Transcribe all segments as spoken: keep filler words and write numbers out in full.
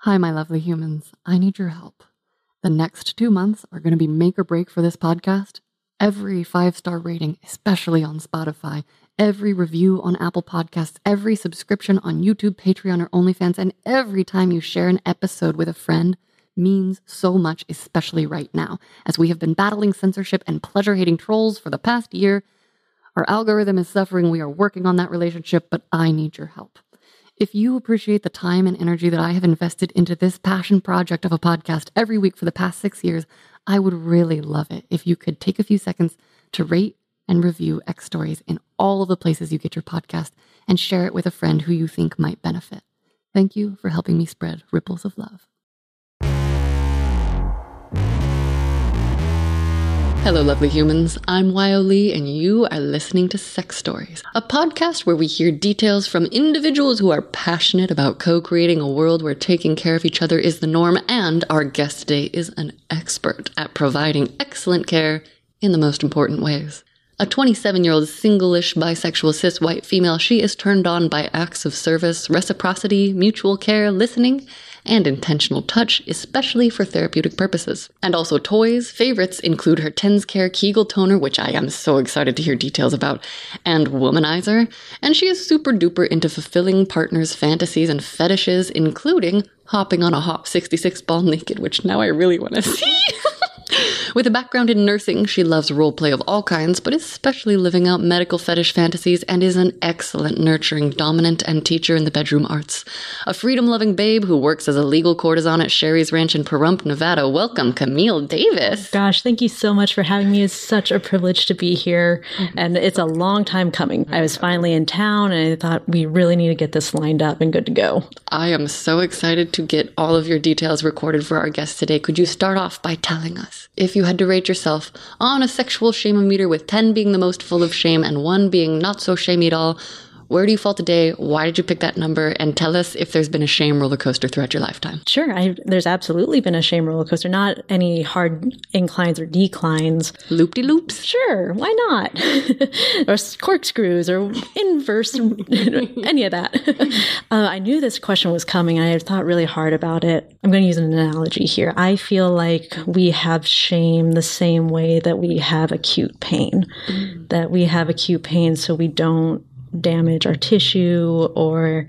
Hi, my lovely humans. I need your help. The next two months are going to be make or break for this podcast. Every five-star rating, especially on Spotify, every review on Apple Podcasts, every subscription on YouTube, Patreon, or OnlyFans, and every time you share an episode with a friend means so much, especially right now. As we have been battling censorship and pleasure-hating trolls for the past year, our algorithm is suffering. We are working on that relationship, but I need your help. If you appreciate the time and energy that I have invested into this passion project of a podcast every week for the past six years, I would really love it if you could take a few seconds to rate and review X Stories in all of the places you get your podcast and share it with a friend who you think might benefit. Thank you for helping me spread ripples of love. Hello, lovely humans. I'm Wyo Lee, and you are listening to Sex Stories, a podcast where we hear details from individuals who are passionate about co-creating a world where taking care of each other is the norm, and our guest today is an expert at providing excellent care in the most important ways. A twenty-seven-year-old single-ish bisexual cis white female, she is turned on by acts of service, reciprocity, mutual care, listening, and intentional touch, especially for therapeutic purposes. And also toys. Favorites include her Tens Care Kegel toner, which I am so excited to hear details about, and Womanizer. And she is super duper into fulfilling partners' fantasies and fetishes, including hopping on a Hop sixty-six ball naked, which now I really want to see. With a background in nursing, she loves roleplay of all kinds, but especially living out medical fetish fantasies, and is an excellent nurturing dominant and teacher in the bedroom arts. A freedom-loving babe who works as a legal courtesan at Sherry's Ranch in Pahrump, Nevada. Welcome, Camille Davis. Gosh, thank you so much for having me. It's such a privilege to be here, and it's a long time coming. I was finally in town, and I thought we really need to get this lined up and good to go. I am so excited to get all of your details recorded for our guest today. Could you start off by telling us, if you had to rate yourself on a sexual shame-o-meter, with ten being the most full of shame and one being not so shamey at all, where do you fall today? Why did you pick that number? And tell us if there's been a shame roller coaster throughout your lifetime. Sure. I, there's absolutely been a shame roller coaster. Not any hard inclines or declines. Loop-de-loops? Sure. Why not? Or corkscrews or inverse, any of that. uh, I knew this question was coming. I thought really hard about it. I'm going to use an analogy here. I feel like we have shame the same way that we have acute pain. Mm. That we have acute pain so we don't damage our tissue or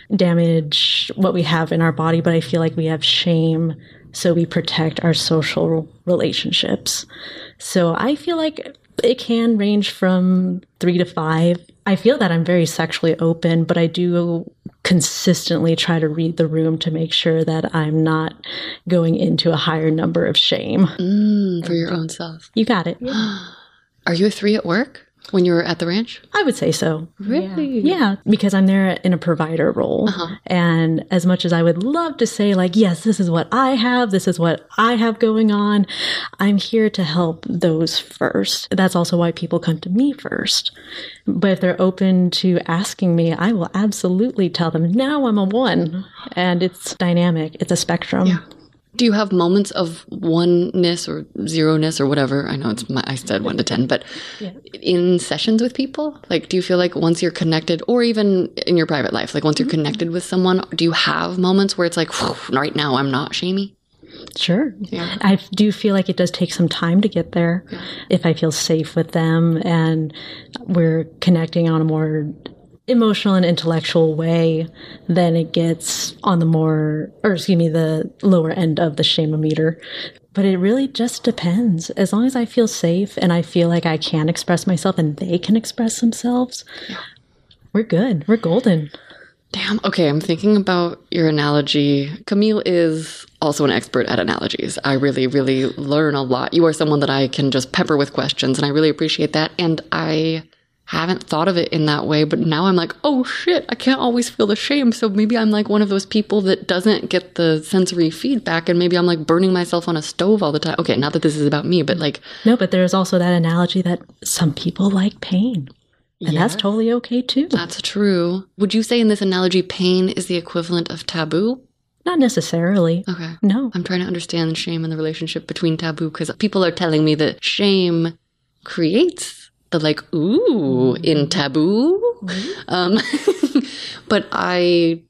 damage what we have in our body, but I feel like we have shame so we protect our social relationships. So I feel like it can range from three to five. I feel that I'm very sexually open, but I do consistently try to read the room to make sure that I'm not going into a higher number of shame. Mm, for your own self. You got it. Are you a three at work? When you were at the ranch? I would say so. Really? Yeah, yeah, because I'm there in a provider role. Uh-huh. And as much as I would love to say, like, yes, this is what I have, this is what I have going on, I'm here to help those first. That's also why people come to me first. But if they're open to asking me, I will absolutely tell them, now I'm a one. And it's dynamic. It's a spectrum. Yeah. Do you have moments of oneness or zero-ness or whatever? I know it's my, I said one to ten, but yeah. In sessions with people, like, do you feel like once you're connected, or even in your private life, like once you're connected with someone, do you have moments where it's like, right now I'm not shamey? Sure. Yeah. I do feel like it does take some time to get there. Yeah. If I feel safe with them and we're connecting on a more emotional and intellectual way, then it gets on the more, or excuse me, the lower end of the shame-o-meter. But it really just depends. As long as I feel safe and I feel like I can express myself and they can express themselves, yeah. We're good. We're golden. Damn. Okay, I'm thinking about your analogy. Camille is also an expert at analogies. I really, really learn a lot. You are someone that I can just pepper with questions, and I really appreciate that. And I haven't thought of it in that way, but now I'm like, oh shit, I can't always feel the shame. So maybe I'm like one of those people that doesn't get the sensory feedback, and maybe I'm like burning myself on a stove all the time. Okay, not that this is about me, but like... No, but there's also that analogy that some people like pain. And yes, that's totally okay too. That's true. Would you say in this analogy, pain is the equivalent of taboo? Not necessarily. Okay. No. I'm trying to understand shame and the relationship between taboo, because people are telling me that shame creates the like, ooh, in taboo. Mm-hmm. Um, but I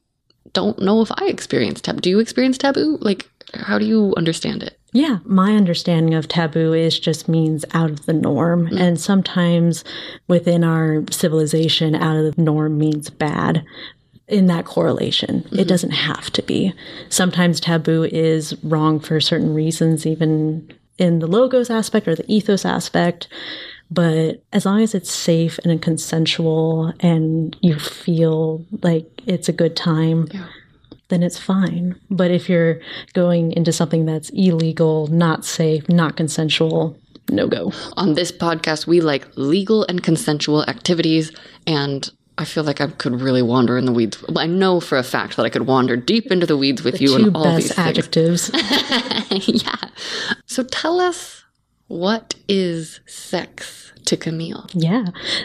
don't know if I experience taboo. Do you experience taboo? Like, how do you understand it? Yeah, my understanding of taboo is just means out of the norm. Mm. And sometimes within our civilization, out of the norm means bad in that correlation. Mm-hmm. It doesn't have to be. Sometimes taboo is wrong for certain reasons, even in the logos aspect or the ethos aspect. But as long as it's safe and consensual and you feel like it's a good time, yeah. then it's fine. But if you're going into something that's illegal, not safe, not consensual, no go. On this podcast, we like legal and consensual activities, and I feel like I could really wander in the weeds. I know for a fact that I could wander deep into the weeds with the you and all best these adjectives. Yeah. So tell us, what is sex to Camille? Yeah.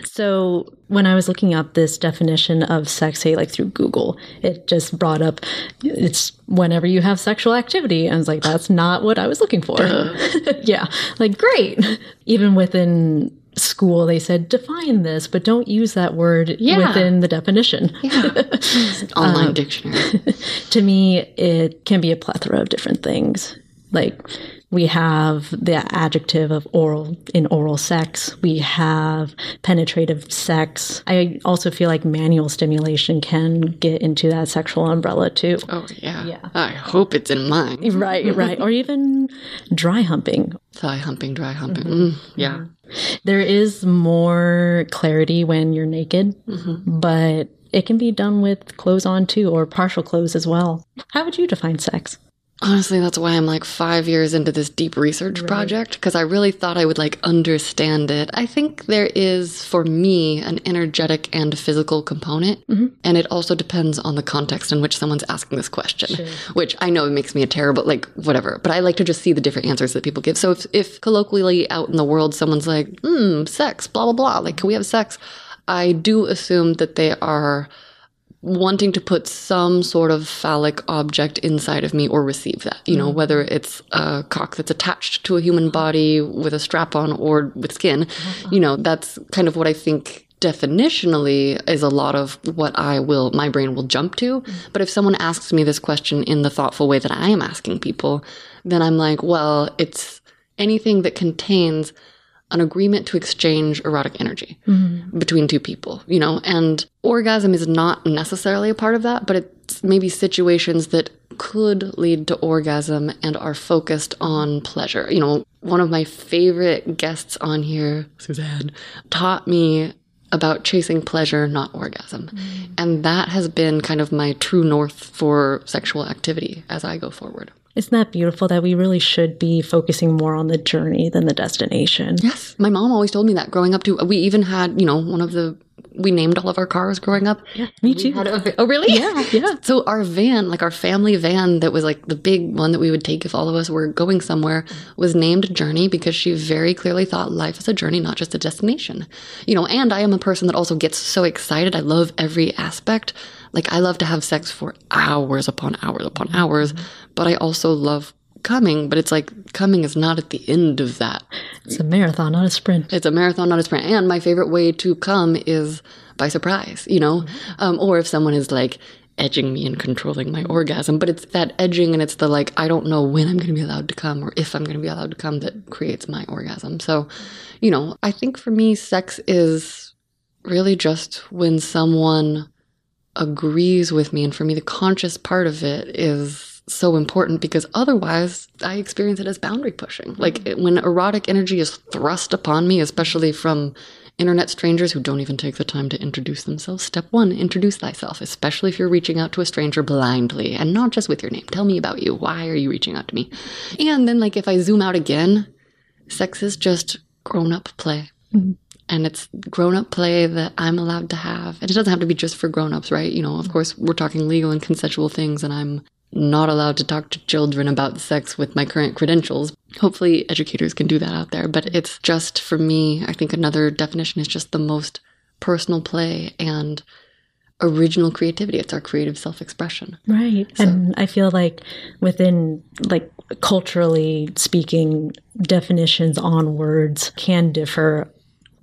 So when I was looking up this definition of sex, say like through Google, it just brought up, it's whenever you have sexual activity. I was like, that's not what I was looking for. Yeah. Like, great. Even within school, they said, define this, but don't use that word yeah. within the definition. Yeah. Online um, dictionary. To me, it can be a plethora of different things. Like, we have the adjective of oral in oral sex. We have penetrative sex. I also feel like manual stimulation can get into that sexual umbrella too. Oh, yeah. yeah. I hope it's in mine. Right, right. Or even dry humping. Thigh humping, dry humping. Mm-hmm. Mm, yeah. There is more clarity when you're naked, mm-hmm. but it can be done with clothes on too, or partial clothes as well. How would you define sex? Honestly, that's why I'm like five years into this deep research right. project, because I really thought I would like understand it. I think there is, for me, an energetic and physical component. Mm-hmm. And it also depends on the context in which someone's asking this question, sure. which I know makes me a terrible, like, whatever. But I like to just see the different answers that people give. So if, if colloquially out in the world, someone's like, hmm, sex, blah, blah, blah, like, can we have sex? I do assume that they are wanting to put some sort of phallic object inside of me or receive that, you know, mm-hmm. whether it's a cock that's attached to a human body with a strap on or with skin, mm-hmm. you know, that's kind of what I think definitionally is a lot of what I will, my brain will jump to. Mm-hmm. But if someone asks me this question in the thoughtful way that I am asking people, then I'm like, well, it's anything that contains an agreement to exchange erotic energy mm-hmm. between two people, you know, and orgasm is not necessarily a part of that, but it's maybe situations that could lead to orgasm and are focused on pleasure. You know, one of my favorite guests on here, Suzanne, taught me about chasing pleasure, not orgasm. Mm-hmm. And that has been kind of my true north for sexual activity as I go forward. Isn't that beautiful that we really should be focusing more on the journey than the destination? Yes. My mom always told me that growing up too. We even had, you know, one of the, we named all of our cars growing up. Yeah, me too. A, oh, really? Yeah, yeah. So our van, like our family van that was like the big one that we would take if all of us were going somewhere, was named Journey because she very clearly thought life is a journey, not just a destination. You know, and I am a person that also gets so excited. I love every aspect. Like, I love to have sex for hours upon hours upon hours, but I also love coming, but it's like coming is not at the end of that. It's a marathon, not a sprint. It's a marathon, not a sprint. And my favorite way to come is by surprise, you know? Mm-hmm. Um, or if someone is like edging me and controlling my orgasm, but it's that edging and it's the like, I don't know when I'm going to be allowed to come or if I'm going to be allowed to come that creates my orgasm. So, you know, I think for me, sex is really just when someone agrees with me. And for me, the conscious part of it is so important because otherwise I experience it as boundary pushing. Like it, when erotic energy is thrust upon me, especially from internet strangers who don't even take the time to introduce themselves. Step one, introduce thyself, especially if you're reaching out to a stranger blindly and not just with your name. Tell me about you. Why are you reaching out to me? And then like if I zoom out again, sex is just grown-up play. Mm-hmm. And it's grown-up play that I'm allowed to have. And it doesn't have to be just for grown-ups, right? You know, of course, we're talking legal and consensual things, and I'm not allowed to talk to children about sex with my current credentials. Hopefully educators can do that out there. But it's just, for me, I think another definition is just the most personal play and original creativity. It's our creative self-expression. Right. So. And I feel like within, like, culturally speaking, definitions on words can differ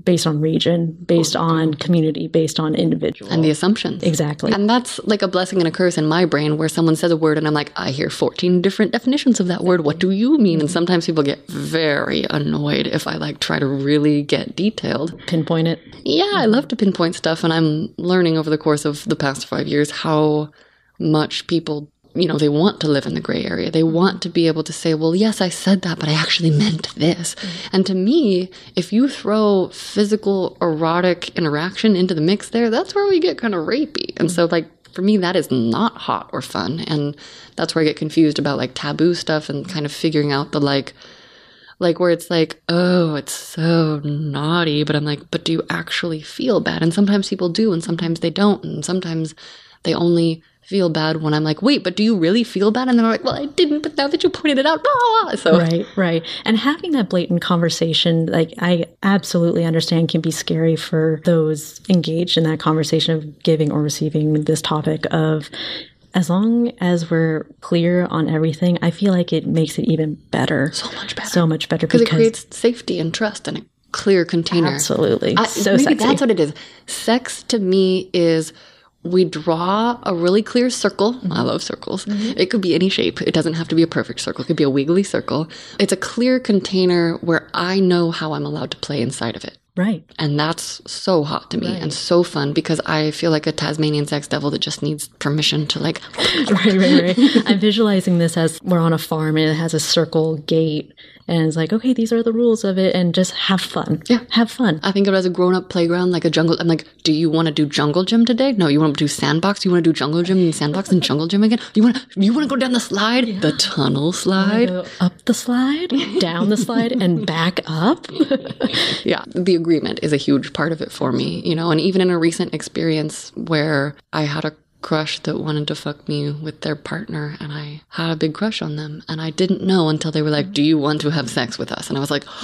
based on region, based on community, based on individual. And the assumptions. Exactly. And that's like a blessing and a curse in my brain where someone says a word and I'm like, I hear fourteen different definitions of that word. What do you mean? And sometimes people get very annoyed if I like try to really get detailed. Pinpoint it. Yeah, I love to pinpoint stuff. And I'm learning over the course of the past five years how much people, you know, they want to live in the gray area. They want to be able to say, well, yes, I said that, but I actually meant this. And to me, if you throw physical erotic interaction into the mix there, that's where we get kind of rapey. And so like, for me, that is not hot or fun. And that's where I get confused about like taboo stuff and kind of figuring out the like, like where it's like, oh, it's so naughty. But I'm like, but do you actually feel bad? And sometimes people do, and sometimes they don't. And sometimes they only feel bad when I'm like, wait, but do you really feel bad? And they're like, well, I didn't, but now that you pointed it out, blah, blah. So right, right. And having that blatant conversation, like I absolutely understand can be scary for those engaged in that conversation of giving or receiving this topic of, as long as we're clear on everything, I feel like it makes it even better. So much better. So much better. Because it creates safety and trust and a clear container. Absolutely. I, so maybe sexy. That's what it is. Sex to me is we draw a really clear circle. Mm-hmm. I love circles. Mm-hmm. It could be any shape. It doesn't have to be a perfect circle. It could be a wiggly circle. It's a clear container where I know how I'm allowed to play inside of it. Right. And that's so hot to me right. and so fun because I feel like a Tasmanian sex devil that just needs permission to like. right, right, right. I'm visualizing this as we're on a farm and it has a circle gate. And it's like, okay, these are the rules of it, and just have fun. Yeah. Have fun. I think of it as a grown-up playground, like a jungle. I'm like, do you want to do jungle gym today? No, you want to do sandbox? You want to do jungle gym and sandbox and jungle gym again? You want to you want to go down the slide? Yeah. The tunnel slide? Go up the slide, down the slide, and back up? Yeah, the agreement is a huge part of it for me, you know, and even in a recent experience where I had a crush that wanted to fuck me with their partner and I had a big crush on them and I didn't know until they were like, do you want to have sex with us? And I was like,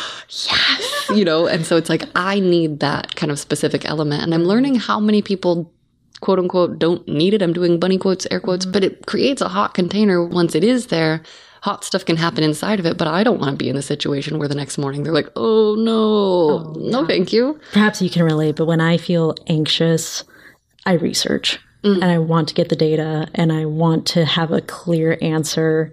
yes, you know, and so it's like, I need that kind of specific element. And I'm learning how many people, quote unquote, don't need it. I'm doing bunny quotes, air quotes, mm-hmm. but it creates a hot container once it is there. Hot stuff can happen inside of it, but I don't want to be in the situation where the next morning they're like, oh no, oh, no, yeah. Thank you. Perhaps you can relate, but when I feel anxious, I research. Mm-hmm. And I want to get the data and I want to have a clear answer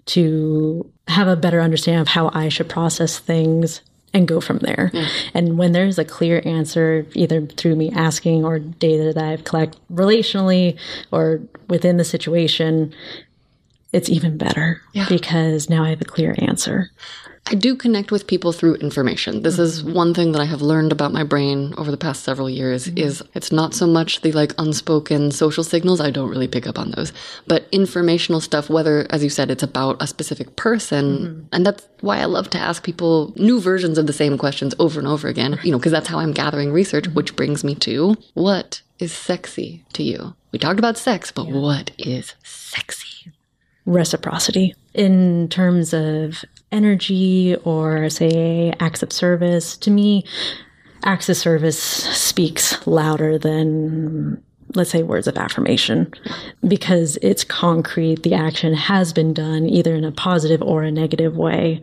to have a better understanding of how I should process things and go from there. Yeah. And when there's a clear answer, either through me asking or data that I've collected relationally or within the situation, it's even better yeah. because now I have a clear answer. I do connect with people through information. This mm-hmm. is one thing that I have learned about my brain over the past several years mm-hmm. is it's not so much the like unspoken social signals. I don't really pick up on those, but informational stuff, whether, as you said, it's about a specific person. Mm-hmm. And that's why I love to ask people new versions of the same questions over and over again, you know, because that's how I'm gathering research, mm-hmm. which brings me to what is sexy to you? We talked about sex, but yeah. what is sexy? Reciprocity in terms of energy or say acts of service. To me, acts of service speaks louder than, let's say, words of affirmation because it's concrete. The action has been done either in a positive or a negative way.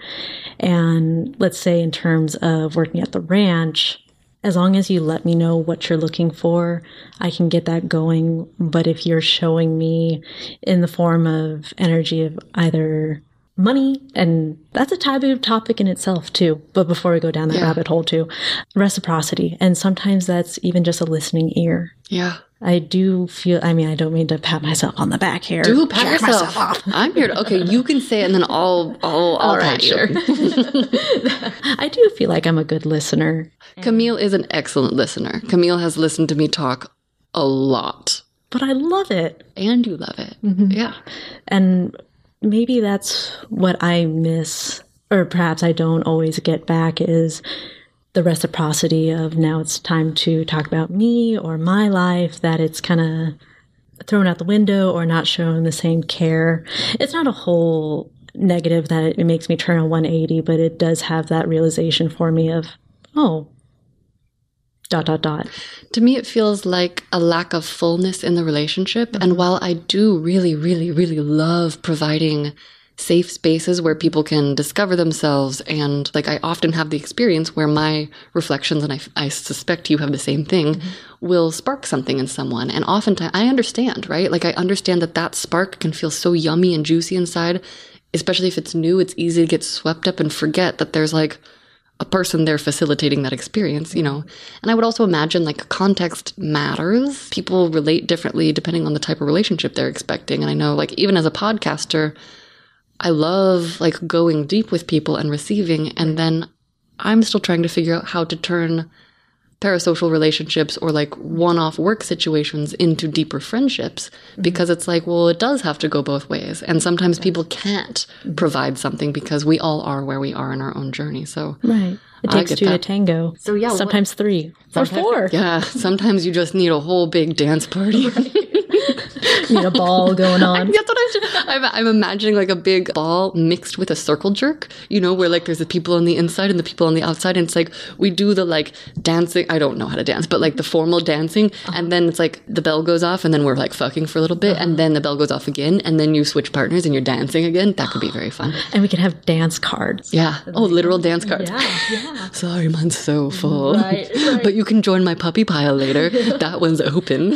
And let's say in terms of working at the ranch, as long as you let me know what you're looking for, I can get that going. But if you're showing me in the form of energy of either money, and that's a taboo topic in itself too. But before we go down that yeah. rabbit hole too, reciprocity. And sometimes that's even just a listening ear. Yeah. I do feel, I mean, I don't mean to pat myself on the back here. Do pat yourself off. I'm here to, okay, you can say it and then I'll, I'll, I'll right, pat you. Sure. I do feel like I'm a good listener. Camille is an excellent listener. Camille has listened to me talk a lot. But I love it. And you love it. Mm-hmm. Yeah. And maybe that's what I miss, or perhaps I don't always get back, is the reciprocity of now it's time to talk about me or my life, that it's kind of thrown out the window or not shown the same care. It's not a whole negative that it makes me turn a one eighty, but it does have that realization for me of, oh, dot, dot, dot. To me, it feels like a lack of fullness in the relationship. Mm-hmm. And while I do really, really, really love providing safe spaces where people can discover themselves. And like, I often have the experience where my reflections, and I, I suspect you have the same thing, mm-hmm. will spark something in someone. And oftentimes I understand, right? Like, I understand that that spark can feel so yummy and juicy inside, especially if it's new. It's easy to get swept up and forget that there's like a person there facilitating that experience, you know. And I would also imagine like context matters. People relate differently depending on the type of relationship they're expecting. And I know like even as a podcaster, I love like going deep with people and receiving. And then I'm still trying to figure out how to turn parasocial relationships or like one-off work situations into deeper friendships, mm-hmm. because it's like, well, it does have to go both ways. And sometimes okay. people can't mm-hmm. provide something because we all are where we are in our own journey. So right. It takes two that. to tango. So yeah, sometimes what, three sometimes, or four. Yeah. Sometimes you just need a whole big dance party. Right. Need a ball going on. That's what I'm, I'm, I'm imagining, like a big ball mixed with a circle jerk, you know, where like there's the people on the inside and the people on the outside. And it's like, we do the like dancing. I don't know how to dance, but like the formal dancing. Uh-huh. And then it's like the bell goes off and then we're like fucking for a little bit. Uh-huh. And then the bell goes off again. And then you switch partners and you're dancing again. That could be very fun. And we could have dance cards. Yeah. Oh, literal dance cards. Yeah. Yeah. Sorry, mine's so full. Right, right. But you can join my puppy pile later. That one's open.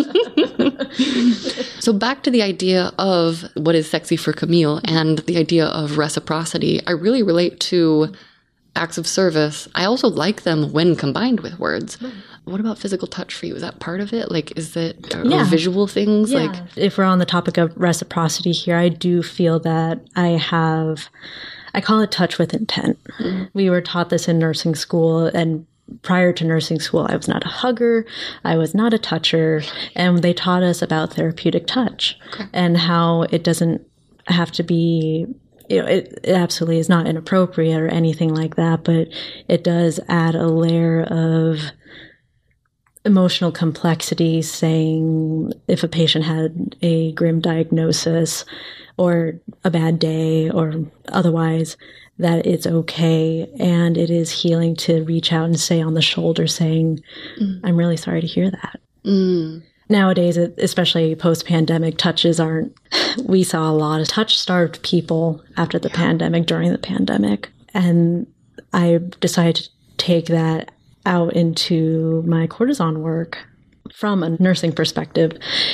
So back to the idea of what is sexy for Camille and the idea of reciprocity, I really relate to acts of service. I also like them when combined with words. Mm. What about physical touch for you? Is that part of it? Like, is it or, yeah. or visual things? Yeah. Like, if we're on the topic of reciprocity here, I do feel that I have, I call it touch with intent. Mm. We were taught this in nursing school, and prior to nursing school, I was not a hugger, I was not a toucher, and they taught us about therapeutic touch okay. and how it doesn't have to be, you know, it, it absolutely is not inappropriate or anything like that, but it does add a layer of emotional complexity, saying if a patient had a grim diagnosis or a bad day or otherwise, that it's okay and it is healing to reach out and say on the shoulder saying, mm. I'm really sorry to hear that. Mm. Nowadays, especially post-pandemic, touches aren't, we saw a lot of touch-starved people after the yeah. pandemic, during the pandemic. And I decided to take that out into my cortisone work from a nursing perspective.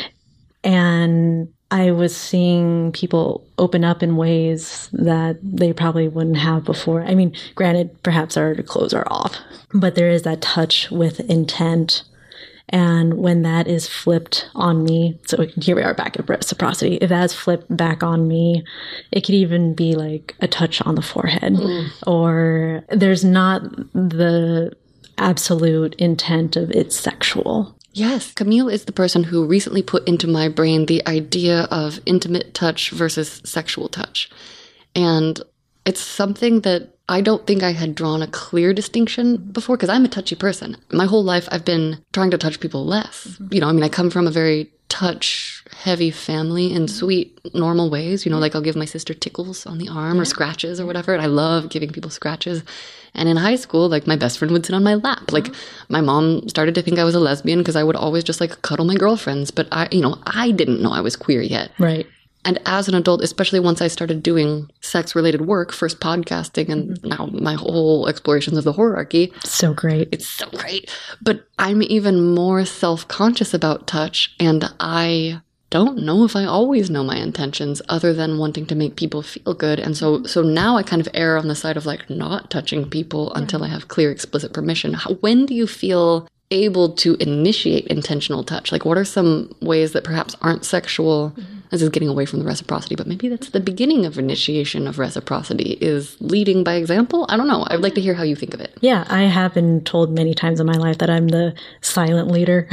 And I was seeing people open up in ways that they probably wouldn't have before. I mean, granted, perhaps our clothes are off, but there is that touch with intent. And when that is flipped on me, so here we are back at reciprocity. If that's flipped back on me, it could even be like a touch on the forehead, mm. or there's not the absolute intent of it's sexual. Yes. Camille is the person who recently put into my brain the idea of intimate touch versus sexual touch. And it's something that I don't think I had drawn a clear distinction before, because I'm a touchy person. My whole life I've been trying to touch people less. Mm-hmm. You know, I mean, I come from a very touch-heavy family in sweet, normal ways. You know, like I'll give my sister tickles on the arm yeah. or scratches or whatever. And I love giving people scratches. And in high school, like my best friend would sit on my lap. Like my mom started to think I was a lesbian because I would always just like cuddle my girlfriends. But I, you know, I didn't know I was queer yet. Right. And as an adult, especially once I started doing sex-related work, first podcasting, and mm-hmm. now my whole explorations of the horarchy. So great. It's so great. But I'm even more self-conscious about touch, and I don't know if I always know my intentions other than wanting to make people feel good. And so so now I kind of err on the side of like not touching people yeah. until I have clear, explicit permission. How, when do you feel able to initiate intentional touch? Like, what are some ways that perhaps aren't sexual? Mm-hmm. This is getting away from the reciprocity, but maybe that's the beginning of initiation of reciprocity, is leading by example. I don't know. I'd like to hear how you think of it. Yeah, I have been told many times in my life that I'm the silent leader.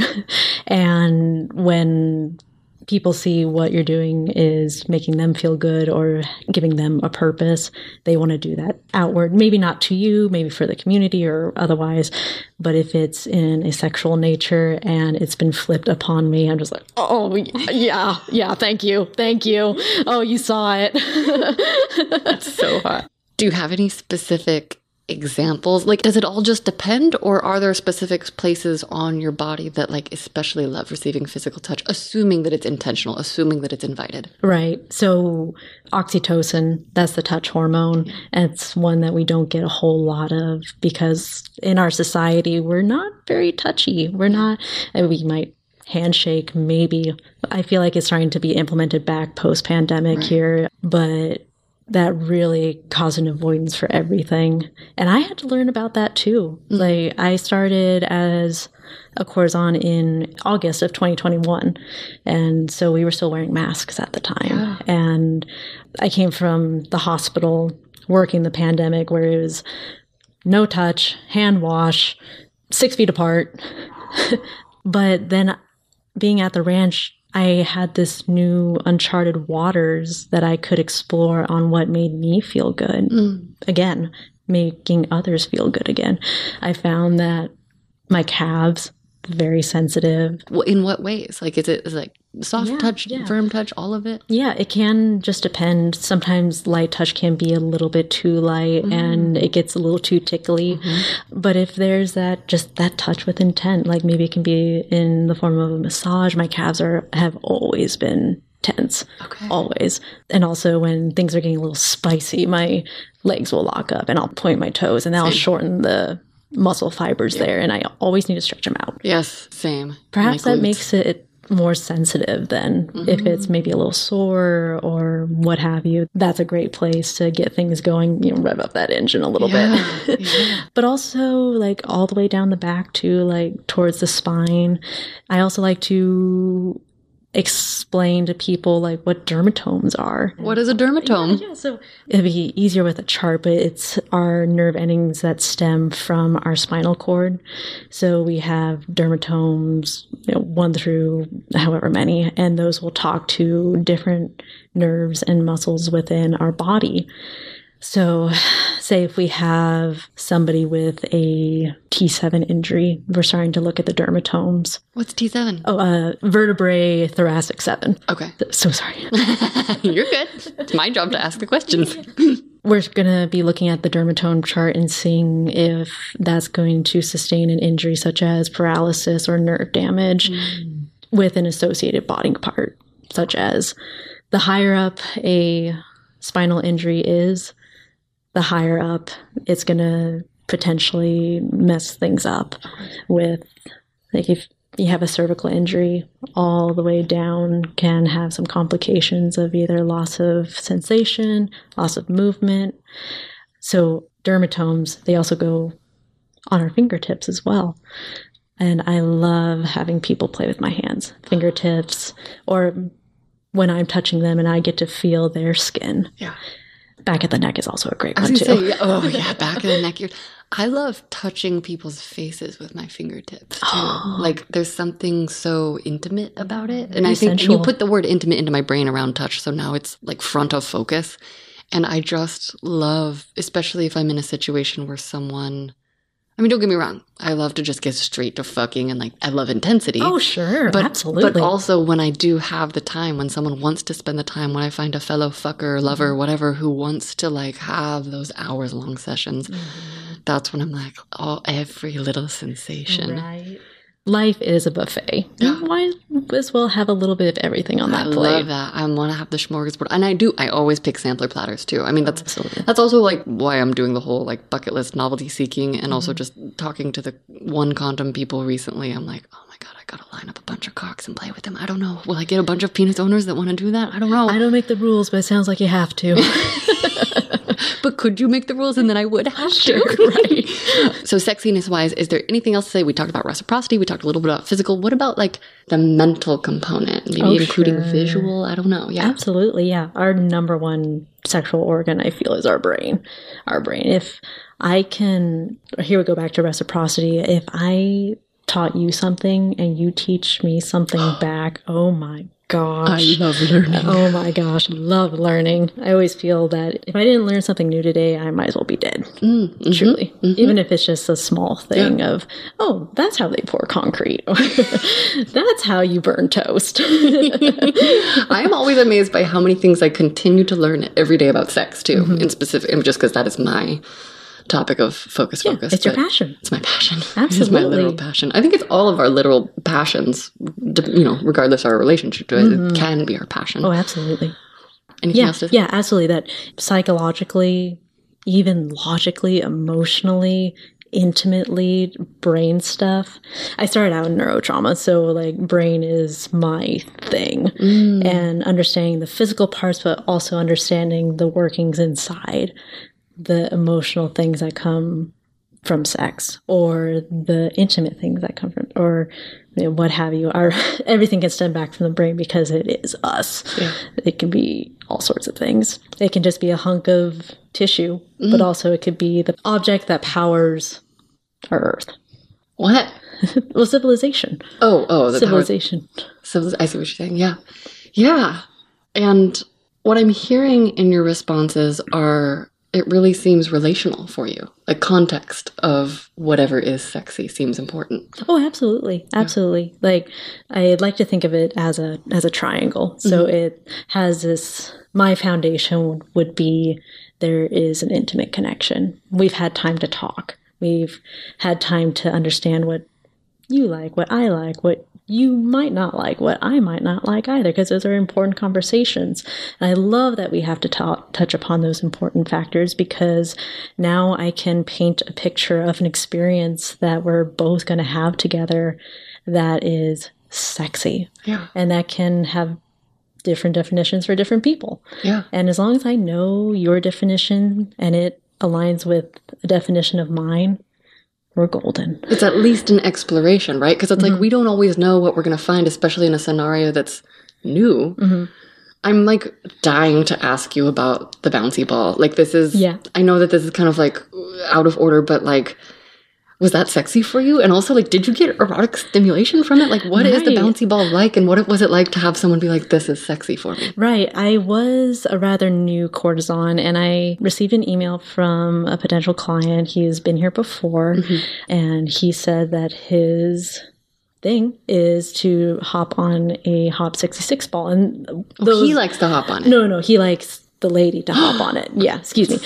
And when people see what you're doing is making them feel good or giving them a purpose, they want to do that outward. Maybe not to you, maybe for the community or otherwise. But if it's in a sexual nature and it's been flipped upon me, I'm just like, oh, yeah, yeah, thank you, thank you. Oh, you saw it. That's so hot. Do you have any specific examples? Like, does it all just depend, or are there specific places on your body that like especially love receiving physical touch, assuming that it's intentional, assuming that it's invited? Right. So oxytocin, that's the touch hormone. And it's one that we don't get a whole lot of because in our society, we're not very touchy. We're not, and we might handshake, maybe. I feel like it's trying to be implemented back post-pandemic right. here, but that really caused an avoidance for everything. And I had to learn about that too. Mm-hmm. Like I started as a courtesan in August of twenty twenty-one. And so we were still wearing masks at the time. Yeah. And I came from the hospital working the pandemic where it was no touch, hand wash, six feet apart. But then being at the ranch, I had this new uncharted waters that I could explore on what made me feel good. Mm. Again, making others feel good again. I found that my calves, very sensitive. Well, in what ways? Like, is it, is it like soft yeah, touch, yeah. firm touch, all of it? Yeah, it can just depend. Sometimes light touch can be a little bit too light mm. and it gets a little too tickly. Mm-hmm. But if there's that, just that touch with intent, like maybe it can be in the form of a massage. My calves are have always been tense, okay. always. And also when things are getting a little spicy, my legs will lock up and I'll point my toes and that'll Same. shorten the muscle fibers yeah. there. And I always need to stretch them out. Yes, same. Perhaps that makes it more sensitive than mm-hmm. if it's maybe a little sore or what have you. That's a great place to get things going, you know, rev up that engine a little yeah. bit. yeah. But also like all the way down the back too, like towards the spine. I also like to explain to people like what dermatomes are. What is a dermatome? Yeah, yeah, so it'd be easier with a chart, but it's our nerve endings that stem from our spinal cord. So we have dermatomes, you know, one through however many, and those will talk to different nerves and muscles within our body. So say if we have somebody with a T seven injury, we're starting to look at the dermatomes. What's T seven? Oh, uh, vertebrae thoracic seven. Okay. So sorry. You're good. It's my job to ask the questions. We're going to be looking at the dermatome chart and seeing if that's going to sustain an injury such as paralysis or nerve damage mm. with an associated body part, such as the higher up a spinal injury is, the higher up it's going to potentially mess things up with, like if you have a cervical injury, all the way down can have some complications of either loss of sensation, loss of movement. So dermatomes, they also go on our fingertips as well. And I love having people play with my hands, fingertips, or when I'm touching them and I get to feel their skin. Yeah. Back of the neck is also a great I was one, too. Say, yeah, oh, yeah, back of the neck. You're, I love touching people's faces with my fingertips, too. Oh. Like, there's something so intimate about it. And Very I think sensual. You put the word intimate into my brain around touch, so now it's, like, front of focus. And I just love, especially if I'm in a situation where someone... I mean, don't get me wrong. I love to just get straight to fucking and, like, I love intensity. Oh, sure. But, absolutely. But also when I do have the time, when someone wants to spend the time, when I find a fellow fucker, lover, whatever, who wants to, like, have those hours-long sessions, mm-hmm. that's when I'm like, oh, every little sensation. Right. Life is a buffet. Yeah. Why as well have a little bit of everything on that I plate? I love that. I want to have the smorgasbord. And I do. I always pick sampler platters, too. I mean, that's Absolutely. that's also, like, why I'm doing the whole, like, bucket list novelty seeking and mm-hmm. also just talking to the one condom people recently. I'm like, oh, my God, I got to line up a bunch of cocks and play with them. I don't know. Will I get a bunch of penis owners that want to do that? I don't know. I don't make the rules, but it sounds like you have to. But could you make the rules and then I would have sure, to? Right. So sexiness-wise, is there anything else to say? We talked about reciprocity. We talked a little bit about physical. What about, like, the mental component? Maybe oh, including sure. visual? I don't know. Yeah. Absolutely, yeah. Our number one sexual organ, I feel, is our brain. Our brain. If I can... Here we go back to reciprocity. If I taught you something and you teach me something back, oh my gosh. I love learning. Oh my gosh, love learning. I always feel that if I didn't learn something new today, I might as well be dead. Mm, mm-hmm, Truly. Mm-hmm. Even if it's just a small thing yeah. of, oh, that's how they pour concrete. Or that's how you burn toast. I am always amazed by how many things I continue to learn every day about sex, too, mm-hmm. in specific, just because that is my... topic of focus Yeah, focus. it's your but passion. It's my passion. It's my Absolutely. literal passion. I think it's all of our literal passions, d- you know, regardless of our relationship to it. It can be our passion. Oh, absolutely. Anything Yeah, else to yeah, absolutely. That psychologically, even logically, emotionally, intimately, brain stuff. I started out in neurotrauma, so like brain is my thing. Mm. And understanding the physical parts, but also understanding the workings inside, the emotional things that come from sex, or the intimate things that come from, or you know, what have you. Our everything can stem back from the brain because it is us. Yeah. It can be all sorts of things. It can just be a hunk of tissue, Mm. but also it could be the object that powers our Earth. What? Well, civilization. Oh, oh, the Civilization. Power, civiliz- I see what you're saying. Yeah. Yeah. And what I'm hearing in your responses are, it really seems relational for you. Like context of whatever is sexy seems important. Oh, absolutely. Absolutely. Like I'd like to think of it as a as a triangle. So it has this, my foundation would be there is an intimate connection. We've had time to talk. We've had time to understand what you like, what I like, what you might not like, what I might not like either, because those are important conversations. And I love that we have to ta- touch upon those important factors, because now I can paint a picture of an experience that we're both going to have together that is sexy. Yeah. And that can have different definitions for different people. Yeah. And as long as I know your definition and it aligns with a definition of mine, we're golden. It's at least an exploration, right? Because it's like we don't always know what we're going to find, especially in a scenario that's new. Mm-hmm. I'm like dying to ask you about the bouncy ball. Like this is, Yeah. I know that this is kind of like out of order, but like, was that sexy for you? And also, like, did you get erotic stimulation from it? Like, what is the Right. bouncy ball like? And what was it like to have someone be like, this is sexy for me? Right. I was a rather new courtesan, and I received an email from a potential client. He's been here before, and he said that his thing is to hop on a Hop sixty-six ball. And those, He likes to hop on it. no, no, he likes the lady to hop on it. Yeah, excuse me.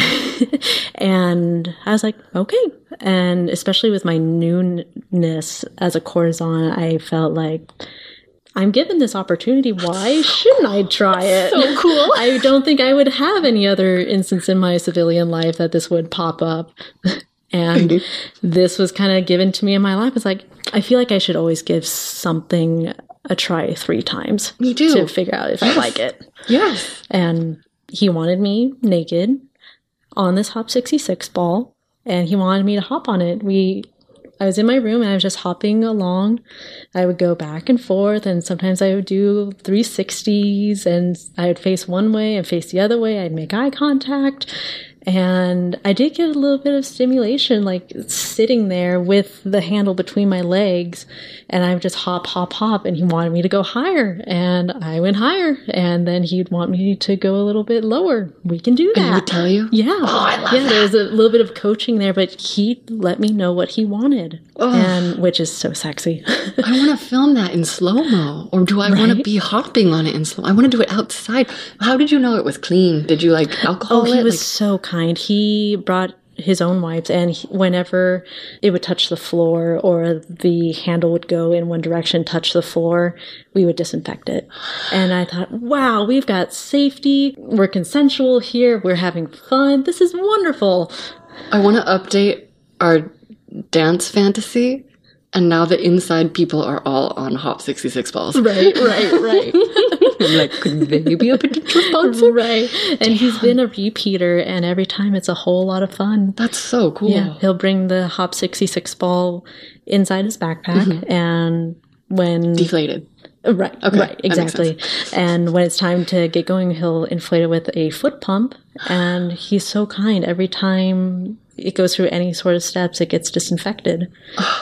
And I was like, okay. And especially with my newness as a courtesan, I felt like, I'm given this opportunity. Why shouldn't I try it? So cool. I don't think I would have any other instance in my civilian life that this would pop up. And this was kind of given to me in my life. It's like, I feel like I should always give something a try three times. Me too. To figure out if I like it. Yes. And he wanted me naked on this Hop sixty-six ball, and he wanted me to hop on it. We, I was in my room and I was just hopping along. I would go back and forth, and sometimes I would do three sixties, and I would face one way and face the other way. I'd make eye contact. And I did get a little bit of stimulation, like sitting there with the handle between my legs, and I would just hop, hop, hop, and he wanted me to go higher, and I went higher, and then he'd want me to go a little bit lower. We can do that. And he would tell you? Yeah. Oh, I love yeah, that. there was a little bit of coaching there, but he let me know what he wanted, Ugh. and which is so sexy. I want to film that in slow-mo. Or do I want to Right? be hopping on it in slow? I want to do it outside. How did you know it was clean? Did you like alcohol Oh, he it? was Like, so kind. He brought his own wipes, and he, whenever it would touch the floor or the handle would go in one direction, touch the floor, we would disinfect it. And I thought, wow, we've got safety. We're consensual here. We're having fun. This is wonderful. I want to update our dance fantasy. And now the inside people are all on Hop sixty-six balls. Right, right, right. I'm like, could they be a potential sponsor? Right. And he's been a repeater, and every time it's a whole lot of fun. That's so cool. Yeah, he'll bring the Hop sixty-six ball inside his backpack, and when Deflated. right, Okay, right, that makes exactly. And when it's time to get going, he'll inflate it with a foot pump, and he's so kind. Every time it goes through any sort of steps, it gets disinfected.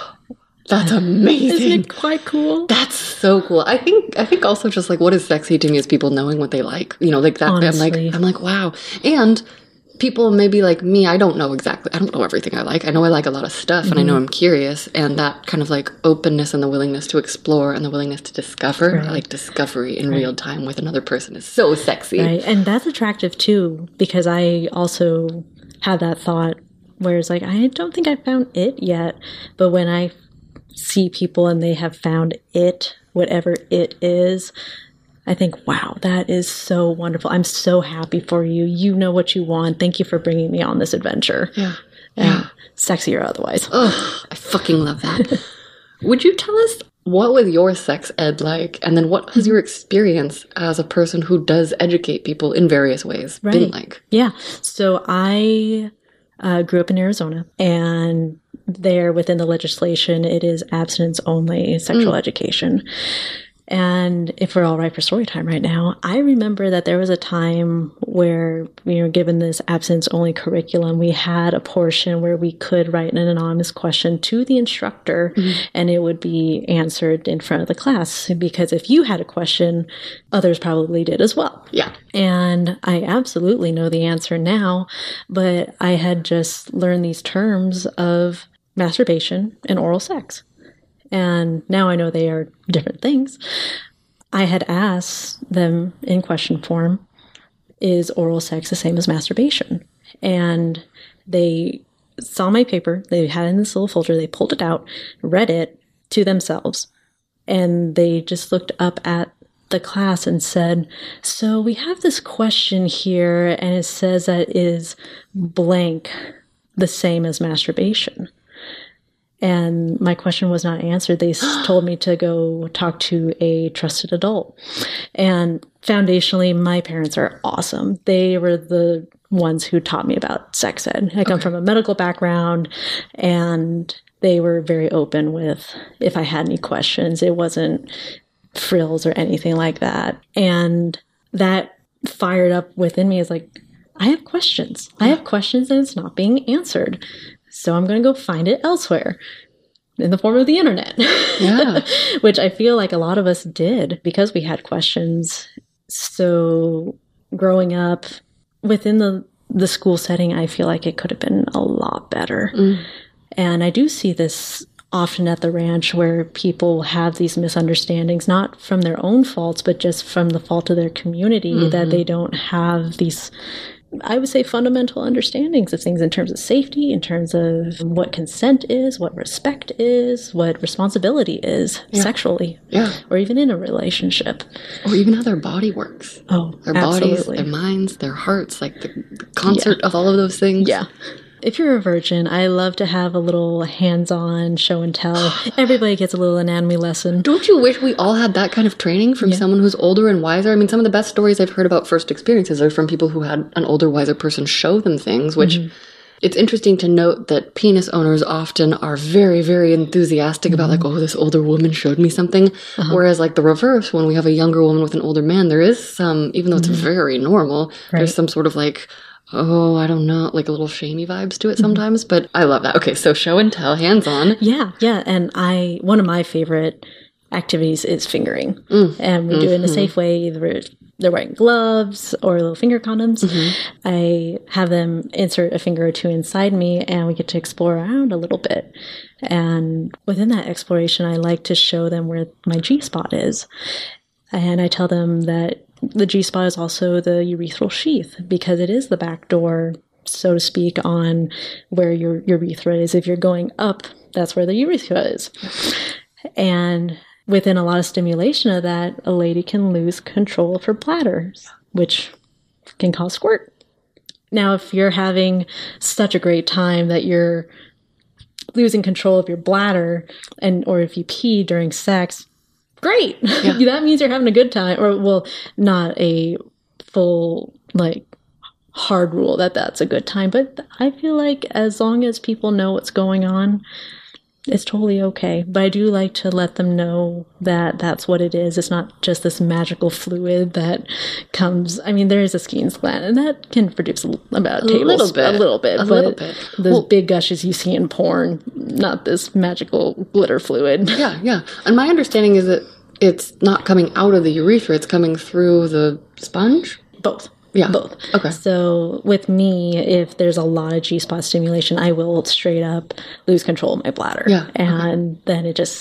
That's amazing. Isn't it quite cool? That's so cool. I think I think also just like what is sexy to me is people knowing what they like. You know, like that. Honestly. I'm like I'm like wow. And people maybe like me, I don't know exactly. I don't know everything I like. I know I like a lot of stuff, and I know I'm curious. And that kind of like openness and the willingness to explore and the willingness to discover, Right. like discovery in real time with another person, is so sexy. Right, and that's attractive too, because I also have that thought where it's like, I don't think I found it yet. But when I see people and they have found it, whatever it is, I think, wow, that is so wonderful. I'm so happy for you. You know what you want. Thank you for bringing me on this adventure. Yeah. Yeah. Sexy or otherwise. Oh, I fucking love that. Would you tell us what was your sex ed like? And then what has your experience as a person who does educate people in various ways Right. been like? Yeah. So I uh, grew up in Arizona, and there within the legislation, it is abstinence only sexual Mm. education. And if we're all right for story time right now, I remember that there was a time where we were given this abstinence only curriculum. We had a portion where we could write an anonymous question to the instructor, mm-hmm. and it would be answered in front of the class. Because if you had a question, others probably did as well. Yeah. And I absolutely know the answer now, but I had just learned these terms of masturbation and oral sex. And now I know they are different things. I had asked them in question form, is oral sex the same as masturbation? And they saw my paper. They had it in this little folder. They pulled it out, read it to themselves. And they just looked up at the class and said, so we have this question here, and it says that is blank the same as masturbation? And my question was not answered. They told me to go talk to a trusted adult. And foundationally, my parents are awesome. They were the ones who taught me about sex ed. I come okay. from a medical background, and they were very open with if I had any questions. It wasn't frills or anything like that. And that fired up within me is like, I have questions. I have questions and it's not being answered. So I'm going to go find it elsewhere in the form of the internet. Yeah. Which I feel like a lot of us did because we had questions. So growing up within the, the school setting, I feel like it could have been a lot better. Mm. And I do see this often at the ranch where people have these misunderstandings, not from their own faults, but just from the fault of their community, mm-hmm. that they don't have these, I would say, fundamental understandings of things in terms of safety, in terms of what consent is, what respect is, what responsibility is yeah. sexually, yeah, or even in a relationship. Or even how their body works. Oh, their absolutely. bodies, their minds, their hearts, like the, the concert yeah. of all of those things. Yeah. If you're a virgin, I love to have a little hands-on show and tell. Everybody gets a little anatomy lesson. Don't you wish we all had that kind of training from yeah. someone who's older and wiser? I mean, some of the best stories I've heard about first experiences are from people who had an older, wiser person show them things, which mm-hmm. it's interesting to note that penis owners often are very, very enthusiastic mm-hmm. about like, oh, this older woman showed me something. Uh-huh. Whereas like the reverse, when we have a younger woman with an older man, there is some, even though it's mm-hmm. very normal, right. there's some sort of like, oh, I don't know, like a little shamey vibes to it sometimes, mm-hmm. but I love that. Okay, so show and tell, hands-on. Yeah, yeah, and I, one of my favorite activities is fingering, mm. and we mm-hmm. do it in a safe way, either they're wearing gloves or little finger condoms. Mm-hmm. I have them insert a finger or two inside me, and we get to explore around a little bit. And within that exploration, I like to show them where my G-spot is. And I tell them that the G-spot is also the urethral sheath because it is the back door, so to speak, on where your urethra is. If you're going up, that's where the urethra is. And within a lot of stimulation of that, a lady can lose control of her bladder, which can cause squirt. Now, if you're having such a great time that you're losing control of your bladder, and or if you pee during sex, great. Yeah. That means you're having a good time. Or, well, not a full, like, hard rule that that's a good time. But I feel like as long as people know what's going on, it's totally okay. But I do like to let them know that that's what it is. It's not just this magical fluid that comes. I mean, there is a Skene's gland, and that can produce about a, a little bit. A little bit. A little bit. Those well, big gushes you see in porn, not this magical glitter fluid. Yeah, yeah. And my understanding is that it's not coming out of the urethra. It's coming through the sponge? Both. Yeah. Both. Okay. So with me, if there's a lot of G-spot stimulation, I will straight up lose control of my bladder. Yeah. And okay. then it just,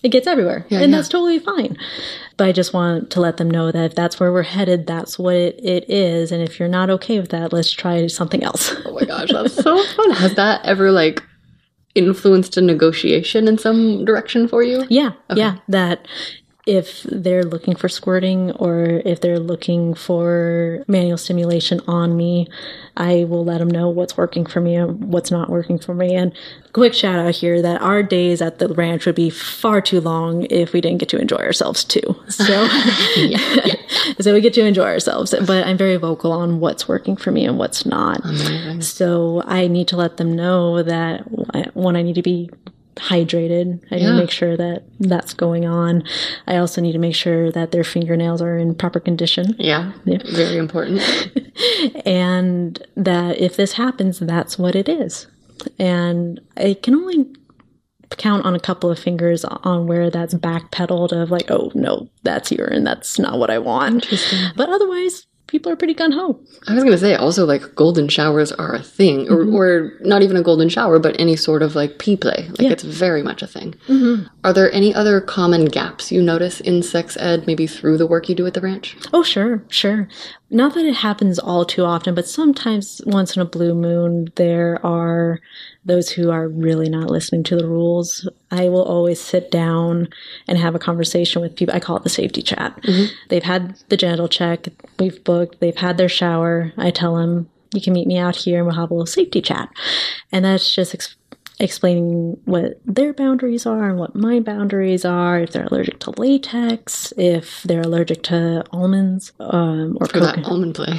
it gets everywhere. Yeah, and yeah. that's totally fine. But I just want to let them know that if that's where we're headed, that's what it, it is. And if you're not okay with that, let's try something else. Oh my gosh, that's so fun. Has that ever like influenced a negotiation in some direction for you? Yeah. Okay. Yeah. That if they're looking for squirting or if they're looking for manual stimulation on me, I will let them know what's working for me and what's not working for me. And quick shout out here that our days at the ranch would be far too long if we didn't get to enjoy ourselves too. So, yeah, yeah. so we get to enjoy ourselves, but I'm very vocal on what's working for me and what's not. Amazing. So I need to let them know that when I need to be hydrated, I need Yeah. to make sure that that's going on. I also need to make sure that their fingernails are in proper condition. Yeah, Yeah. very important. And that if this happens, that's what it is. And I can only count on a couple of fingers on where that's backpedaled of like, oh no, that's urine. That's not what I want. Interesting. But otherwise, people are pretty gun-ho. I was going to say also like golden showers are a thing or, Mm-hmm. or not even a golden shower, but any sort of like pee play. Like Yeah. it's very much a thing. Mm-hmm. Are there any other common gaps you notice in sex ed, maybe through the work you do at the ranch? Oh, sure, sure. Not that it happens all too often, but sometimes once in a blue moon, there are those who are really not listening to the rules. I will always sit down and have a conversation with people. I call it the safety chat. Mm-hmm. They've had the genital check. We've booked. They've had their shower. I tell them, you can meet me out here and we'll have a little safety chat. And that's just ex- explaining what their boundaries are and what my boundaries are, if they're allergic to latex, if they're allergic to almonds, um, or For that coconut. almond play.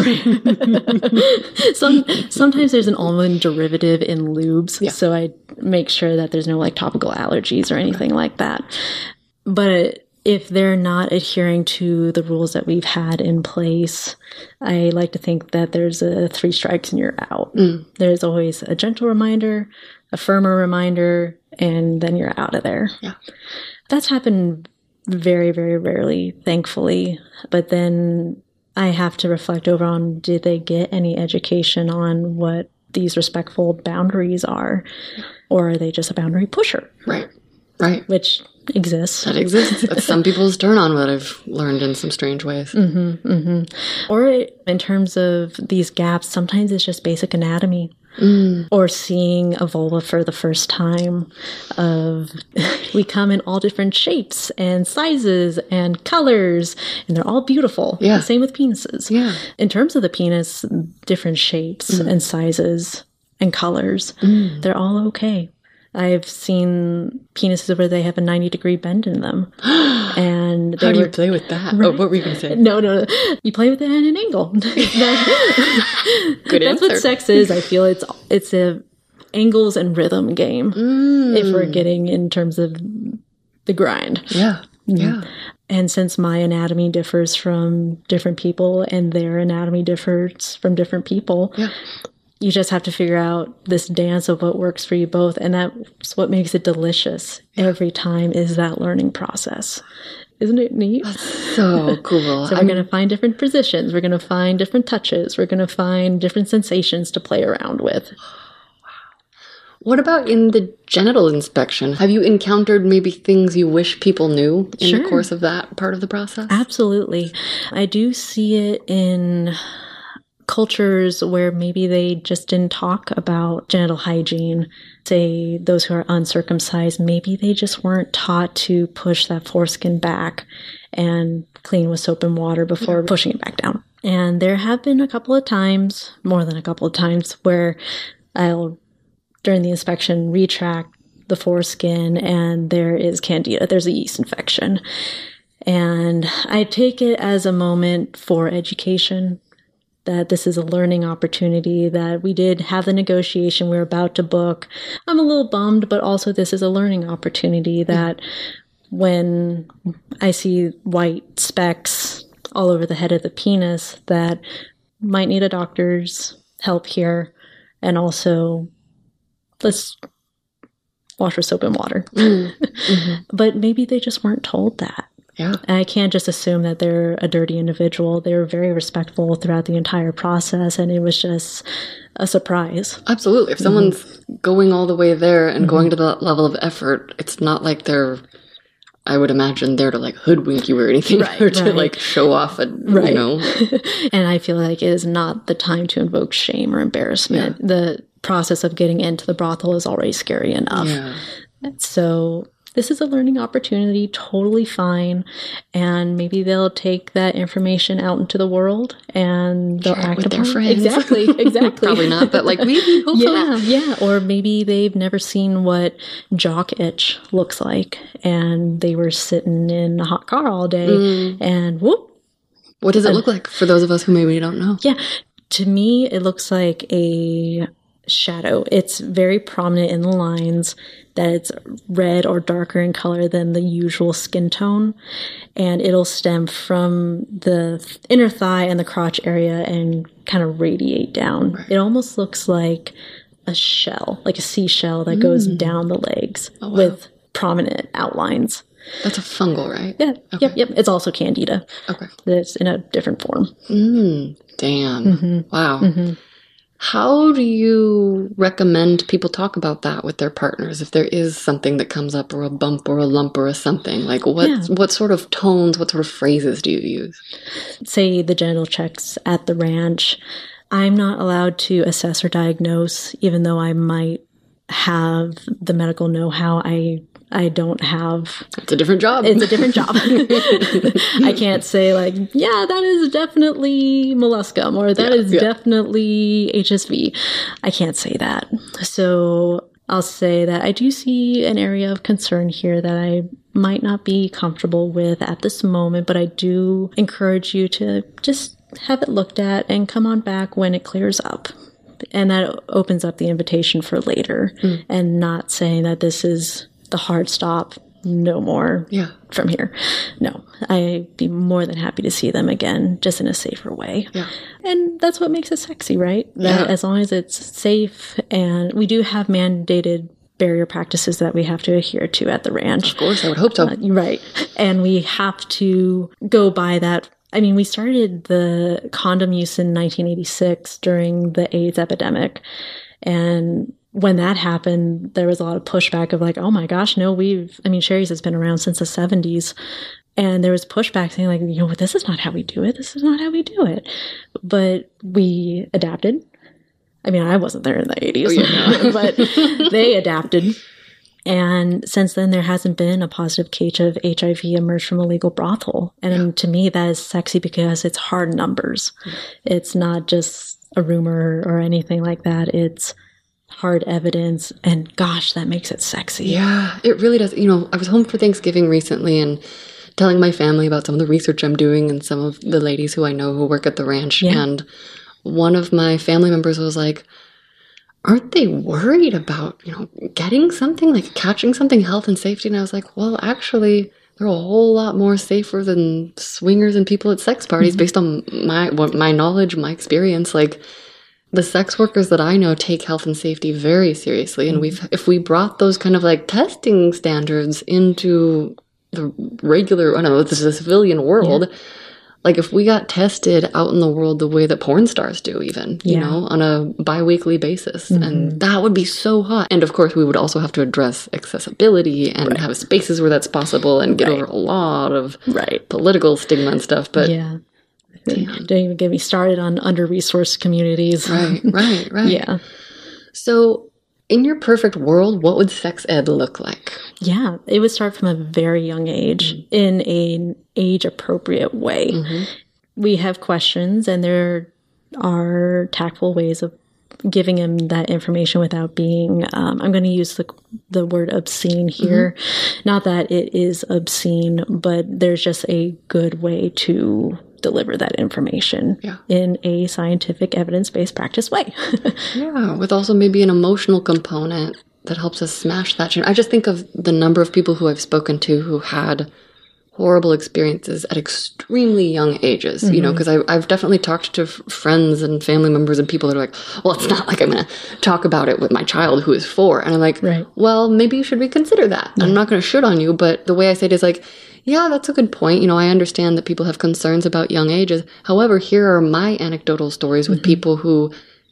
Some sometimes there's an almond derivative in lubes, Yeah. so I make sure that there's no like topical allergies or anything like that. But if they're not adhering to the rules that we've had in place, I like to think that there's a three strikes and you're out. Mm. There's always a gentle reminder, a firmer reminder, and then you're out of there. Yeah. That's happened very, very rarely, thankfully. But then I have to reflect over on, did they get any education on what these respectful boundaries are? Or are they just a boundary pusher, Right. Right. which exists? That exists. That's some people's turn on what I've learned in some strange ways. Mm-hmm, mm-hmm. Or in terms of these gaps, sometimes it's just basic anatomy. Mm. Or seeing a vulva for the first time. Of we come in all different shapes and sizes and colors, and they're all beautiful. Yeah. Same with penises. Yeah. In terms of the penis, different shapes and sizes and colors, they're all okay. I've seen penises where they have a ninety degree bend in them. And they How do were, you play with that? Oh, what were you going to say? No, no, no. You play with it at an angle. That- Good That's answer. what sex is. I feel it's it's a angles and rhythm game. Mm. If we're getting in terms of the grind. Yeah. Yeah. And since my anatomy differs from different people and their anatomy differs from different people, Yeah. you just have to figure out this dance of what works for you both. And that's what makes it delicious every time, is that learning process. Isn't it neat? So cool. So we're going to find different positions. We're going to find different touches. We're going to find different sensations to play around with. What about in the genital inspection? Have you encountered maybe things you wish people knew in Sure. the course of that part of the process? Absolutely. I do see it in cultures where maybe they just didn't talk about genital hygiene. Say those who are uncircumcised, maybe they just weren't taught to push that foreskin back and clean with soap and water before pushing it back down. And there have been a couple of times, more than a couple of times, where I'll, during the inspection, retract the foreskin and there is candida. There's a yeast infection. And I take it as a moment for education, that this is a learning opportunity, that we did have the negotiation we're about to book. I'm a little bummed, but also this is a learning opportunity that when I see white specks all over the head of the penis, that might need a doctor's help here. And also, let's wash with soap and water. Mm-hmm. But maybe they just weren't told that. Yeah. I can't just assume that they're a dirty individual. They were very respectful throughout the entire process, and it was just a surprise. Absolutely. If someone's going all the way there and going to that level of effort, it's not like they're I would imagine, there to like hoodwink you or anything, Right, or to right. like show off, a, Right. you know. And I feel like it is not the time to invoke shame or embarrassment. Yeah. The process of getting into the brothel is already scary enough. Yeah. So this is a learning opportunity, totally fine. And maybe they'll take that information out into the world and they'll Share it act with their upon it. friends. Exactly, exactly. Probably not, but like maybe, hopefully. Yeah, yeah. Or maybe they've never seen what jock itch looks like and they were sitting in a hot car all day Mm. and whoop. What does it look like for those of us who maybe don't know? Yeah. To me, it looks like a shadow. It's very prominent in the lines that it's red or darker in color than the usual skin tone. And it'll stem from the inner thigh and the crotch area and kind of radiate down. Right. It almost looks like a shell, like a seashell that goes Mm. down the legs Oh, wow. with prominent outlines. That's a fungal, right? Yeah, Okay. yep, yep. It's also candida. Okay. It's in a different form. Mm, damn. Mm-hmm. Wow. Mm-hmm. How do you recommend people talk about that with their partners if there is something that comes up, or a bump or a lump or a something? Like what Yeah. what sort of tones, what sort of phrases do you use? Say the genital checks at the ranch. I'm not allowed to assess or diagnose, even though I might have the medical know-how. I I don't have. It's a different job. It's a different job. I can't say like, yeah, that is definitely molluscum or that Yeah, is yeah. definitely H S V. I can't say that. So I'll say that I do see an area of concern here that I might not be comfortable with at this moment, but I do encourage you to just have it looked at and come on back when it clears up. And that opens up the invitation for later Mm. and not saying that this is the hard stop, no more Yeah. from here. No, I'd be more than happy to see them again, just in a safer way. Yeah. And that's what makes it sexy, right? That Yeah. as long as it's safe, and we do have mandated barrier practices that we have to adhere to at the ranch. Of course, I would hope so. Uh, right. And we have to go by that. I mean, we started the condom use in nineteen eighty-six during the AIDS epidemic. And when that happened, there was a lot of pushback of like, oh my gosh, no, we've, I mean, Sherry's has been around since the seventies. And there was pushback saying like, you know, this is not how we do it. This is not how we do it. But we adapted. I mean, I wasn't there in the eighties, Oh, yeah. but they adapted. And since then, there hasn't been a positive case of H I V emerged from a legal brothel. And Yeah. to me, that is sexy because it's hard numbers. It's not just a rumor or anything like that. It's hard evidence. And gosh, that makes it sexy. Yeah, it really does. You know, I was home for Thanksgiving recently and telling my family about some of the research I'm doing and some of the ladies who I know who work at the ranch. Yeah. And one of my family members was like, aren't they worried about, you know, getting something, like catching something, health and safety? And I was like, well, actually, they're a whole lot more safer than swingers and people at sex parties based on my what, my knowledge, my experience. Like, the sex workers that I know take health and safety very seriously. And we've, if we brought those kind of like testing standards into the regular, I don't know, the civilian world, like if we got tested out in the world the way that porn stars do, even, you Yeah. know, on a bi-weekly basis. And that would be so hot. And of course, we would also have to address accessibility and have spaces where that's possible and get Right. over a lot of Right. political stigma and stuff. But Yeah. Don't even get me started on under-resourced communities. right, right, right. Yeah. So, in your perfect world, what would sex ed look like? Yeah. It would start from a very young age in an age-appropriate way. Mm-hmm. We have questions, and there are tactful ways of giving him that information without being, um, I'm going to use the, the word obscene here. Not that it is obscene, but there's just a good way to deliver that information Yeah. in a scientific evidence-based practice way. Yeah, with also maybe an emotional component that helps us smash that. I just think of the number of people who I've spoken to who had horrible experiences at extremely young ages, you know, because I've definitely talked to f- friends and family members and people that are like, well, it's not like I'm going to talk about it with my child who is four. And I'm like, Right. well, maybe you should reconsider that. I'm not going to shit on you, but the way I say it is like, yeah, that's a good point. You know, I understand that people have concerns about young ages. However, here are my anecdotal stories with people who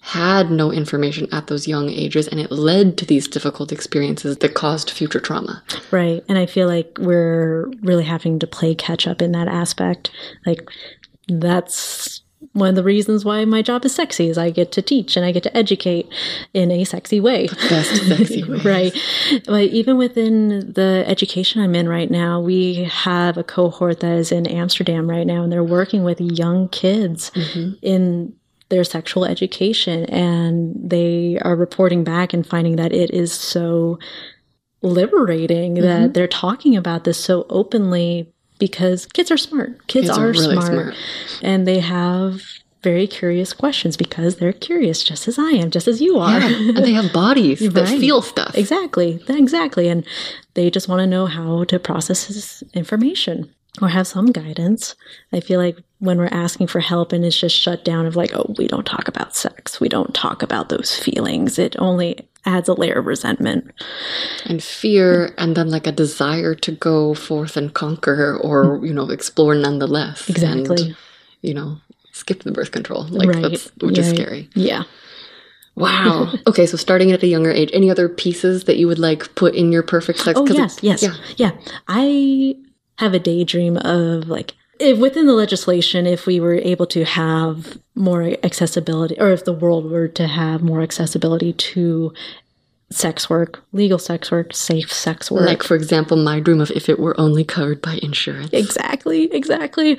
had no information at those young ages, and it led to these difficult experiences that caused future trauma. Right. And I feel like we're really having to play catch up in that aspect. Like, that's one of the reasons why my job is sexy, is I get to teach and I get to educate in a sexy way. The best sexy way. Right. But even within the education I'm in right now, we have a cohort that is in Amsterdam right now, and they're working with young kids mm-hmm. in their sexual education, and they are reporting back and finding that it is so liberating mm-hmm. that they're talking about this so openly, because kids are smart. Kids, kids are, are really smart, smart. And they have very curious questions because they're curious just as I am, just as you are. Yeah. And they have bodies that right. feel stuff. Exactly. Exactly. And they just want to know how to process this information or have some guidance. I feel like when we're asking for help and it's just shut down of like, oh, we don't talk about sex. We don't talk about those feelings. It only adds a layer of resentment. And fear, and then like a desire to go forth and conquer or, you know, explore nonetheless. Exactly. And, you know, skip the birth control. Like right. that's, which right. is scary. Yeah. Wow. Okay, so starting at a younger age, any other pieces that you would like put in your perfect sex? Oh, yes, it, yes. Yeah. yeah. I have a daydream of like, if within the legislation, if we were able to have more accessibility, or if the world were to have more accessibility to sex work, legal sex work, safe sex work. Like, for example, my dream of if it were only covered by insurance. Exactly, exactly.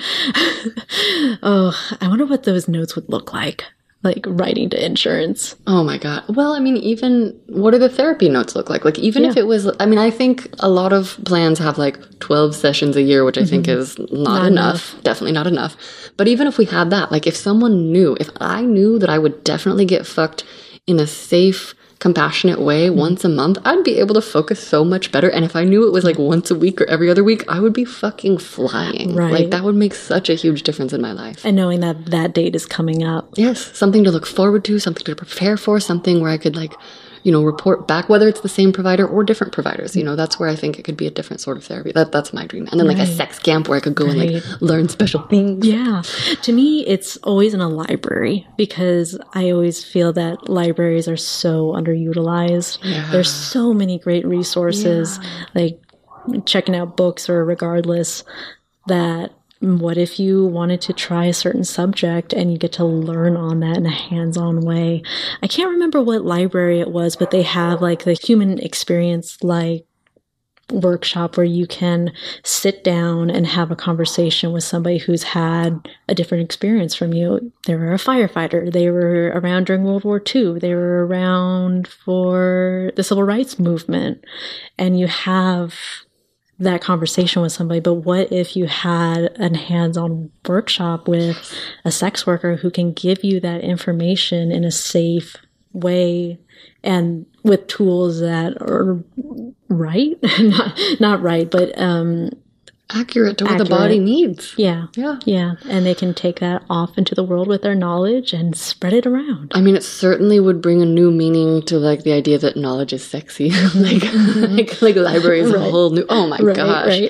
Oh, I wonder what those notes would look like. Like writing to insurance. Oh my God. Well, I mean, even what do the therapy notes look like? Like, even yeah. if it was, I mean, I think a lot of plans have like twelve sessions a year, which I mm-hmm. think is not, not enough. enough. Definitely not enough. But even if we had that, like if someone knew, if I knew that I would definitely get fucked in a safe, compassionate way mm-hmm. once a month, I'd be able to focus so much better. And if I knew it was like once a week or every other week, I would be fucking flying. Right. Like that would make such a huge difference in my life. And knowing that that date is coming up. Yes. Something to look forward to, something to prepare for, something where I could like, you know, report back, whether it's the same provider or different providers. You know, that's where I think it could be a different sort of therapy. That That's my dream. And then right. like a sex camp where I could go right. and like learn special things. Yeah. To me, it's always in a library because I always feel that libraries are so underutilized. Yeah. There's so many great resources, yeah. like checking out books or regardless, that what if you wanted to try a certain subject and you get to learn on that in a hands-on way? I can't remember what library it was, but they have like the human experience like workshop where you can sit down and have a conversation with somebody who's had a different experience from you. They were a firefighter. They were around during World War Two. They were around for the civil rights movement. And you have that conversation with somebody. But what if you had a hands-on workshop with a sex worker who can give you that information in a safe way and with tools that are right? not, not right, but um, accurate to what accurate. the body needs. Yeah. Yeah. Yeah. And they can take that off into the world with their knowledge and spread it around. I mean, it certainly would bring a new meaning to like the idea that knowledge is sexy. like, mm-hmm. like, like library is right. a whole new, oh my right, gosh. Right.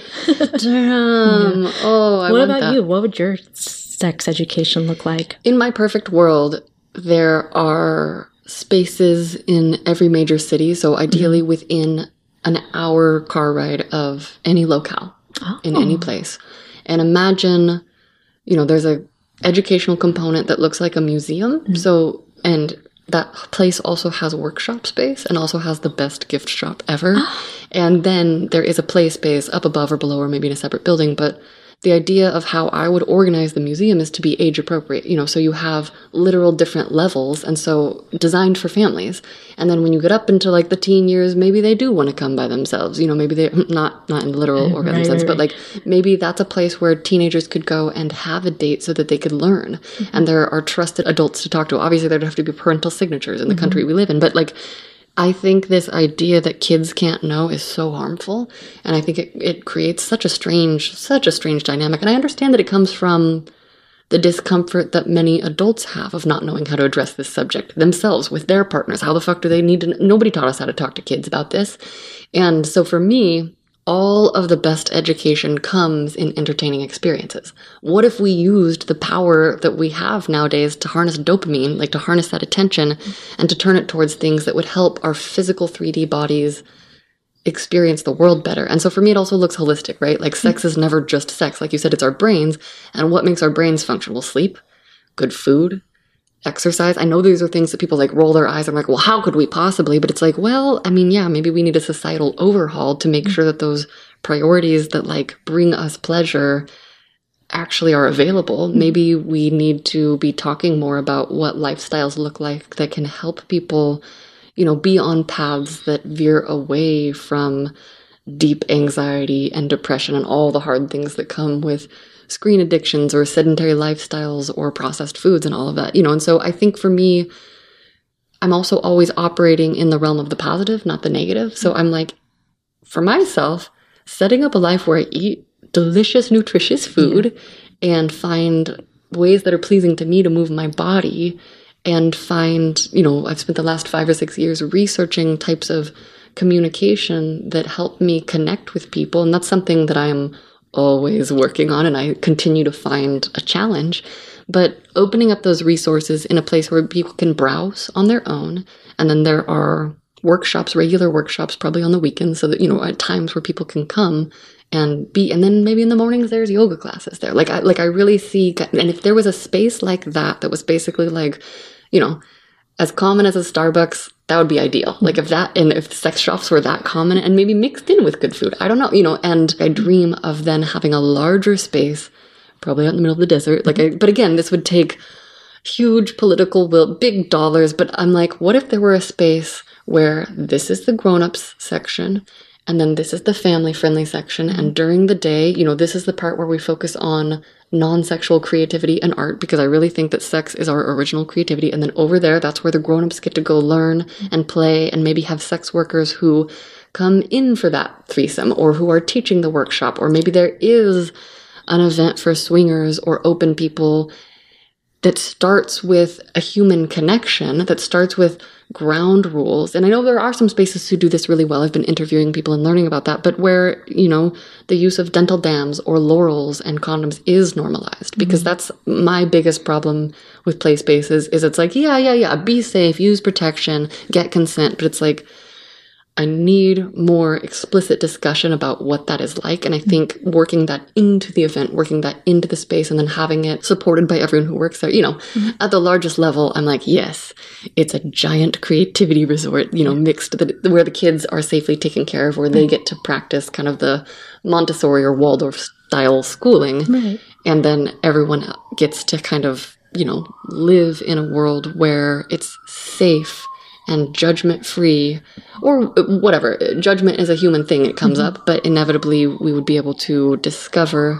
Damn. Yeah. Oh, I What want about that. you? What would your sex education look like? In my perfect world, there are spaces in every major city. So ideally mm-hmm. within an hour car ride of any locale. Oh. In any place. And imagine, you know, there's a educational component that looks like a museum. Mm-hmm. So, and that place also has a workshop space and also has the best gift shop ever. Oh. And then there is a play space up above or below or maybe in a separate building. But the idea of how I would organize the museum is to be age appropriate, you know, so you have literal different levels and so designed for families. And then when you get up into like the teen years, maybe they do want to come by themselves, you know, maybe they're not, not in the literal orgasm right, sense, right, but like maybe that's a place where teenagers could go and have a date so that they could learn. Mm-hmm. And there are trusted adults to talk to. Obviously there'd have to be parental signatures in the mm-hmm. country we live in, but like, I think this idea that kids can't know is so harmful. And I think it, it creates such a strange, such a strange dynamic. And I understand that it comes from the discomfort that many adults have of not knowing how to address this subject themselves with their partners. How the fuck do they need to, nobody taught us how to talk to kids about this. And so for me, all of the best education comes in entertaining experiences. What if we used the power that we have nowadays to harness dopamine, like to harness that attention, and to turn it towards things that would help our physical three D bodies experience the world better? And so for me, it also looks holistic, right? Like sex is never just sex. Like you said, it's our brains. And what makes our brains function? Well, sleep, good food, exercise. I know these are things that people like roll their eyes. I'm like, well, how could we possibly? But it's like, well, I mean, yeah, maybe we need a societal overhaul to make sure that those priorities that like bring us pleasure actually are available. Maybe we need to be talking more about what lifestyles look like that can help people, you know, be on paths that veer away from deep anxiety and depression and all the hard things that come with screen addictions or sedentary lifestyles or processed foods and all of that, you know. And so I think for me, I'm also always operating in the realm of the positive, not the negative. So I'm like, for myself, setting up a life where I eat delicious, nutritious food yeah. and find ways that are pleasing to me to move my body, and find, you know, I've spent the last five or six years researching types of communication that help me connect with people. And that's something that I am always working on, and I continue to find a challenge. But opening up those resources in a place where people can browse on their own, and then there are workshops, regular workshops, probably on the weekends, so that, you know, at times where people can come and be, and then maybe in the mornings there's yoga classes there. Like I, like I really see, and if there was a space like that, that was basically like, you know, as common as a Starbucks, that would be ideal. Mm-hmm. Like if that, and if sex shops were that common and maybe mixed in with good food, I don't know, you know, and I dream of then having a larger space, probably out in the middle of the desert. Like, I, but again, this would take huge political will, big dollars. But I'm like, what if there were a space where this is the grown-ups section, and then this is the family-friendly section, and during the day, you know, this is the part where we focus on non-sexual creativity and art, because I really think that sex is our original creativity. And then over there, that's where the grown-ups get to go learn and play, and maybe have sex workers who come in for that threesome, or who are teaching the workshop, or maybe there is an event for swingers or open people that starts with a human connection, that starts with ground rules. And I know there are some spaces who do this really well. I've been interviewing people and learning about that, but where, you know, the use of dental dams or lorals and condoms is normalized, because mm-hmm. that's my biggest problem with play spaces is it's like, yeah, yeah, yeah, be safe, use protection, get consent. But it's like, I need more explicit discussion about what that is like. And I think working that into the event, working that into the space, and then having it supported by everyone who works there, you know, mm-hmm. at the largest level, I'm like, yes, it's a giant creativity resort, you know, mixed the, where the kids are safely taken care of, where they get to practice kind of the Montessori or Waldorf style schooling. Right. And then everyone gets to kind of, you know, live in a world where it's safe and judgment-free, or whatever. Judgment is a human thing. It comes mm-hmm. up, but inevitably we would be able to discover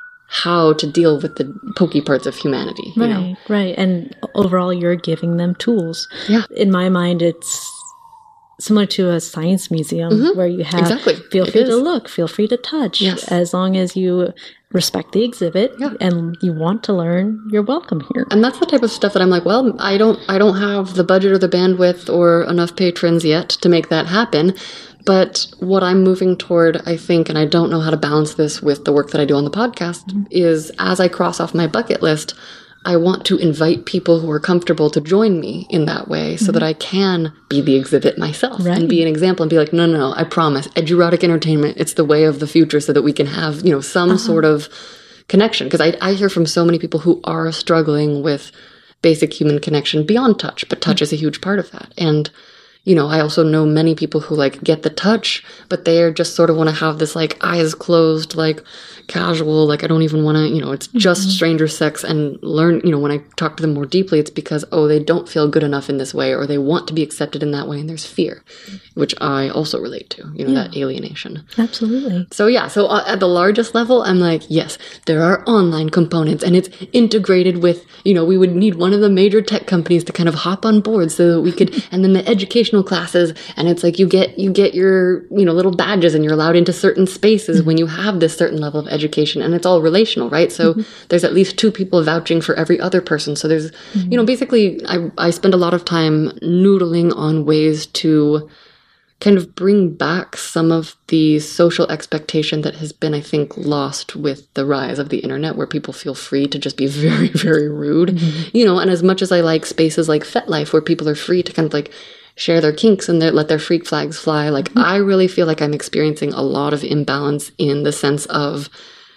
how to deal with the pokey parts of humanity. You right, know? right. And overall, you're giving them tools. Yeah. In my mind, it's similar to a science museum mm-hmm. where you have, exactly. feel it free is. to look, feel free to touch. Yes. As long as you respect the exhibit yeah. and you want to learn, you're welcome here. And that's the type of stuff that I'm like, well, I don't I don't have the budget or the bandwidth or enough patrons yet to make that happen. But what I'm moving toward, I think, and I don't know how to balance this with the work that I do on the podcast, mm-hmm. is as I cross off my bucket list, I want to invite people who are comfortable to join me in that way so mm-hmm. that I can be the exhibit myself right. and be an example and be like, no, no, no, I promise, edurotic entertainment, it's the way of the future so that we can have, you know, some uh-huh. sort of connection. Because I, I hear from so many people who are struggling with basic human connection beyond touch, but touch mm-hmm. is a huge part of that. And, you know, I also know many people who like get the touch, but they are just sort of want to have this like eyes closed, like casual, like I don't even want to, you know, it's just mm-hmm. stranger sex, and learn, you know, when I talk to them more deeply, it's because, oh, they don't feel good enough in this way, or they want to be accepted in that way, and there's fear, which I also relate to, you know, yeah. that alienation. Absolutely. So yeah, so uh, at the largest level, I'm like, yes, there are online components, and it's integrated with, you know, we would need one of the major tech companies to kind of hop on board so that we could, and then the educational classes, and it's like you get, you get your, you know, little badges, and you're allowed into certain spaces mm-hmm. when you have this certain level of education, and it's all relational, right? So mm-hmm. there's at least two people vouching for every other person. So there's, mm-hmm. you know, basically I, I spend a lot of time noodling on ways to kind of bring back some of the social expectation that has been, I think, lost with the rise of the internet, where people feel free to just be very, very rude. Mm-hmm. You know, and as much as I like spaces like FetLife, where people are free to kind of like share their kinks and their, let their freak flags fly, like mm-hmm. I really feel like I'm experiencing a lot of imbalance in the sense of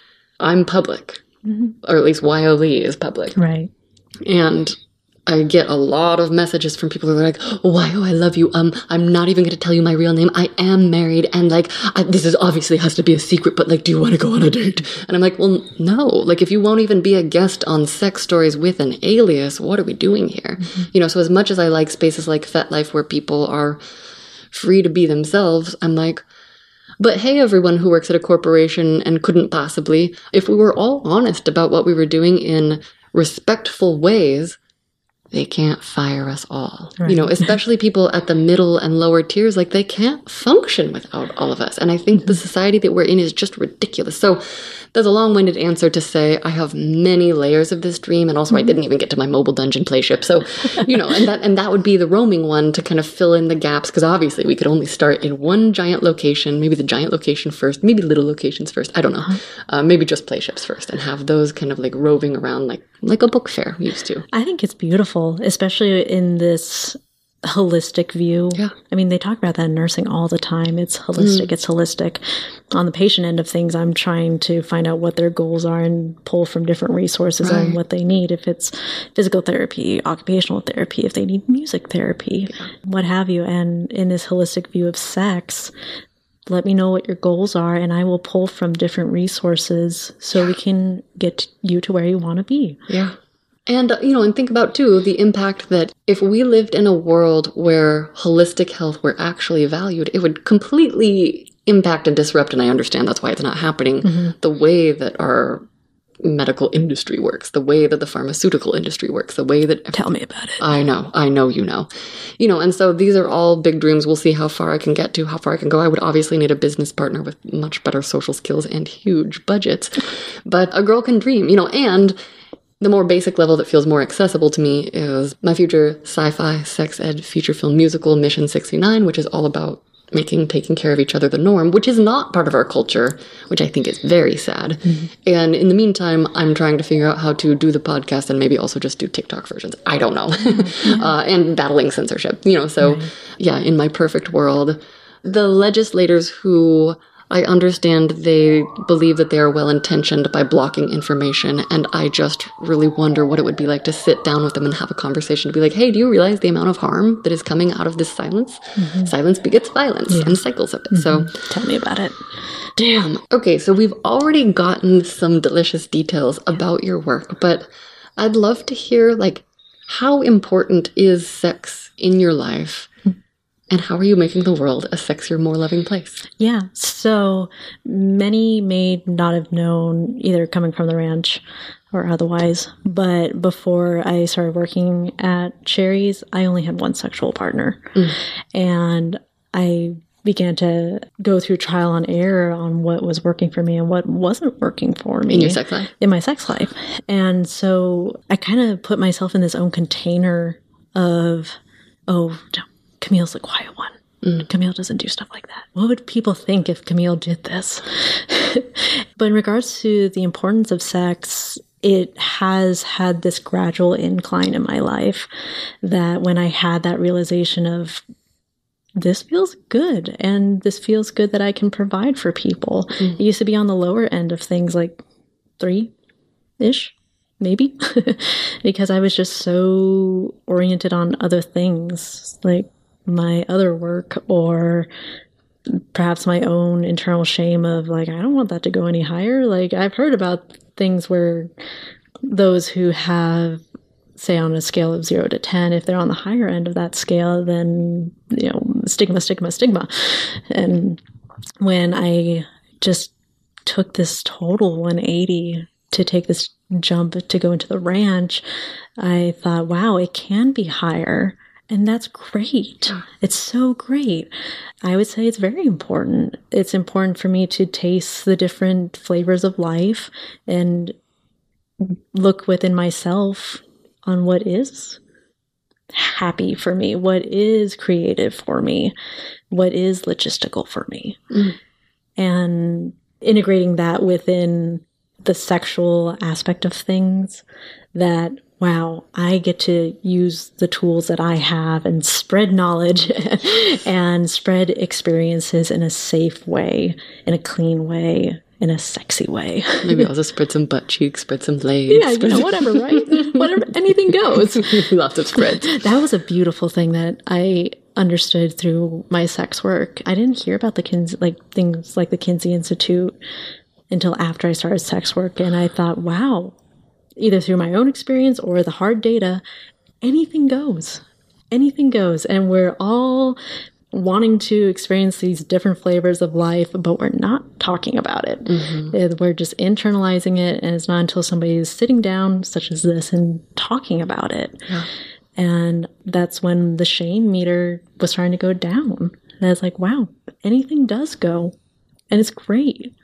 I'm public, mm-hmm. or at least Wyo Lee is public. Right. And I get a lot of messages from people who are like, Wyo, I love you. Um, I'm not even going to tell you my real name. I am married. And like, I, this is obviously has to be a secret, but like, do you want to go on a date? And I'm like, well, no. Like, if you won't even be a guest on Sex Stories with an alias, what are we doing here? Mm-hmm. You know, so as much as I like spaces like FetLife where people are free to be themselves, I'm like, but hey, everyone who works at a corporation and couldn't possibly, if we were all honest about what we were doing in respectful ways, they can't fire us all. Right. You know, especially people at the middle and lower tiers, like they can't function without all of us. And I think mm-hmm. the society that we're in is just ridiculous. So there's a long-winded answer to say I have many layers of this dream. And also mm-hmm. I didn't even get to my mobile dungeon play ship. So, you know, and that and that would be the roaming one to kind of fill in the gaps. Because obviously we could only start in one giant location, maybe the giant location first, maybe little locations first. I don't know. Uh-huh. Uh, maybe just play ships first and have those kind of like roving around like like a book fair used to. I think it's beautiful, especially in this holistic view. Yeah. I mean, they talk about that in nursing all the time. It's holistic. Mm. It's holistic. On the patient end of things, I'm trying to find out what their goals are and pull from different resources right. on what they need. If it's physical therapy, occupational therapy, if they need music therapy, yeah. what have you. And in this holistic view of sex, let me know what your goals are, and I will pull from different resources so yeah. we can get you to where you want to be. Yeah. And, you know, and think about, too, the impact that if we lived in a world where holistic health were actually valued, it would completely impact and disrupt, and I understand that's why it's not happening, mm-hmm. the way that our medical industry works, the way that the pharmaceutical industry works, the way that... Tell me about it. I know. I know you know. You know, and so these are all big dreams. We'll see how far I can get to, how far I can go. I would obviously need a business partner with much better social skills and huge budgets. But a girl can dream, you know, and the more basic level that feels more accessible to me is my future sci-fi, sex ed, feature film musical, Mission sixty-nine, which is all about making taking care of each other the norm, which is not part of our culture, which I think is very sad. Mm-hmm. And in the meantime, I'm trying to figure out how to do the podcast and maybe also just do TikTok versions. I don't know. Yeah. uh, and battling censorship, you know, so right. yeah, in my perfect world, the legislators who I understand they believe that they are well-intentioned by blocking information, and I just really wonder what it would be like to sit down with them and have a conversation to be like, hey, do you realize the amount of harm that is coming out of this silence? Mm-hmm. Silence begets violence yeah. and cycles of it. Mm-hmm. So tell me about it. Damn. Okay, so we've already gotten some delicious details about your work, but I'd love to hear, like, how important is sex in your life? And how are you making the world a sexier, more loving place? Yeah. So many may not have known, either coming from the ranch or otherwise, but before I started working at Cherries, I only had one sexual partner. Mm. And I began to go through trial and error on what was working for me and what wasn't working for me. In your sex life? In my sex life. And so I kind of put myself in this own container of, oh, don't. Camille's the quiet one. Mm. Camille doesn't do stuff like that. What would people think if Camille did this? But in regards to the importance of sex, it has had this gradual incline in my life that when I had that realization of this feels good and this feels good that I can provide for people. Mm. It used to be on the lower end of things, like three-ish. Maybe, because I was just so oriented on other things, like my other work, or perhaps my own internal shame of like, I don't want that to go any higher. Like, I've heard about things where those who have, say, on a scale of zero to ten, if they're on the higher end of that scale, then, you know, stigma, stigma, stigma. And when I just took this total one eighty to take this jump to go into the ranch, I thought, wow, it can be higher. And that's great. It's so great. I would say it's very important. It's important for me to taste the different flavors of life and look within myself on what is. happy for me? What is creative for me? What is logistical for me? Mm. And integrating that within the sexual aspect of things, that, wow, I get to use the tools that I have and spread knowledge and spread experiences in a safe way, in a clean way, in a sexy way. Maybe also spread some butt cheeks, spread some legs. Yeah, you know, whatever, right? Whatever, anything goes. Lots of spreads. That was a beautiful thing that I understood through my sex work. I didn't hear about the Kinsey, like things like the Kinsey Institute until after I started sex work. And I thought, wow, either through my own experience or the hard data, anything goes. Anything goes. And we're all wanting to experience these different flavors of life, but we're not talking about it. Mm-hmm. We're just internalizing it. And it's not until somebody is sitting down, such as this, and talking about it. Yeah. And that's when the shame meter was starting to go down. And I was like, wow, anything does go. And it's great.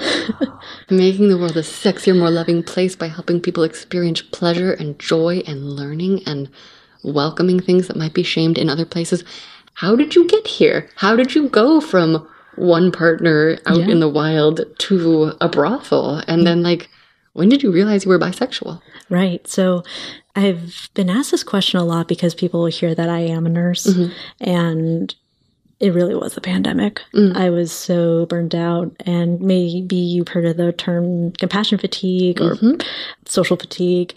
Making the world a sexier, more loving place by helping people experience pleasure and joy and learning and welcoming things that might be shamed in other places. How did you get here? How did you go from one partner out yeah. in the wild to a brothel? And then, like, when did you realize you were bisexual? Right. So I've been asked this question a lot because people hear that I am a nurse. Mm-hmm. And it really was the pandemic. Mm. I was so burned out, and maybe you've heard of the term compassion fatigue or mm-hmm. social fatigue.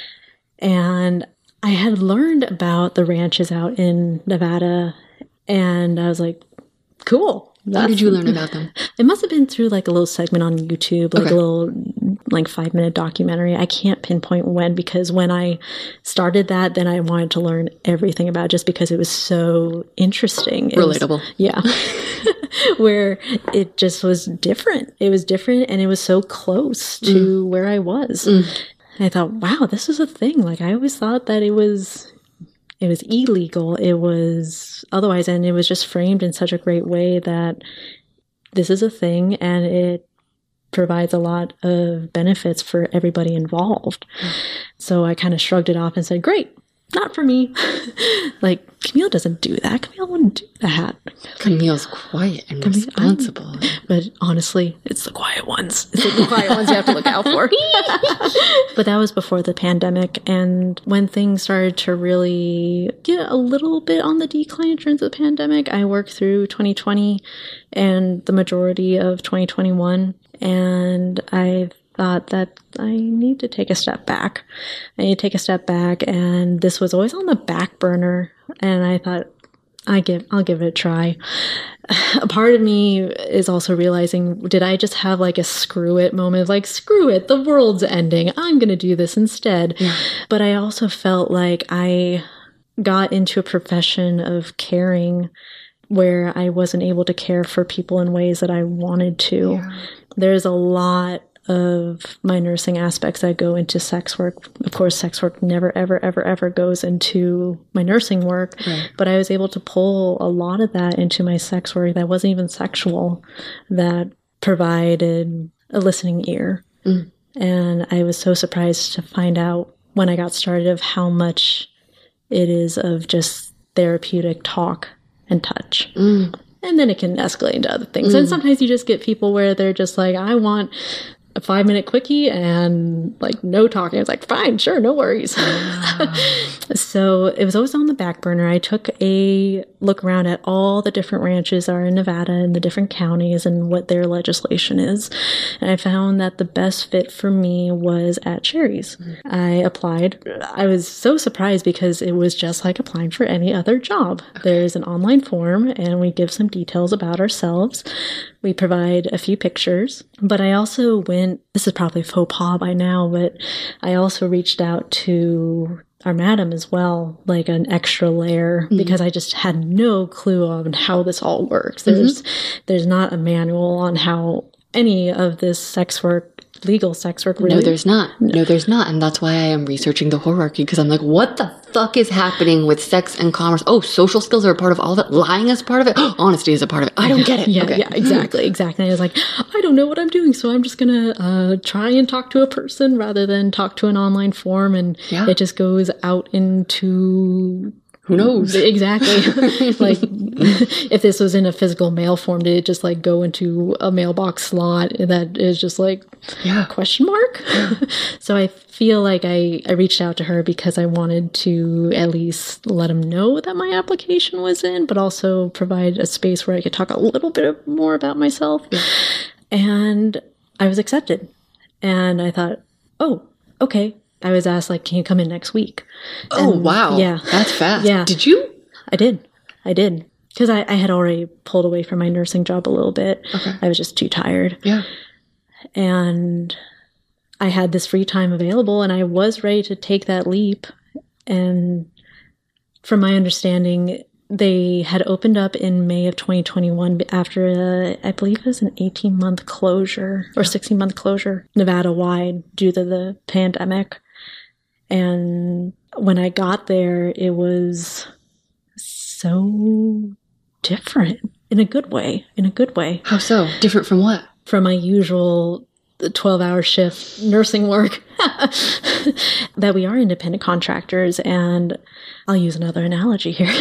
And I had learned about the ranches out in Nevada, and I was like, cool. How did you learn about them? It must have been through like a little segment on YouTube, like okay. a little like five minute documentary. I can't pinpoint when, because when I started that, then I wanted to learn everything about it just because it was so interesting. It Relatable. Was, yeah. Where it just was different. It was different, and it was so close to mm. where I was. Mm. And I thought, wow, this is a thing. Like, I always thought that it was... It was illegal. It was otherwise, and it was just framed in such a great way that this is a thing, and it provides a lot of benefits for everybody involved. Mm. So I kind of shrugged it off and said, great, not for me. Like, Camille doesn't do that. Camille wouldn't do that. Camille's quiet and Camille, responsible. I'm, but honestly, it's the quiet ones. It's the quiet ones you have to look out for. But that was before the pandemic. And when things started to really get a little bit on the decline during the pandemic, I worked through twenty twenty and the majority of twenty twenty-one. And I thought that I need to take a step back. I need to take a step back. And this was always on the back burner. And I thought, I give, I'll give it a try. A part of me is also realizing, did I just have like a screw it moment of like, screw it, the world's ending, I'm going to do this instead. Yeah. But I also felt like I got into a profession of caring where I wasn't able to care for people in ways that I wanted to. Yeah. There's a lot of my nursing aspects that go into sex work. Of course, sex work never, ever, ever, ever goes into my nursing work. Right. But I was able to pull a lot of that into my sex work that wasn't even sexual, that provided a listening ear. Mm. And I was so surprised to find out when I got started of how much it is of just therapeutic talk and touch. Mm. And then it can escalate into other things. Mm. And sometimes you just get people where they're just like, I want a five minute quickie and like no talking. It's like, fine, sure, no worries. Wow. So it was always on the back burner. I took a look around at all the different ranches that are in Nevada and the different counties and what their legislation is. And I found that the best fit for me was at Sherry's. Mm. I applied. I was so surprised because it was just like applying for any other job. Okay. There's an online form and we give some details about ourselves. We provide a few pictures, but I also went, this is probably faux pas by now, but I also reached out to our madam as well, like an extra layer, mm-hmm. because I just had no clue on how this all works. There's, mm-hmm. there's not a manual on how any of this sex work, legal sex work really. No, there's not. No. no, there's not. And that's why I am researching the hierarchy, because I'm like, what the fuck is happening with sex and commerce? Oh, social skills are a part of all of it. Lying is part of it. Honesty is a part of it. I don't get it. Yeah, okay. yeah, exactly, exactly. And I was like, I don't know what I'm doing, so I'm just going to uh, try and talk to a person rather than talk to an online form. And yeah. it just goes out into Who knows? Exactly. Like, if this was in a physical mail form, did it just like go into a mailbox slot that is just like, yeah. question mark? Yeah. So I feel like I, I reached out to her because I wanted to at least let them know that my application was in, but also provide a space where I could talk a little bit more about myself. Yeah. And I was accepted. And I thought, oh, okay. I was asked, like, can you come in next week? Oh, and, wow. Yeah. That's fast. Yeah. Did you? I did. I did. Because I, I had already pulled away from my nursing job a little bit. Okay. I was just too tired. Yeah. And I had this free time available, and I was ready to take that leap. And from my understanding, they had opened up in May of twenty twenty-one after, a, I believe it was an eighteen-month closure or sixteen-month closure, Nevada-wide, due to the pandemic. And when I got there, it was so different in a good way, in a good way. How so? Different from what? From my usual twelve-hour shift nursing work. That we are independent contractors, and I'll use another analogy here.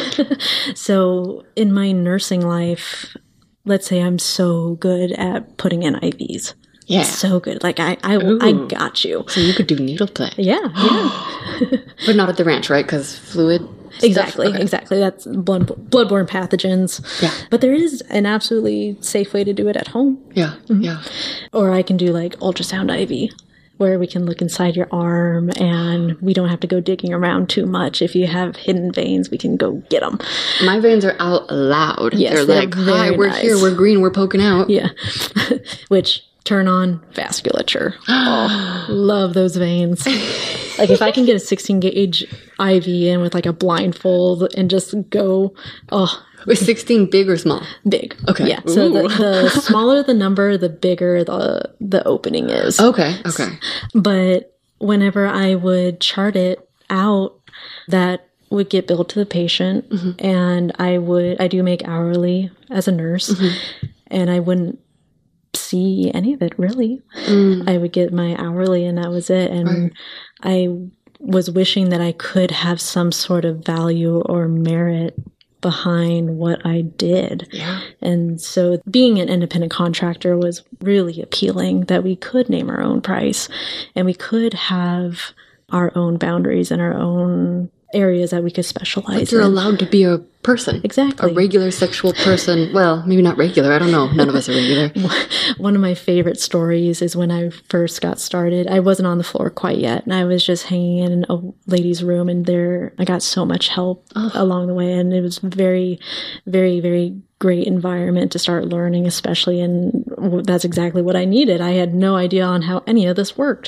So in my nursing life, let's say I'm so good at putting in I Vs. Yeah. So good. Like, I I, I got you. So you could do needle play. Yeah, yeah. But not at the ranch, right? Because fluid stuff? Exactly, okay. Exactly. That's blood, bloodborne pathogens. Yeah. But there is an absolutely safe way to do it at home. Yeah, mm-hmm. yeah. Or I can do, like, ultrasound I V, where we can look inside your arm and we don't have to go digging around too much. If you have hidden veins, we can go get them. My veins are out loud. Yes, they're, they're like, hi, we're nice. here, we're green, we're poking out. Yeah. Which, turn on vasculature. Oh, love those veins. Like, if I can get a sixteen gauge I V in with like a blindfold and just go, oh. Was sixteen big or small? Big. Okay. Yeah. So the, the smaller the number, the bigger the the opening is. Okay. Okay. But whenever I would chart it out, that would get billed to the patient, mm-hmm. and I would I do make hourly as a nurse, mm-hmm. and I wouldn't see any of it really. Mm. I would get my hourly, and that was it. And right. I was wishing that I could have some sort of value or merit behind what I did. Yeah. And so being an independent contractor was really appealing, that we could name our own price and we could have our own boundaries and our own areas that we could specialize like you're in. allowed to be a person. Exactly. A regular sexual person. Well, maybe not regular. I don't know. None of us are regular. One of my favorite stories is when I first got started. I wasn't on the floor quite yet, and I was just hanging in a lady's room, and there I got so much help oh. along the way, and it was very, very, very great environment to start learning, especially, and that's exactly what I needed. I had no idea on how any of this worked.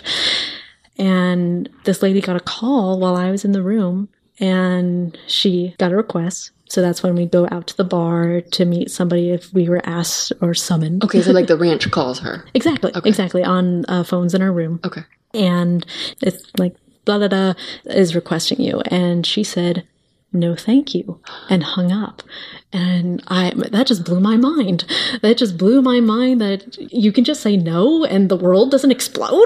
And this lady got a call while I was in the room, and she got a request. So that's when we go out to the bar to meet somebody if we were asked or summoned. Okay, so like the ranch calls her. Exactly, okay. exactly, on uh, phones in her room. Okay. And it's like, blah, blah, blah, is requesting you. And she said, no, thank you, and hung up. And I, that just blew my mind. That just blew my mind that you can just say no and the world doesn't explode.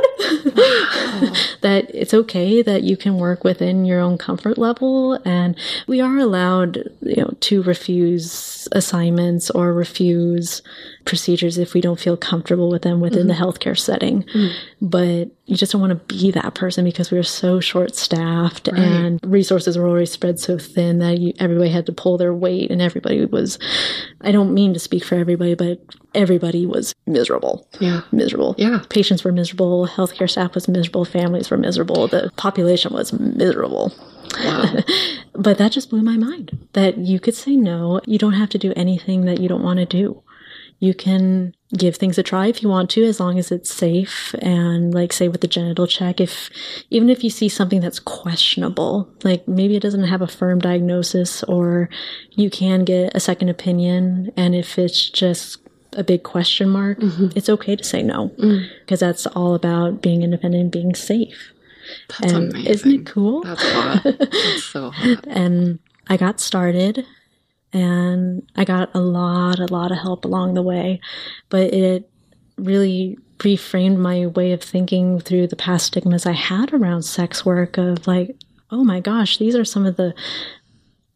That it's okay that you can work within your own comfort level. And we are allowed, you know, to refuse assignments or refuse procedures if we don't feel comfortable with them within mm-hmm. the healthcare setting. Mm-hmm. But you just don't want to be that person because we were so short-staffed right. and resources were already spread so thin that you, everybody had to pull their weight, and everybody was, I don't mean to speak for everybody, but everybody was miserable. Yeah. Miserable. Yeah. Patients were miserable. Healthcare staff was miserable. Families were miserable. The population was miserable. Wow. But that just blew my mind, that you could say no. You don't have to do anything that you don't want to do. You can give things a try if you want to, as long as it's safe. And like, say with the genital check, if even if you see something that's questionable, like maybe it doesn't have a firm diagnosis, or you can get a second opinion. And if it's just a big question mark, mm-hmm. it's okay to say no, because mm. that's all about being independent and being safe. That's and amazing. Isn't it cool? That's hot. That's so hot. And I got started. And I got a lot, a lot of help along the way, but it really reframed my way of thinking through the past stigmas I had around sex work of like, oh my gosh, these are some of the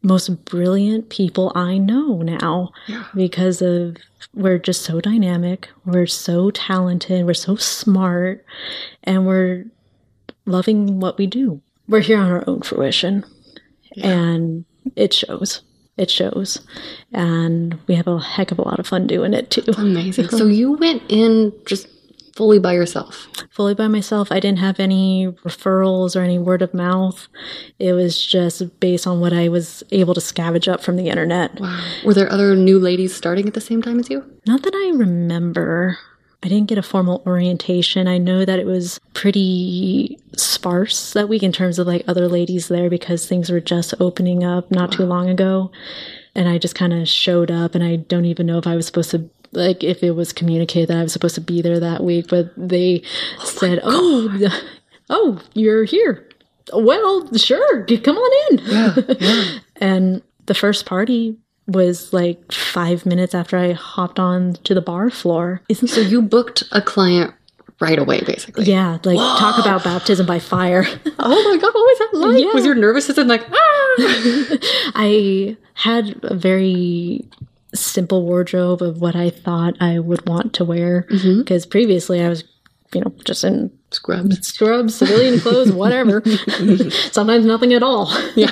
most brilliant people I know now Yeah. because of we're just so dynamic, we're so talented, we're so smart, and we're loving what we do. We're here on our own fruition, Yeah. and it shows. It shows. And we have a heck of a lot of fun doing it too. Amazing. So you went in just fully by yourself? Fully by myself. I didn't have any referrals or any word of mouth. It was just based on what I was able to scavenge up from the internet. Wow. Were there other new ladies starting at the same time as you? Not that I remember. I didn't get a formal orientation. I know that it was pretty sparse that week in terms of like other ladies there because things were just opening up not wow. too long ago. And I just kind of showed up, and I don't even know if I was supposed to, like, if it was communicated that I was supposed to be there that week, but they oh said, oh, oh, you're here. Well, sure, come on in. Yeah, yeah. And the first party was like five minutes after I hopped on to the bar floor. So you booked a client right away, basically? Yeah, like Whoa. Talk about baptism by fire. Oh my God, what was that like? Yeah. Was your nervous system like, ah? I had a very simple wardrobe of what I thought I would want to wear because mm-hmm. previously I was, you know, just in scrubs, scrubs, civilian clothes, whatever. Sometimes nothing at all. Yeah.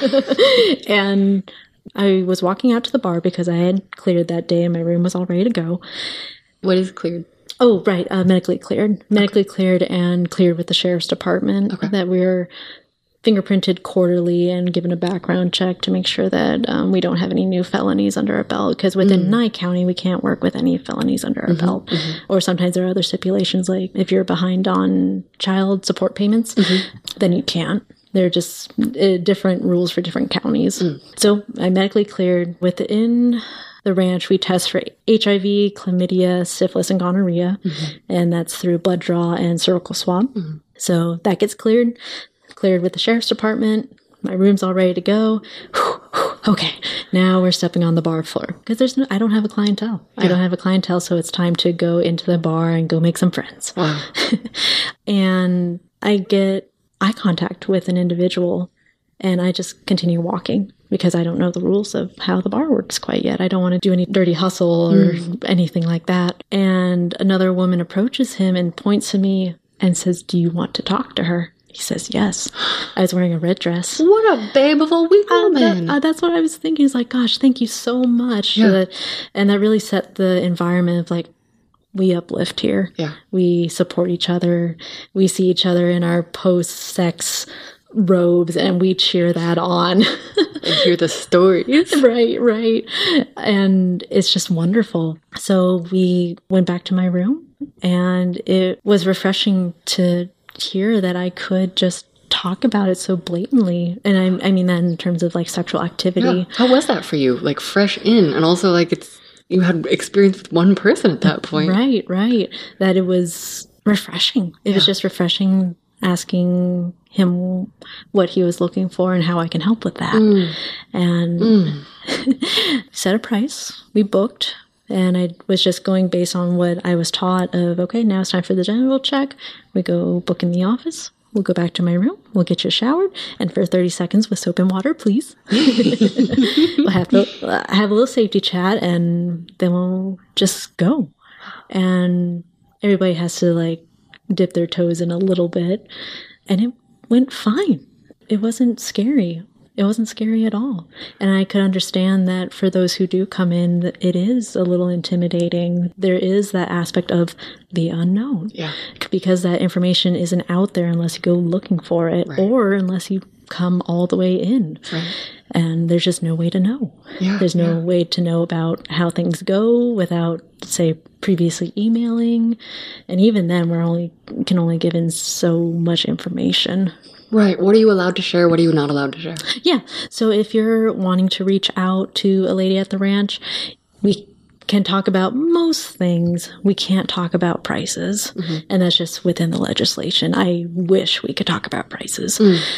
And I was walking out to the bar because I had cleared that day and my room was all ready to go. What is cleared? Oh, right. Uh, medically cleared. Medically okay. cleared and cleared with the sheriff's department. Okay. That we're fingerprinted quarterly and given a background check to make sure that um, we don't have any new felonies under our belt. Because within mm-hmm. Nye County, we can't work with any felonies under our mm-hmm. belt. Mm-hmm. Or sometimes there are other stipulations, like if you're behind on child support payments, mm-hmm. then you can't. They're just uh, different rules for different counties. Mm. So I medically cleared. Within the ranch, we test for H I V, chlamydia, syphilis, and gonorrhea. Mm-hmm. And that's through blood draw and cervical swab. Mm-hmm. So that gets cleared. Cleared with the sheriff's department. My room's all ready to go. Whew, whew, okay, now we're stepping on the bar floor. Because there's no, I don't have a clientele. Yeah. I don't have a clientele, so it's time to go into the bar and go make some friends. Wow. And I get eye contact with an individual, and I just continue walking because I don't know the rules of how the bar works quite yet. I don't want to do any dirty hustle or mm. anything like that. And another woman approaches him and points to me and says, "Do you want to talk to her?" He says, "Yes." I was wearing a red dress. What a babe of a week woman. Uh, that, uh, that's what I was thinking. It's like, gosh, thank you so much. Yeah. That, and that really set the environment of like, we uplift here. Yeah. We support each other. We see each other in our post-sex robes and we cheer that on. And hear the stories. Right, right. And it's just wonderful. So we went back to my room, and it was refreshing to hear that I could just talk about it so blatantly. And I, I mean that in terms of like sexual activity. Yeah. How was that for you? Like fresh in, and also like it's, you had experience with one person at that point. Right, right. That it was refreshing. It yeah. was just refreshing asking him what he was looking for and how I can help with that. Mm. And mm. set a price. We booked. And I was just going based on what I was taught of, okay, now it's time for the general check. We go book in the office. We'll go back to my room. We'll get you showered. And for thirty seconds with soap and water, please. We'll have, to, uh, have a little safety chat, and then we'll just go. And everybody has to, like, dip their toes in a little bit. And it went fine. It wasn't scary. It wasn't scary at all. And I could understand that for those who do come in, it is a little intimidating. There is that aspect of the unknown. Yeah. Because that information isn't out there unless you go looking for it, right. or unless you come all the way in. Right. And there's just no way to know. Yeah, there's no yeah. way to know about how things go without, say, previously emailing. And even then, we're only can only give in so much information. Right. What are you allowed to share? What are you not allowed to share? Yeah. So if you're wanting to reach out to a lady at the ranch, we can talk about most things. We can't talk about prices. Mm-hmm. And that's just within the legislation. I wish we could talk about prices. Mm.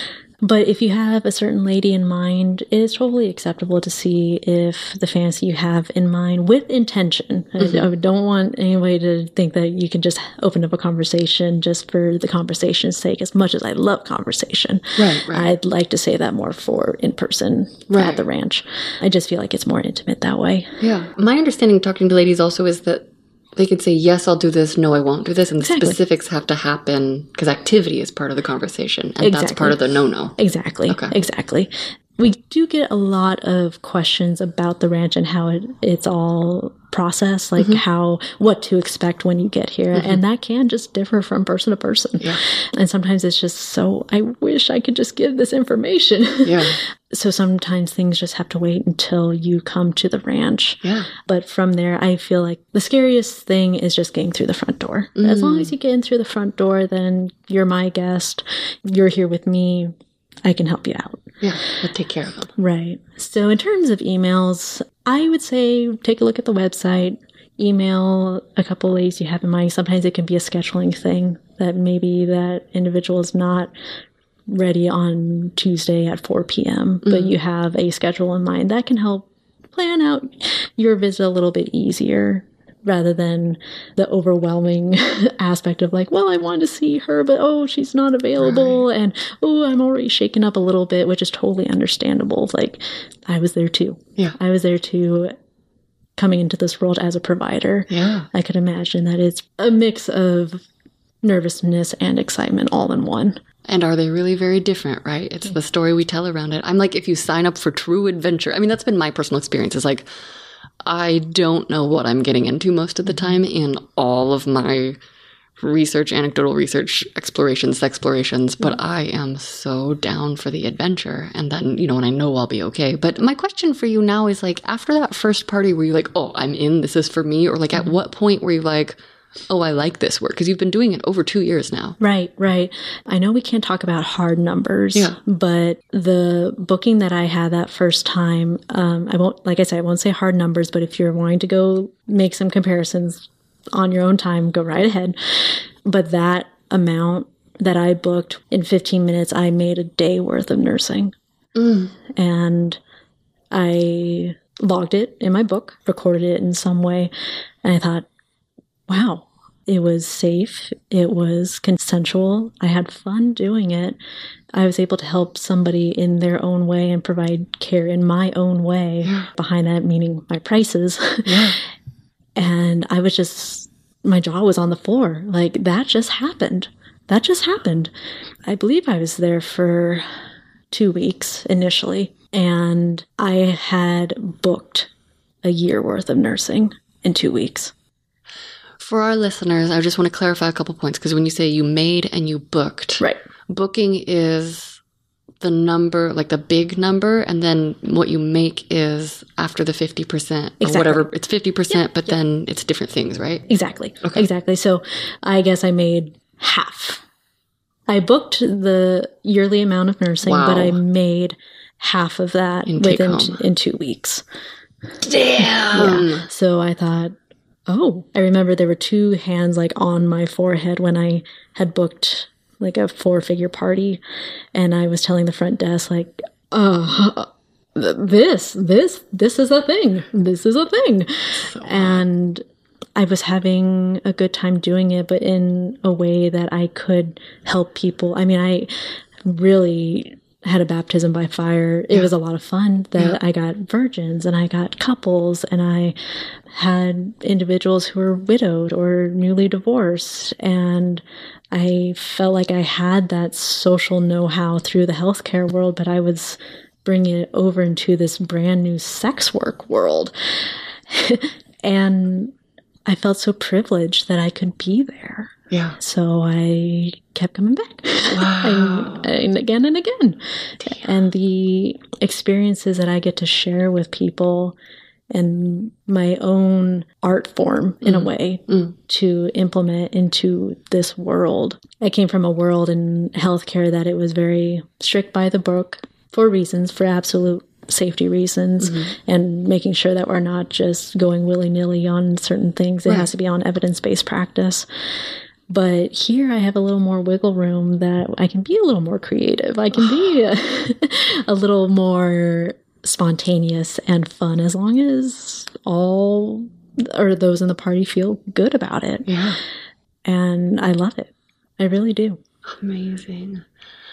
But if you have a certain lady in mind, it is totally acceptable to see if the fantasy you have in mind with intention. Mm-hmm. I, I don't want anybody to think that you can just open up a conversation just for the conversation's sake, as much as I love conversation. Right, right. I'd like to say that more for in person right. at the ranch. I just feel like it's more intimate that way. Yeah. My understanding talking to ladies also is that they could say, yes, I'll do this, no, I won't do this, and the exactly. specifics have to happen because activity is part of the conversation, and exactly. that's part of the no-no. Exactly, okay. exactly. We do get a lot of questions about the ranch and how it, it's all processed, like mm-hmm. how, what to expect when you get here, mm-hmm. and that can just differ from person to person. Yeah. And sometimes it's just so, I wish I could just give this information. Yeah. So sometimes things just have to wait until you come to the ranch. Yeah. But from there, I feel like the scariest thing is just getting through the front door. Mm. As long as you get in through the front door, then you're my guest. You're here with me. I can help you out. Yeah, we'll take care of them. Right. So in terms of emails, I would say take a look at the website. Email a couple of ladies you have in mind. Sometimes it can be a scheduling thing that maybe that individual is not ready on Tuesday at four p.m., mm-hmm. but you have a schedule in mind. That can help plan out your visit a little bit easier rather than the overwhelming aspect of like, well, I want to see her, but oh, she's not available. Right. And oh, I'm already shaken up a little bit, which is totally understandable. Like, I was there too. Yeah. I was there too, coming into this world as a provider. Yeah. I could imagine that it's a mix of nervousness and excitement all in one. And are they really very different, right? It's the story we tell around it. I'm like, if you sign up for true adventure, I mean, that's been my personal experience. It's like, I don't know what I'm getting into most of the time in all of my research, anecdotal research, explorations, explorations, but mm-hmm. I am so down for the adventure. And then, you know, and I know I'll be okay. But my question for you now is like, after that first party, were you like, oh, I'm in, this is for me? Or like, mm-hmm. at what point were you like, oh, I like this work? Because you've been doing it over two years now. Right, right. I know we can't talk about hard numbers, yeah. but the booking that I had that first time, um, I won't, like I said, I won't say hard numbers, but if you're wanting to go make some comparisons on your own time, go right ahead. But that amount that I booked in fifteen minutes, I made a day worth of nursing. Mm. And I logged it in my book, recorded it in some way, and I thought, wow, it was safe. It was consensual. I had fun doing it. I was able to help somebody in their own way and provide care in my own way. Yeah. Behind that, meaning my prices. Yeah. And I was just, my jaw was on the floor. Like, that just happened. That just happened. I believe I was there for two weeks initially, and I had booked a year worth of nursing in two weeks. For our listeners, I just want to clarify a couple points, because when you say you made and you booked, right? Booking is the number, like the big number, and then what you make is after the fifty percent or exactly. whatever. It's fifty percent, yeah, but yeah. then it's different things, right? Exactly. Okay. Exactly. So I guess I made half. I booked the yearly amount of nursing, wow. but I made half of that in within t- in two weeks. Damn. Yeah. So I thought, oh, I remember there were two hands like on my forehead when I had booked like a four-figure party, and I was telling the front desk like, uh, this, this, this is a thing. This is a thing. So and I was having a good time doing it, but in a way that I could help people. I mean, I really had a baptism by fire. It yeah. was a lot of fun that yeah. I got virgins and I got couples and I had individuals who were widowed or newly divorced. And I felt like I had that social know-how through the healthcare world, but I was bringing it over into this brand new sex work world. And I felt so privileged that I could be there. Yeah. So I kept coming back. Wow. and, and again and again. Damn. And the experiences that I get to share with people and my own art form in mm. a way mm. to implement into this world. I came from a world in healthcare that it was very strict by the book for reasons, for absolute safety reasons, mm-hmm. and making sure that we're not just going willy-nilly on certain things. It right. has to be on evidence-based practice. But here I have a little more wiggle room that I can be a little more creative. I can be a, a little more spontaneous and fun as long as all or those in the party feel good about it. Yeah. And I love it. I really do. Amazing.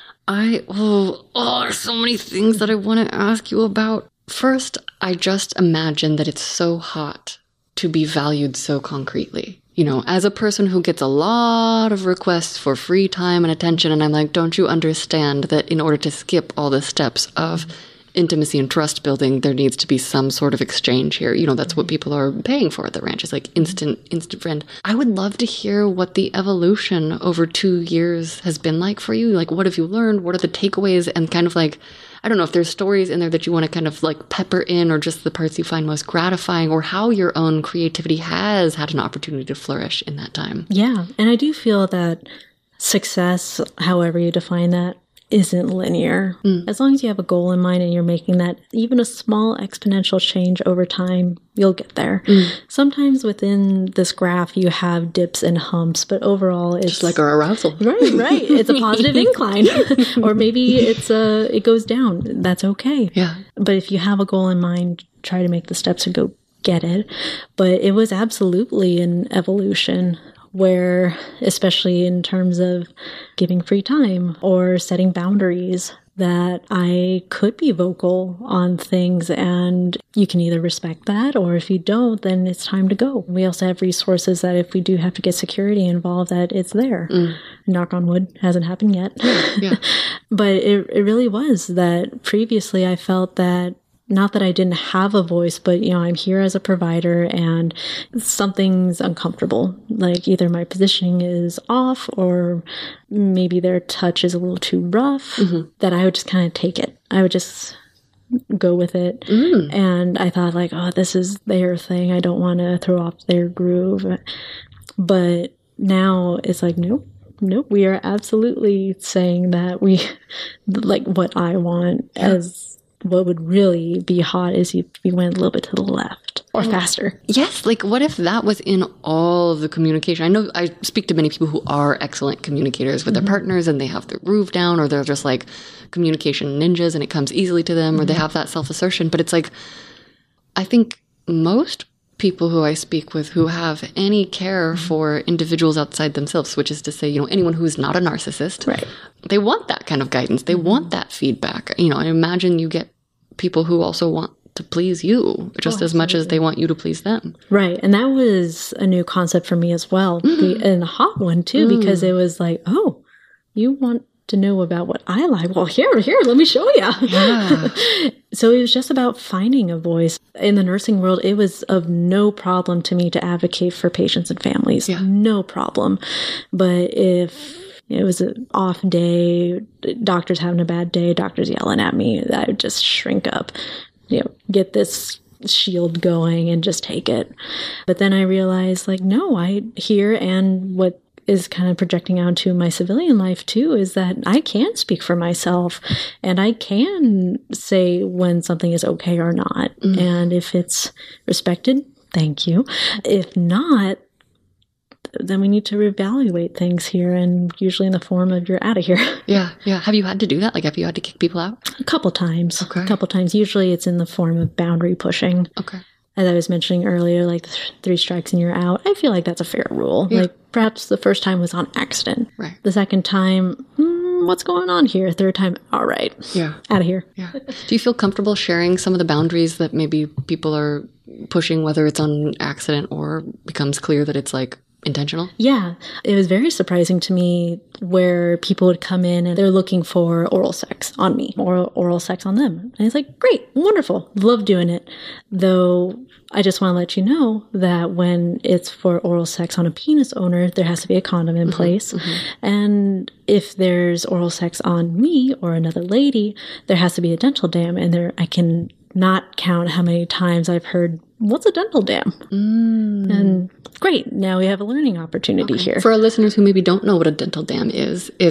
I, oh, oh, there's so many things that I want to ask you about. First, I just imagine that it's so hot to be valued so concretely. You know, as a person who gets a lot of requests for free time and attention, and I'm like, don't you understand that in order to skip all the steps of intimacy and trust building, there needs to be some sort of exchange here. You know, that's what people are paying for at the ranch. It's like instant, instant friend. I would love to hear what the evolution over two years has been like for you. Like, what have you learned? What are the takeaways? And kind of like, I don't know if there's stories in there that you want to kind of like pepper in, or just the parts you find most gratifying, or how your own creativity has had an opportunity to flourish in that time. Yeah. And I do feel that success, however you define that, isn't linear. Mm. As long as you have a goal in mind and you're making that even a small exponential change over time, you'll get there. Mm. Sometimes within this graph, you have dips and humps, but overall it's just like our arousal. Right, right. It's a positive incline. Or maybe it's a, it goes down. That's okay. Yeah. But if you have a goal in mind, try to make the steps and go get it. But it was absolutely an evolution, where, especially in terms of giving free time or setting boundaries, that I could be vocal on things, and you can either respect that, or if you don't, then it's time to go. We also have resources that if we do have to get security involved, that it's there. Mm. Knock on wood, hasn't happened yet. Yeah. But it, it really was that previously I felt that, not that I didn't have a voice, but, you know, I'm here as a provider and something's uncomfortable. Like either my positioning is off or maybe their touch is a little too rough, mm-hmm. that I would just kind of take it. I would just go with it. Mm. And I thought like, oh, this is their thing. I don't want to throw off their groove. But now it's like, nope. Nope, we are absolutely saying that we, like what I want yeah. as what would really be hot is if you went a little bit to the left or faster. Yes. Like, what if that was in all of the communication? I know I speak to many people who are excellent communicators with mm-hmm. their partners, and they have their groove down, or they're just like communication ninjas and it comes easily to them, mm-hmm. or they have that self-assertion. But it's like, I think most people who I speak with who have any care mm-hmm. for individuals outside themselves, which is to say, you know, anyone who is not a narcissist, right. they want that kind of guidance. They mm-hmm. want that feedback. You know, I imagine you get people who also want to please you just oh, as much as they want you to please them. Right. And that was a new concept for me as well. Mm-hmm. And a hot one too, mm. because it was like, oh, you want to know about what I like? Well, here, here, let me show you. Yeah. So it was just about finding a voice. In the nursing world, it was of no problem to me to advocate for patients and families. Yeah. No problem. But if it was an off day, doctor's having a bad day, doctor's yelling at me, I would just shrink up, you know, get this shield going and just take it. But then I realized like, no, I hear, and what is kind of projecting out to my civilian life too, is that I can speak for myself and I can say when something is okay or not. Mm-hmm. And if it's respected, thank you. If not, then we need to reevaluate things here, and usually in the form of you're out of here. Yeah, yeah. Have you had to do that? Like, have you had to kick people out? A couple times. Okay. A couple times. Usually it's in the form of boundary pushing. Okay. As I was mentioning earlier, like th- three strikes and you're out. I feel like that's a fair rule. Yeah. Like perhaps the first time was on accident. Right. The second time, mm, what's going on here? Third time, all right. Yeah. Out of here. Yeah. Do you feel comfortable sharing some of the boundaries that maybe people are pushing, whether it's on accident or becomes clear that it's like intentional? Yeah. It was very surprising to me where people would come in and they're looking for oral sex on me or oral sex on them. And it's like, great, wonderful, love doing it. Though I just want to let you know that when it's for oral sex on a penis owner, there has to be a condom in mm-hmm, place. Mm-hmm. And if there's oral sex on me or another lady, there has to be a dental dam. And there, I can not count how many times I've heard, what's a dental dam? Mm. And great, now we have a learning opportunity okay. here. For our listeners who maybe don't know what a dental dam is, it's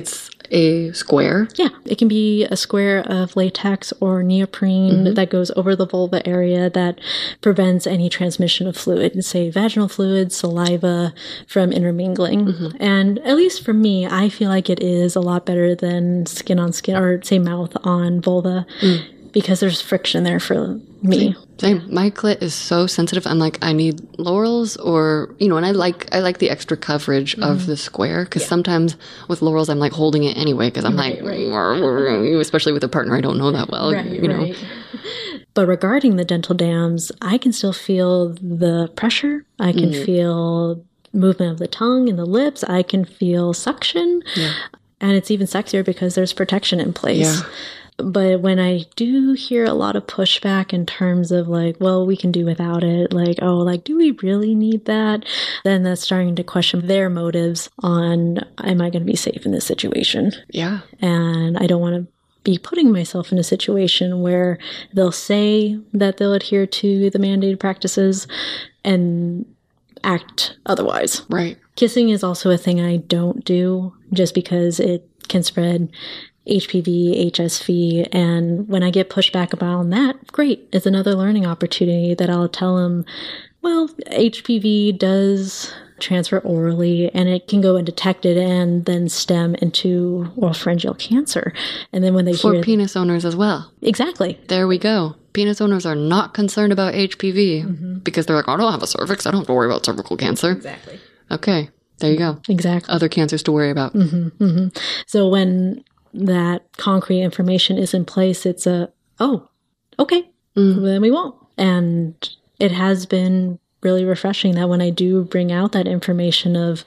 a square? Yeah, it can be a square of latex or neoprene mm-hmm. that goes over the vulva area that prevents any transmission of fluid, say vaginal fluid, saliva, from intermingling. Mm-hmm. And at least for me, I feel like it is a lot better than skin on skin, or say mouth on vulva, mm. because there's friction there for me. Same. My clit is so sensitive. I'm like, I need Lorals, or, you know, and I like I like the extra coverage mm-hmm. of the square, because yeah. sometimes with Lorals, I'm like holding it anyway, because I'm right, like, right. especially with a partner I don't know that well, right, you know. Right. But regarding the dental dams, I can still feel the pressure. I can mm. feel movement of the tongue and the lips. I can feel suction. Yeah. And it's even sexier because there's protection in place. Yeah. But when I do hear a lot of pushback in terms of like, well, we can do without it, like, oh, like, do we really need that? Then that's starting to question their motives on, am I going to be safe in this situation? Yeah. And I don't want to be putting myself in a situation where they'll say that they'll adhere to the mandated practices and act otherwise. Right. Kissing is also a thing I don't do just because it can spread H P V, H S V, and when I get pushback about that, great. It's another learning opportunity that I'll tell them, well, H P V does transfer orally, and it can go undetected and then stem into oropharyngeal cancer. And then when they For hear... penis owners as well. Exactly. There we go. Penis owners are not concerned about H P V mm-hmm. because they're like, I don't have a cervix. I don't have to worry about cervical cancer. Exactly. Okay. There you go. Exactly. Other cancers to worry about. Mm-hmm, mm-hmm. So when that concrete information is in place, it's a, oh, okay, mm. then we won't. And it has been really refreshing that when I do bring out that information of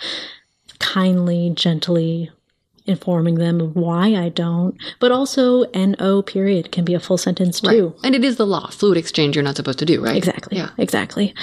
kindly, gently informing them of why I don't, but also N O period can be a full sentence too. Right. And it is the law. Fluid exchange you're not supposed to do, right? Exactly. Yeah. Exactly.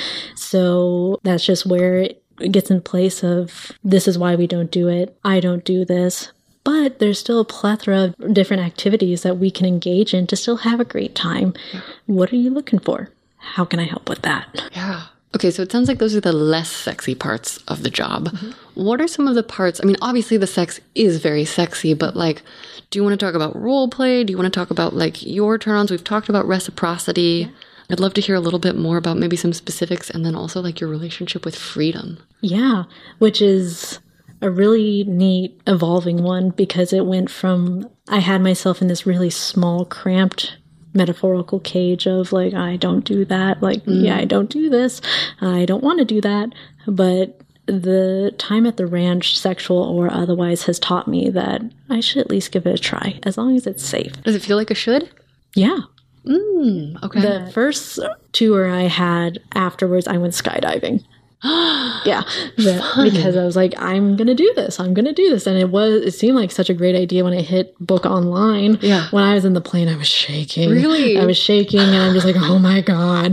So that's just where it gets in place of, this is why we don't do it. I don't do this. But there's still a plethora of different activities that we can engage in to still have a great time. Yeah. What are you looking for? How can I help with that? Yeah. Okay, so it sounds like those are the less sexy parts of the job. Mm-hmm. What are some of the parts? I mean, obviously the sex is very sexy, but like, do you want to talk about role play? Do you want to talk about like your turn-ons? We've talked about reciprocity. Yeah. I'd love to hear a little bit more about maybe some specifics, and then also like your relationship with freedom. Yeah, which is a really neat evolving one, because it went from, I had myself in this really small, cramped metaphorical cage of like, I don't do that. Like, mm. yeah, I don't do this. I don't want to do that. But the time at the ranch, sexual or otherwise, has taught me that I should at least give it a try, as long as it's safe. Does it feel like a should? Yeah. Mm, okay. The first tour I had afterwards, I went skydiving. yeah, the, because I was like, I'm gonna do this. I'm gonna do this, and it was. It seemed like such a great idea when I hit book online. Yeah. When I was in the plane, I was shaking. Really, I was shaking, and I'm just like, oh my god.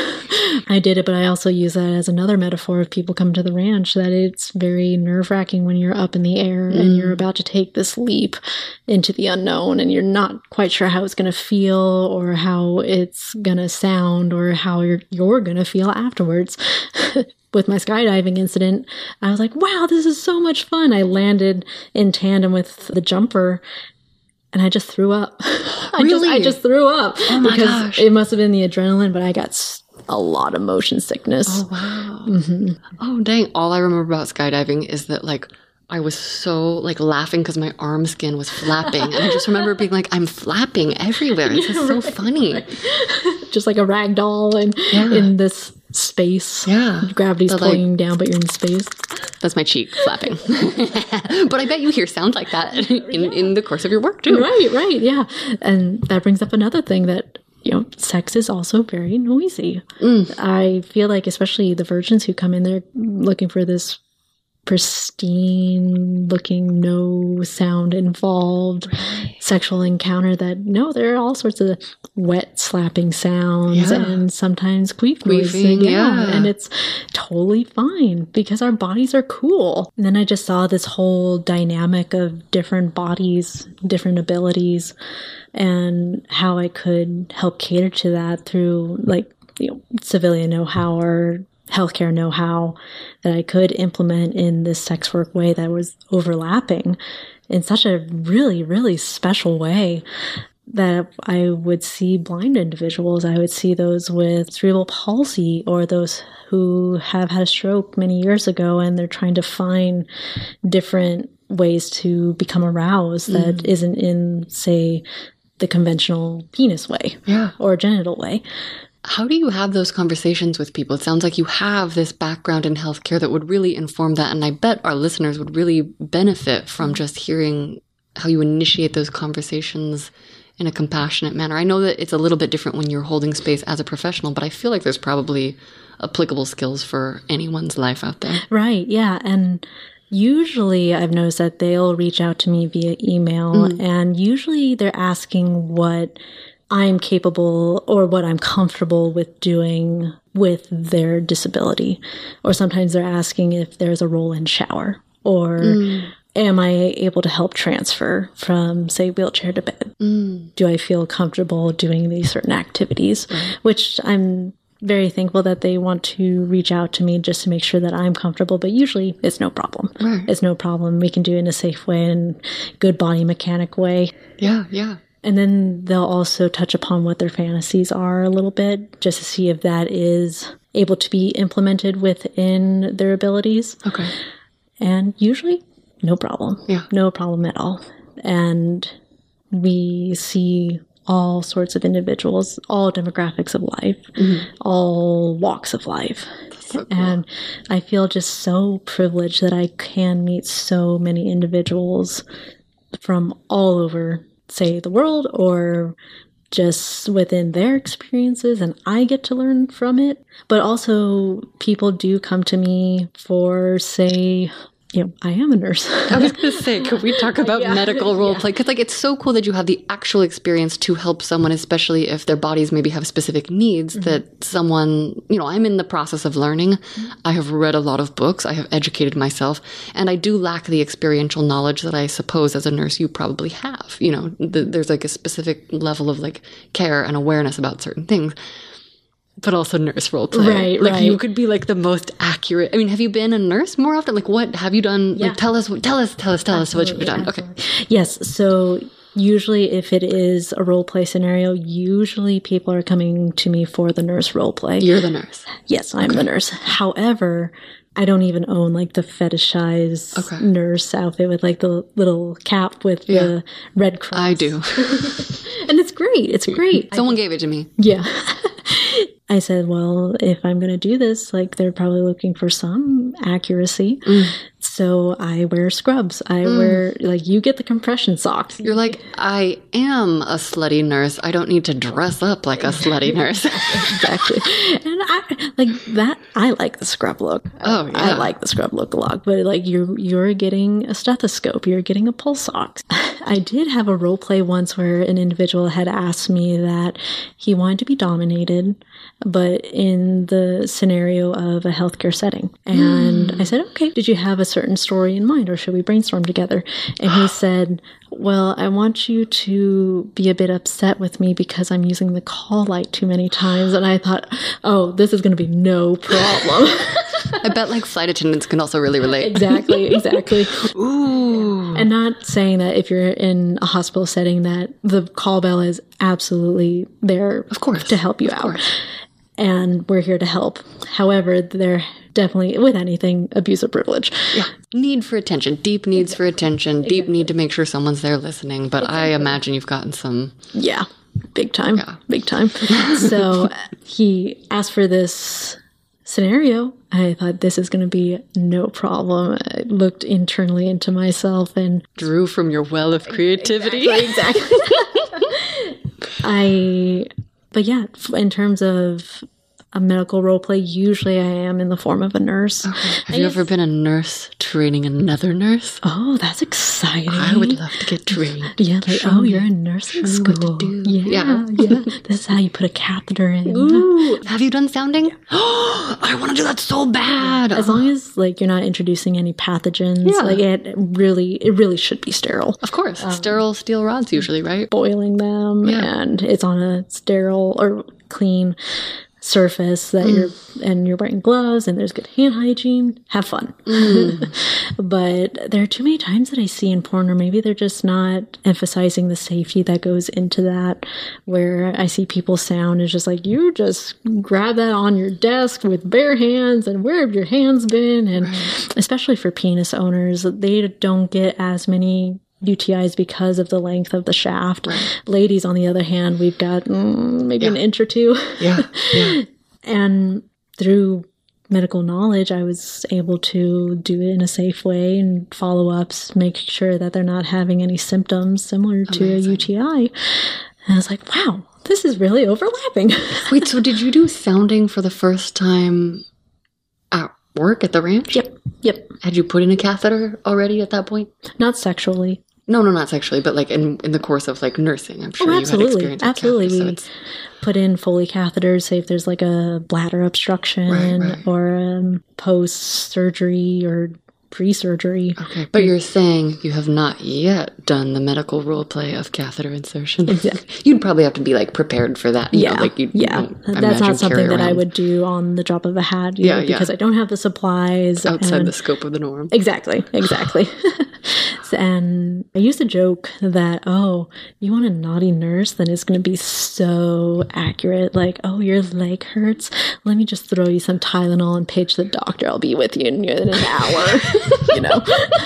I did it, but I also use that as another metaphor of people come to the ranch, that it's very nerve wracking when you're up in the air mm. and you're about to take this leap into the unknown, and you're not quite sure how it's going to feel or how it's going to sound or how you're, you're going to feel afterwards. With my skydiving incident, I was like, wow, this is so much fun. I landed in tandem with the jumper, and I just threw up. I Really? Just, I just threw up. Oh my because gosh. It must have been the adrenaline, but I got a lot of motion sickness. Oh, wow. Mm-hmm. Oh, dang. All I remember about skydiving is that, like, I was so, like, laughing because my arm skin was flapping. And I just remember being like, I'm flapping everywhere. This yeah, is so right, funny. Right. Just like a rag doll and yeah. in this space. Yeah. Gravity's but pulling like, down, but you're in space. That's my cheek flapping. But I bet you hear sounds like that in, yeah. in the course of your work, too. Right, right, yeah. And that brings up another thing that, you know, sex is also very noisy. Mm. I feel like especially the virgins who come in there looking for this pristine looking, no sound involved right. sexual encounter, that no, there are all sorts of wet slapping sounds yeah. and sometimes queef Queefing, yeah. yeah. And it's totally fine because our bodies are cool. And then I just saw this whole dynamic of different bodies, different abilities, and how I could help cater to that through like, you know, civilian know-how or healthcare know-how that I could implement in this sex work way that was overlapping in such a really, really special way that I would see blind individuals. I would see those with cerebral palsy or those who have had a stroke many years ago and they're trying to find different ways to become aroused that mm. isn't in, say, the conventional penis way yeah. or genital way. How do you have those conversations with people? It sounds like you have this background in healthcare that would really inform that. And I bet our listeners would really benefit from just hearing how you initiate those conversations in a compassionate manner. I know that it's a little bit different when you're holding space as a professional, but I feel like there's probably applicable skills for anyone's life out there. Right. Yeah. And usually I've noticed that they'll reach out to me via email mm. and usually they're asking what I'm capable or what I'm comfortable with doing with their disability. Or sometimes they're asking if there's a roll-in shower or mm. am I able to help transfer from, say, wheelchair to bed? Mm. Do I feel comfortable doing these certain activities? Right. Which I'm very thankful that they want to reach out to me just to make sure that I'm comfortable. But usually it's no problem. Right. It's no problem. We can do it in a safe way and good body mechanic way. Yeah, yeah. And then they'll also touch upon what their fantasies are a little bit, just to see if that is able to be implemented within their abilities. Okay. And usually, no problem. Yeah. No problem at all. And we see all sorts of individuals, all demographics of life, mm-hmm. all walks of life. That's so cool. And I feel just so privileged that I can meet so many individuals from all over, say, the world or just within their experiences, and I get to learn from it. But also people do come to me for, say, you know, I am a nurse. I was going to say, could we talk about yeah. medical role yeah. play? Because like, it's so cool that you have the actual experience to help someone, especially if their bodies maybe have specific needs mm-hmm. that someone, you know, I'm in the process of learning. Mm-hmm. I have read a lot of books. I have educated myself, and I do lack the experiential knowledge that I suppose as a nurse you probably have. You know, the, there's like a specific level of like care and awareness about certain things. But also nurse role play. Right, like right. you could be like the most accurate. I mean, have you been a nurse more often? Like what have you done? Yeah. Like tell us, tell us, tell us, tell absolutely, us what you've done. Absolutely. Okay. Yes. So usually if it is a role play scenario, usually people are coming to me for the nurse role play. You're the nurse. Yes, I'm okay. the nurse. However, I don't even own like the fetishized okay. nurse outfit with like the little cap with yeah. the red cross. I do. And it's great. It's great. Someone I, gave it to me. Yeah. I said, well, if I'm going to do this, like they're probably looking for some accuracy. Mm. So I wear scrubs. I mm. wear, like, you get the compression socks. You're like, I am a slutty nurse. I don't need to dress up like a slutty nurse. Exactly. And I, like that, I like the scrub look. Oh, yeah. I like the scrub look a lot. But like you're, you're getting a stethoscope. You're getting a pulse ox. I did have a role play once where an individual had asked me that he wanted to be dominated, but in the scenario of a healthcare setting. And mm. I said, okay, did you have a certain story in mind or should we brainstorm together? And he said, well, I want you to be a bit upset with me because I'm using the call light too many times. And I thought, oh, this is going to be no problem. I bet like flight attendants can also really relate. Exactly, exactly. Ooh. And not saying that if you're in a hospital setting that the call bell is absolutely there of course. to help you of out. Course. And we're here to help. However, they're definitely, with anything, abuse of privilege. Yeah. Need for attention. Deep needs exactly. for attention. Exactly. Deep need to make sure someone's there listening. But exactly. I imagine you've gotten some... Yeah. Big time. Yeah. Big time. So he asked for this scenario. I thought this is going to be no problem. I looked internally into myself and... Drew from your well of creativity. Exactly. exactly. I... But yeah, in terms of a medical role play, usually I am in the form of a nurse. Okay. Have I you guess... ever been a nurse training another nurse? Oh, that's exciting. I would love to get trained. Yeah, like, show oh, me, you're in nursing show school. Me what to do. Yeah, yeah, yeah. This is how you put a catheter in. Ooh, have you done sounding? Oh, I want to do that so bad. As long as like you're not introducing any pathogens, yeah. like it really, it really should be sterile. Of course, um, sterile steel rods usually, right? Boiling them, yeah. and it's on a sterile or clean surface that mm. you're, and you're wearing gloves and there's good hand hygiene, have fun. Mm. But there are too many times that I see in porn, or maybe they're just not emphasizing the safety that goes into that, where I see people sound is just like, you just grab that on your desk with bare hands, and where have your hands been? And right. especially for penis owners, they don't get as many U T Is because of the length of the shaft. Right. Ladies, on the other hand, we've got mm, maybe yeah. an inch or two. Yeah. yeah. And through medical knowledge, I was able to do it in a safe way and follow-ups, make sure that they're not having any symptoms similar Amazing. to a U T I. And I was like, wow, this is really overlapping. Wait, so did you do sounding for the first time at work at the ranch? Yep. Yep. Had you put in a catheter already at that point? Not sexually. No, no, not sexually, but like in, in the course of like nursing, I'm sure oh, you had experience with absolutely. catheters, so we it's... put in Foley catheters, say if there's like a bladder obstruction right, right. or um, post-surgery or pre-surgery. Okay, but you're saying you have not yet done the medical role play of catheter insertion. Exactly. You'd probably have to be like prepared for that. You yeah, know, like you, yeah. You That's not something that I would do on the drop of a hat. Yeah, know, because yeah. I don't have the supplies. Outside and... the scope of the norm. Exactly, exactly. And I used to joke that, oh, you want a naughty nurse? Then it's going to be so accurate. Like, oh, your leg hurts? Let me just throw you some Tylenol and page the doctor. I'll be with you in an hour, you know?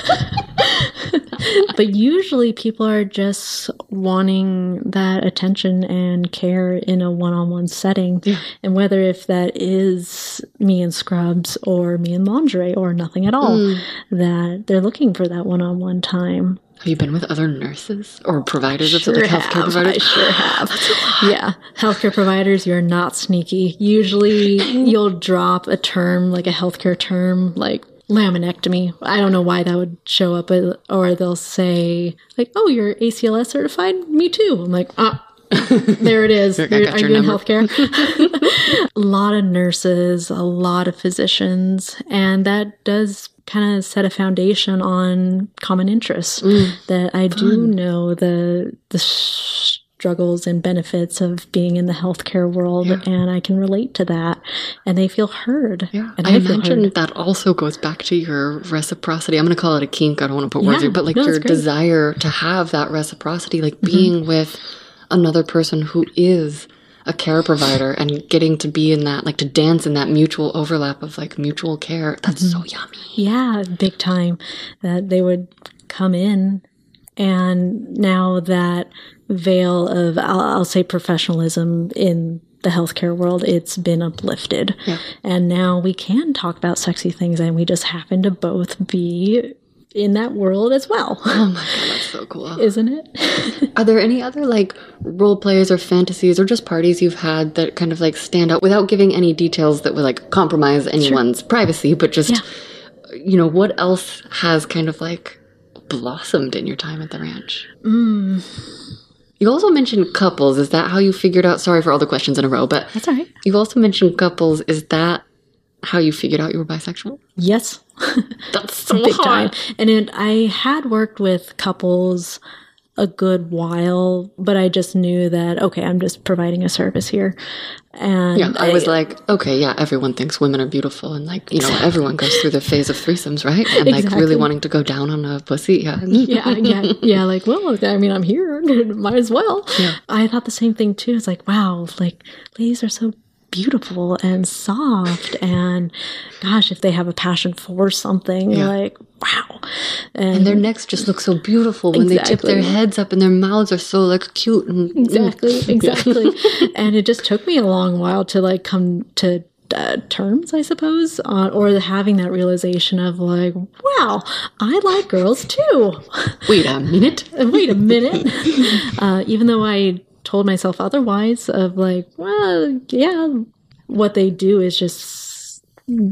But usually people are just wanting that attention and care in a one-on-one setting. Yeah. And whether if that is me in scrubs or me in lingerie or nothing at all, mm. that they're looking for that one-on-one time. Have you been with other nurses or providers sure of like healthcare have. providers? I sure have. Yeah. Healthcare providers, you're not sneaky. Usually you'll drop a term, like a healthcare term, like laminectomy. I don't know why that would show up, or they'll say like, oh, you're A C L S certified? Me too. I'm like, ah, there it is. Are you number. in healthcare? A lot of nurses, a lot of physicians, and that does kind of set a foundation on common interests. Mm, that I fun. do know the the struggles and benefits of being in the healthcare world, yeah. and I can relate to that, and they feel heard. Yeah, and I, I imagine that also goes back to your reciprocity. I'm going to call it a kink. I don't want to put words yeah, in, but like no, your desire to have that reciprocity, like mm-hmm. being with another person who is a care provider and getting to be in that, like to dance in that mutual overlap of like mutual care. That's mm-hmm. so yummy. Yeah, big time. That they would come in, and now that veil of, I'll, I'll say professionalism in the healthcare world, it's been uplifted. Yeah. And now we can talk about sexy things, and we just happen to both be in that world as well. Oh my God, that's so cool. Isn't it? Are there any other like role plays or fantasies or just parties you've had that kind of like stand out without giving any details that would like compromise anyone's sure. privacy, but just, yeah. you know, what else has kind of like blossomed in your time at the ranch? Mm. You also mentioned couples. Is that how you figured out? Sorry for all the questions in a row, but that's all right. You also mentioned couples. Is that how you figured out you were bisexual? Yes. That's so big hard. time. And it, I had worked with couples a good while, but I just knew that, okay, I'm just providing a service here. And yeah, I, I was like, okay, yeah, everyone thinks women are beautiful, and like, you know, exactly. everyone goes through the phase of threesomes, right? And like exactly. really wanting to go down on a pussy. Yeah. yeah, yeah, yeah. Like, well, I mean, I'm here, might as well. Yeah. I thought the same thing too. It's like, wow, like ladies are so beautiful and soft, and gosh, if they have a passion for something, yeah. like wow, and, and their necks just look so beautiful when exactly. they tip their heads up, and their mouths are so like cute and exactly, exactly. And it just took me a long while to like come to uh, terms, I suppose, uh, or having that realization of like, wow, I like girls too. Wait a minute. Wait a minute. uh, even though I told myself otherwise, of like, well, yeah, what they do is just,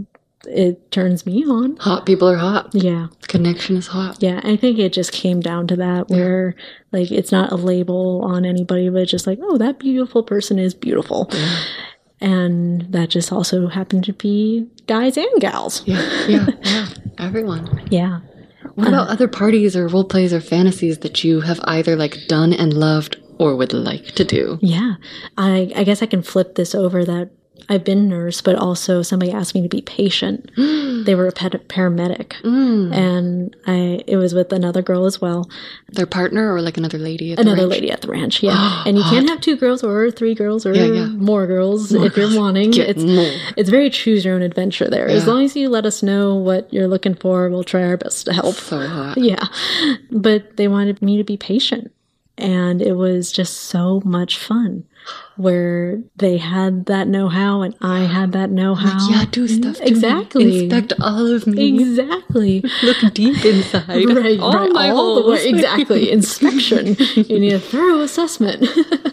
it turns me on. Hot people are hot. Yeah. Connection is hot. Yeah. I think it just came down to that, where yeah. like, it's not a label on anybody, but it's just like, oh, that beautiful person is beautiful. Yeah. And that just also happened to be guys and gals. Yeah. Yeah. Yeah. Everyone. Yeah. What about uh, other parties or role plays or fantasies that you have either like done and loved or would like to do? Yeah. I, I guess I can flip this over, that I've been nurse, but also somebody asked me to be patient. They were a ped- paramedic, Mm. and I it was with another girl as well. Their partner or like another lady at the Another ranch? lady at the ranch, yeah. And you can't have two girls or three girls or Yeah, yeah. more girls More if you're girls. wanting. Get It's more. it's very choose your own adventure there. As Yeah. long as you let us know what you're looking for, we'll try our best to help. So hot. Yeah. But they wanted me to be patient. And it was just so much fun where they had that know-how and I had that know-how. Like, yeah, do stuff to me. Exactly. Inspect all of me. Exactly. Look deep inside. Right, all right, my all the holes. way. Exactly. Inspection. You need a thorough assessment.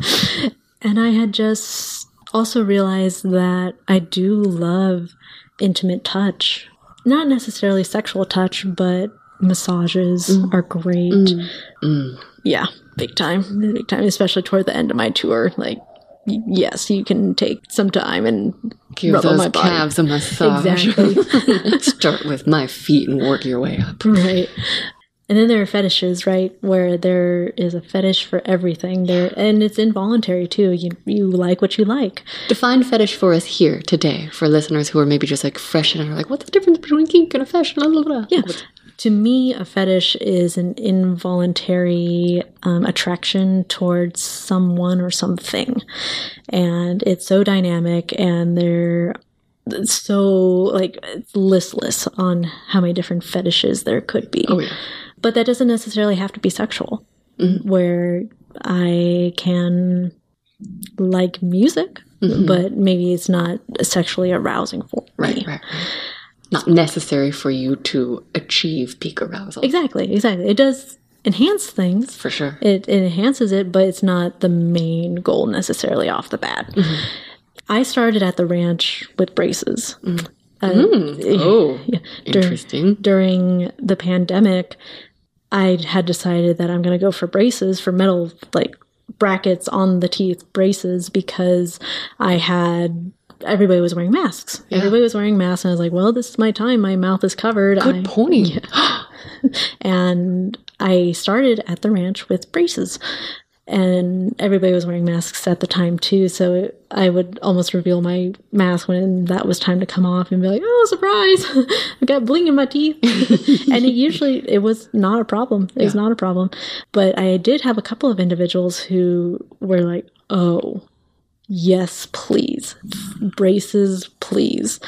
And I had just also realized that I do love intimate touch. Not necessarily sexual touch, but massages Mm. are great. Mm. Mm. Yeah, big time. Big time, especially toward the end of my tour. Like, y- yes, you can take some time and Give rub on those my body. calves a massage. Exactly. Start with my feet and work your way up. Right. And then there are fetishes, right? Where there is a fetish for everything there, and it's involuntary too. You you like what you like. Define fetish for us here today for listeners who are maybe just like fresh and are like, what's the difference between kink and a fetish? Blah, blah, blah. Yeah. To me, a fetish is an involuntary um, attraction towards someone or something, and it's so dynamic, and they're so like it's listless on how many different fetishes there could be. Oh, yeah. But that doesn't necessarily have to be sexual, Mm-hmm. where I can like music, Mm-hmm. but maybe it's not sexually arousing for Right, me. right, right. Not necessary for you to achieve peak arousal. Exactly, exactly. It does enhance things. For sure. It, it enhances it, but it's not the main goal necessarily off the bat. Mm-hmm. I started at the ranch with braces. Mm. Uh, Mm. Oh, yeah, interesting. During the pandemic, I had decided that I'm going to go for braces, for metal like brackets on the teeth braces, because I had everybody was wearing masks. Yeah. Everybody was wearing masks, and I was like, "Well, this is my time. My mouth is covered." Good I, point. and I started at the ranch with braces. And everybody was wearing masks at the time too, so it, I would almost reveal my mask when that was time to come off and be like, "Oh, surprise! I got bling in my teeth." And it usually it was not a problem. It was Yeah. not a problem. But I did have a couple of individuals who were like, "Oh, yes, please, braces, please,"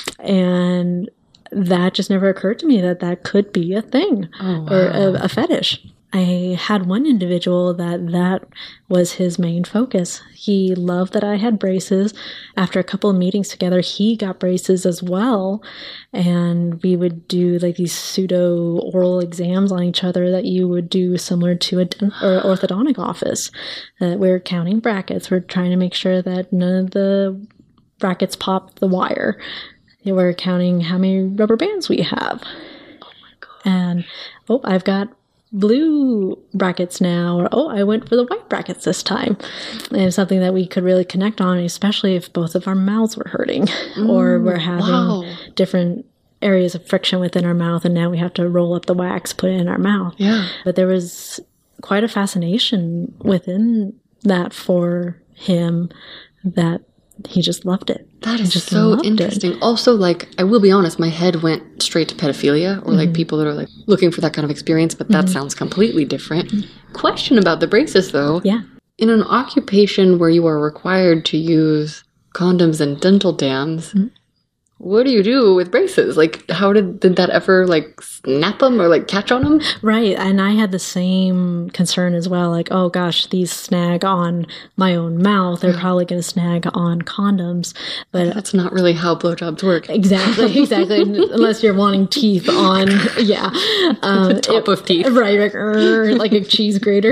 and that just never occurred to me that that could be a thing Oh, or wow. a, a fetish. I had one individual that that was his main focus. He loved that I had braces. After a couple of meetings together, he got braces as well. And we would do like these pseudo oral exams on each other that you would do similar to a dent- or orthodontic office. Uh, we're counting brackets. We're trying to make sure that none of the brackets pop the wire. We're counting how many rubber bands we have. Oh my God. And, oh, I've got blue brackets now, or oh, I went for the white brackets this time. And it's something that we could really connect on, especially if both of our mouths were hurting or we're having wow. different areas of friction within our mouth, and now we have to roll up the wax, put it in our mouth. Yeah. But there was quite a fascination within that for him that he just loved it. That is Just so loved it. interesting. Also, like, I will be honest, my head went straight to pedophilia or like people that are like looking for that kind of experience, but that sounds completely different. Question about the braces though. Yeah. In an occupation where you are required to use condoms and dental dams, what do you do with braces? Like, how did did that ever like snap them or like catch on them? Right. And I had the same concern as well. Like, oh gosh, these snag on my own mouth. They're probably going to snag on condoms. But That's not really how blowjobs work. exactly, exactly. Unless you're wanting teeth on, yeah. Um, The top of teeth. Right, like, "Rrr," like a cheese grater.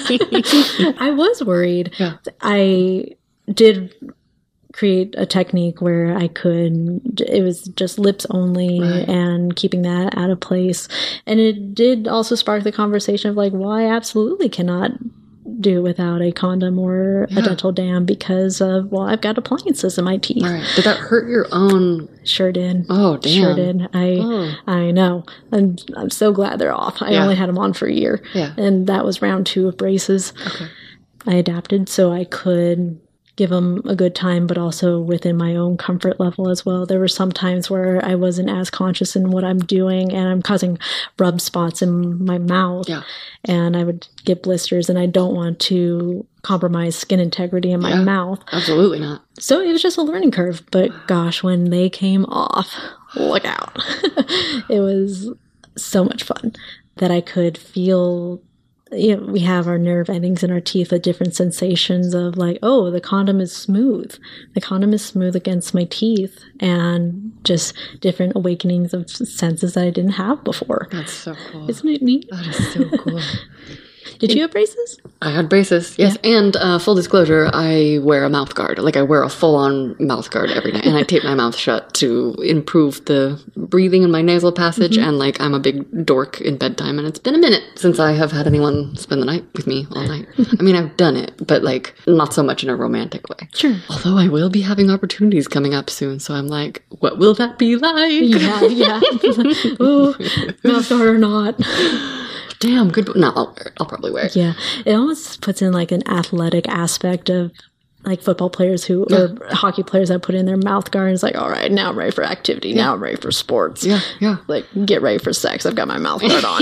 I was worried. Yeah. I did create a technique where I could, it was just lips only Right. and keeping that out of place. And it did also spark the conversation of like, well, I absolutely cannot do without a condom or Yeah. a dental dam because of, well, I've got appliances in my teeth. Right. Did that hurt your own? Sure did. Oh, damn. Sure did. I Oh. I know. I'm I'm so glad they're off. I Yeah. only had them on for a year. Yeah. And that was round two of braces. Okay. I adapted so I could give them a good time, but also within my own comfort level as well. There were some times where I wasn't as conscious in what I'm doing, and I'm causing rub spots in my mouth. Yeah. And I would get blisters, and I don't want to compromise skin integrity in my Yeah, mouth. Absolutely not. So it was just a learning curve. But gosh, when they came off, look out. It was so much fun that I could feel. You know, we have our nerve endings in our teeth with different sensations of like, oh, the condom is smooth. The condom is smooth against my teeth, and just different awakenings of senses that I didn't have before. That's so cool. Isn't it neat? That is so cool. Did you have braces? I had braces, yes. Yeah. And uh, full disclosure, I wear a mouth guard. Like, I wear a full-on mouth guard every night. And I tape my mouth shut to improve the breathing in my nasal passage. Mm-hmm. And, like, I'm a big dork in bedtime. And it's been a minute since I have had anyone spend the night with me all night. I mean, I've done it, but, like, not so much in a romantic way. Sure. Although I will be having opportunities coming up soon. So I'm like, what will that be like? Yeah, yeah. Ooh, mouth guard or not. Damn, good. No, I'll wear it. I'll probably wear it. Yeah. It almost puts in like an athletic aspect of like football players who, yeah. or hockey players that put in their mouth guard. It's like, all right, now I'm ready for activity. Yeah. Now I'm ready for sports. Yeah, yeah. Like, get ready for sex. I've got my mouth guard on.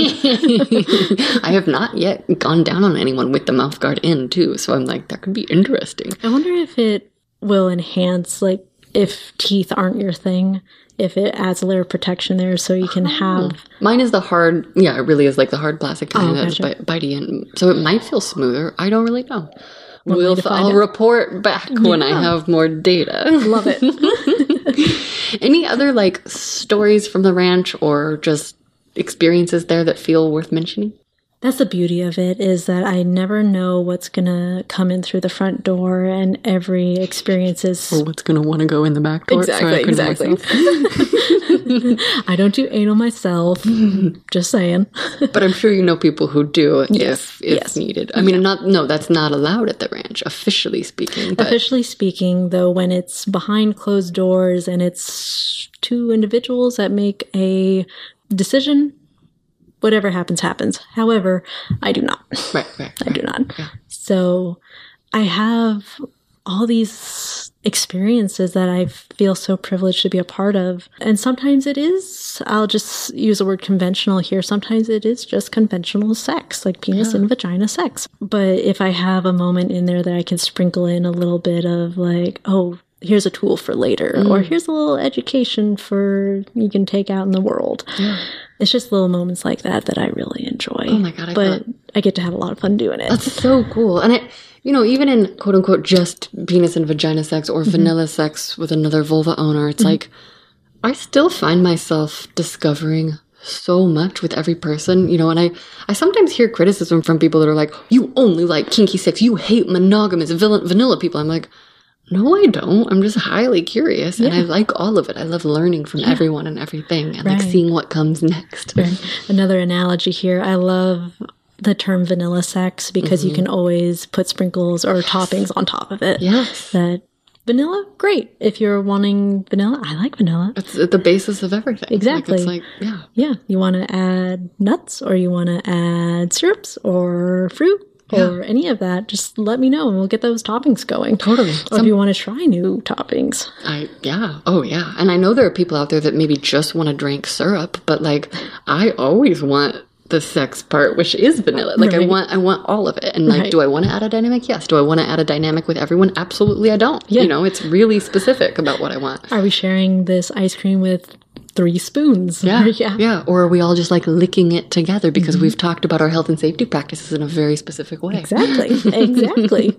I have not yet gone down on anyone with the mouth guard in, too. So I'm like, that could be interesting. I wonder if it will enhance, like, if teeth aren't your thing, if it adds a layer of protection there so you can oh. have... Mine is the hard... Yeah, it really is like the hard plastic kind oh, that's gotcha. bitey. And so it might feel smoother. I don't really know. One we'll, I'll it. report back yeah. when I have more data. Love it. Any other, like, stories from the ranch or just experiences there that feel worth mentioning? That's the beauty of it, is that I never know what's going to come in through the front door, and every experience is... Or what's going to want to go in the back door. Exactly, exactly. I don't do anal myself, just saying. But I'm sure you know people who do yes. if, if yes. needed. I mean, yeah. not no, that's not allowed at the ranch, officially speaking. But. Officially speaking, though, when it's behind closed doors and it's two individuals that make a decision... Whatever happens, happens. However, I do not. Right, right. I right. do not. Yeah. So I have all these experiences that I feel so privileged to be a part of. And sometimes it is, I'll just use the word conventional here. Sometimes it is just conventional sex, like penis yeah. and vagina sex. But if I have a moment in there that I can sprinkle in a little bit of like, oh, here's a tool for later, mm. or here's a little education for you can take out in the world. Yeah. It's just little moments like that that I really enjoy. Oh my God. I but I get to have a lot of fun doing it. That's so cool. And it, you know, even in quote unquote just penis and vagina sex or mm-hmm. vanilla sex with another vulva owner, it's mm-hmm. like, I still find myself discovering so much with every person, you know, and I, I sometimes hear criticism from people that are like, you only like kinky sex, you hate monogamous vanilla people. I'm like, no, I don't. I'm just highly curious, and yeah. I like all of it. I love learning from yeah. everyone and everything, and right. like seeing what comes next. Right. Another analogy here, I love the term vanilla sex because mm-hmm. you can always put sprinkles or yes. toppings on top of it. Yes. That vanilla, great. If you're wanting vanilla, I like vanilla. It's at the basis of everything. Exactly. Like, it's like, yeah. Yeah. You want to add nuts, or you want to add syrups or fruit. Yeah. Or any of that, just let me know and we'll get those toppings going. Totally. Or Some, if you want to try new toppings. I yeah. Oh, yeah. And I know there are people out there that maybe just want to drink syrup, but like I always want the sex part, which is vanilla. Like right. I want I want all of it. And like, right. do I want to add a dynamic? Yes. Do I want to add a dynamic with everyone? Absolutely I don't. Yeah. You know, it's really specific about what I want. Are we sharing this ice cream with three spoons? Yeah, yeah. Yeah. Or are we all just like licking it together because mm-hmm. we've talked about our health and safety practices in a very specific way? Exactly. Exactly.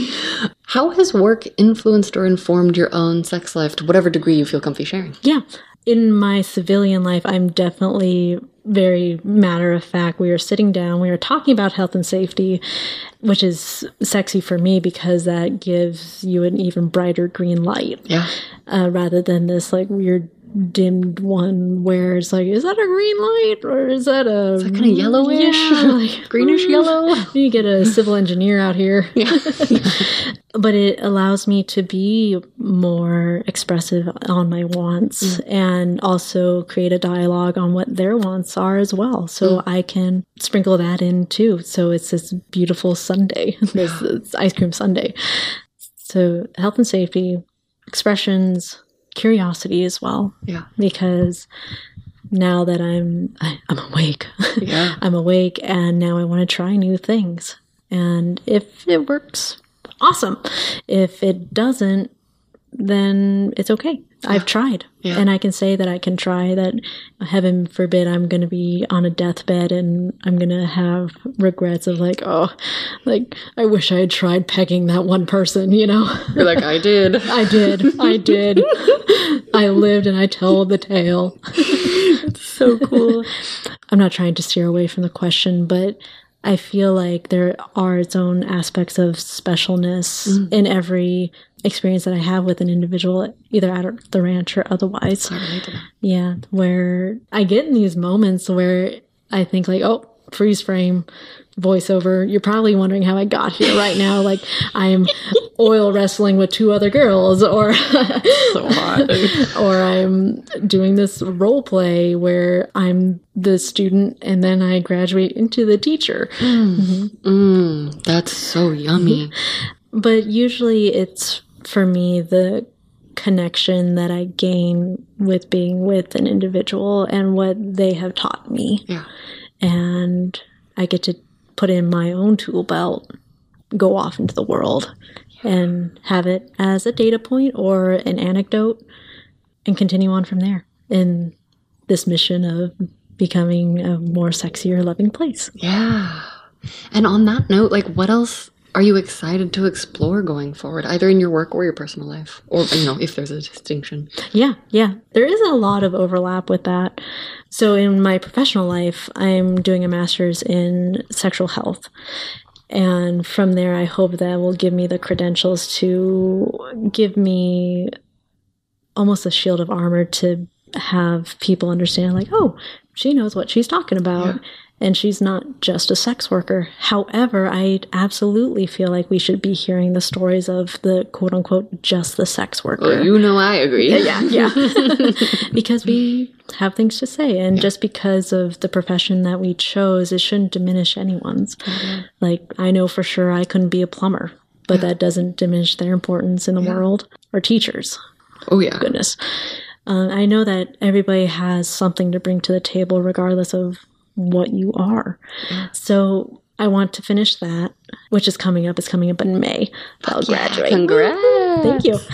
How has work influenced or informed your own sex life to whatever degree you feel comfy sharing? Yeah. In my civilian life, I'm definitely very matter of fact. We are sitting down, we are talking about health and safety, which is sexy for me because that gives you an even brighter green light. Yeah. Uh, rather than this like weird dimmed one where it's like, is that a green light or is that a is that kind of yellowish, yeah, like, greenish yellow? You get a civil engineer out here. Yeah. But it allows me to be more expressive on my wants mm. and also create a dialogue on what their wants are as well. So mm. I can sprinkle that in too. So it's this beautiful sundae, this, this ice cream sundae. So health and safety, expressions, curiosity as well. Yeah. Because now that I'm I, I'm awake, yeah. I'm awake, and now I want to try new things. And if it works, awesome. If it doesn't, then it's okay. Yeah. I've tried. Yeah. And I can say that I can try, that heaven forbid I'm going to be on a deathbed and I'm going to have regrets of like, oh, like, I wish I had tried pegging that one person, you know? You're like, I did. I did. I did. I lived and I told the tale. It's so cool. I'm not trying to steer away from the question, but I feel like there are its own aspects of specialness mm. in every experience that I have with an individual, either at the ranch or otherwise. Yeah, where I get in these moments where I think like, oh, freeze frame, voiceover. You're probably wondering how I got here right now. Like I'm oil wrestling with two other girls, or so hot. Or I'm doing this role play where I'm the student and then I graduate into the teacher. Mm. Mm-hmm. Mm, that's so yummy. But usually it's, for me, the connection that I gain with being with an individual and what they have taught me. Yeah. And I get to put in my own tool belt, go off into the world, yeah. and have it as a data point or an anecdote, and continue on from there in this mission of becoming a more sexier, loving place. Yeah. And on that note, like, what else are you excited to explore going forward, either in your work or your personal life? Or, you know, if there's a distinction. Yeah, yeah. There is a lot of overlap with that. So in my professional life, I'm doing a master's in sexual health. And from there, I hope that will give me the credentials to give me almost a shield of armor to have people understand, like, oh, she knows what she's talking about. Yeah. And she's not just a sex worker. However, I absolutely feel like we should be hearing the stories of the quote unquote just the sex worker. Well, you know, I agree. Yeah, yeah. Because we have things to say. And yeah. just because of the profession that we chose, it shouldn't diminish anyone's. Mm-hmm. Like, I know for sure I couldn't be a plumber, but yeah. that doesn't diminish their importance in the yeah. world. Or teachers. Oh, yeah. Goodness. Uh, I know that everybody has something to bring to the table regardless of what you are. Yeah. So I want to finish that, which is coming up. It's coming up in May. I'll yeah, graduate. Congrats. Thank you.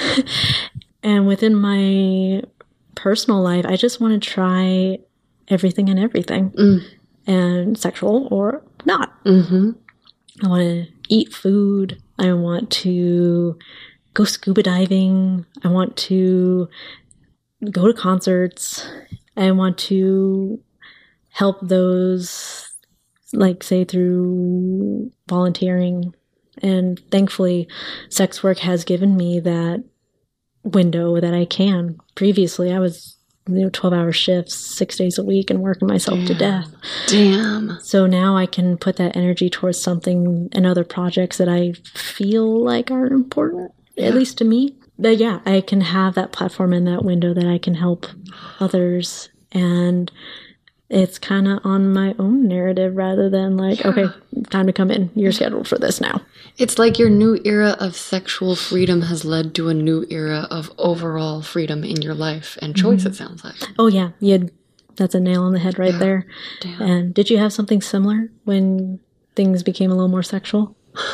And within my personal life, I just want to try everything and everything. Mm. And sexual or not. Mm-hmm. I want to eat food. I want to go scuba diving. I want to go to concerts. I want to help those, like, say, through volunteering. And thankfully, sex work has given me that window that I can. Previously, I was, you know, twelve-hour shifts, six days a week, and working myself Damn. to death. Damn. So now I can put that energy towards something and other projects that I feel like are important, yeah. at least to me. But yeah, I can have that platform and that window that I can help others. And it's kind of on my own narrative rather than like, yeah. okay, time to come in. You're scheduled for this now. It's like your new era of sexual freedom has led to a new era of overall freedom in your life and choice, mm-hmm. it sounds like. Oh, yeah. You, that's a nail on the head right yeah. there. Damn. And did you have something similar when things became a little more sexual?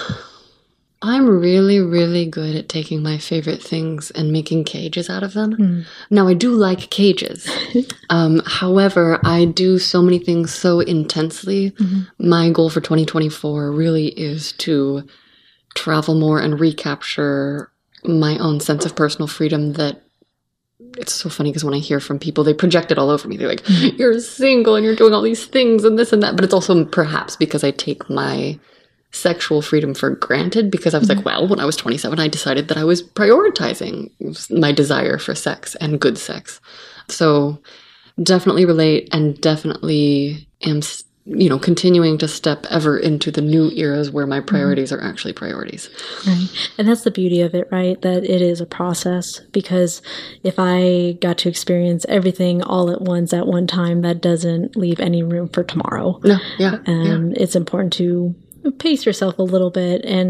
I'm really, really good at taking my favorite things and making cages out of them. Mm. Now, I do like cages. um, however, I do so many things so intensely. Mm-hmm. My goal for twenty twenty-four really is to travel more and recapture my own sense of personal freedom. That it's so funny because when I hear from people, they project it all over me. They're like, mm-hmm. you're single and you're doing all these things and this and that. But it's also perhaps because I take my sexual freedom for granted, because I was mm-hmm. like, well, when I was twenty-seven, I decided that I was prioritizing my desire for sex and good sex. So definitely relate, and definitely am, you know, continuing to step ever into the new eras where my priorities mm-hmm. are actually priorities. Right. And that's the beauty of it, right? That it is a process, because if I got to experience everything all at once at one time, that doesn't leave any room for tomorrow. No, yeah. And yeah. it's important to pace yourself a little bit and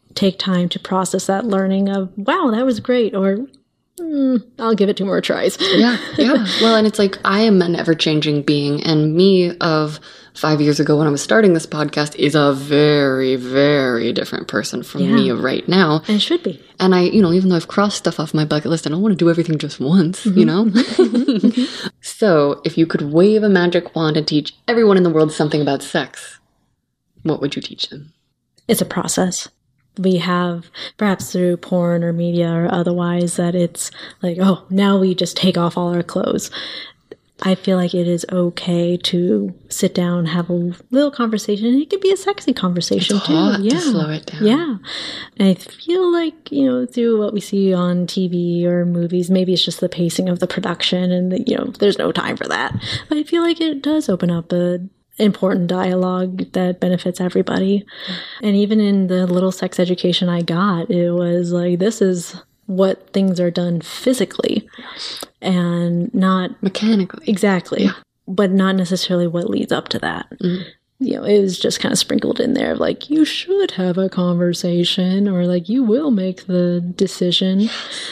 take time to process that learning of, wow, that was great, or mm, I'll give it two more tries. Yeah, yeah. Well, and it's like, I am an ever-changing being, and me of five years ago when I was starting this podcast is a very, very different person from Yeah. me of right now. And it should be. And I, you know, even though I've crossed stuff off my bucket list, I don't want to do everything just once, Mm-hmm. you know? So, if you could wave a magic wand and teach everyone in the world something about sex, what would you teach them? It's a process. We have, perhaps through porn or media or otherwise, that it's like, oh, now we just take off all our clothes. I feel like it is okay to sit down, have a little conversation. And it could be a sexy conversation It's too. hot yeah. to slow it down. Yeah. And I feel like, you know, through what we see on T V or movies, maybe it's just the pacing of the production and, the, you know, there's no time for that. But I feel like it does open up a important dialogue that benefits everybody. And even in the little sex education I got, it was like, this is what things are done physically and not Mechanically. exactly, Yeah. but not necessarily what leads up to that. Mm. You know, it was just kind of sprinkled in there, like, you should have a conversation, or like, you will make the decision.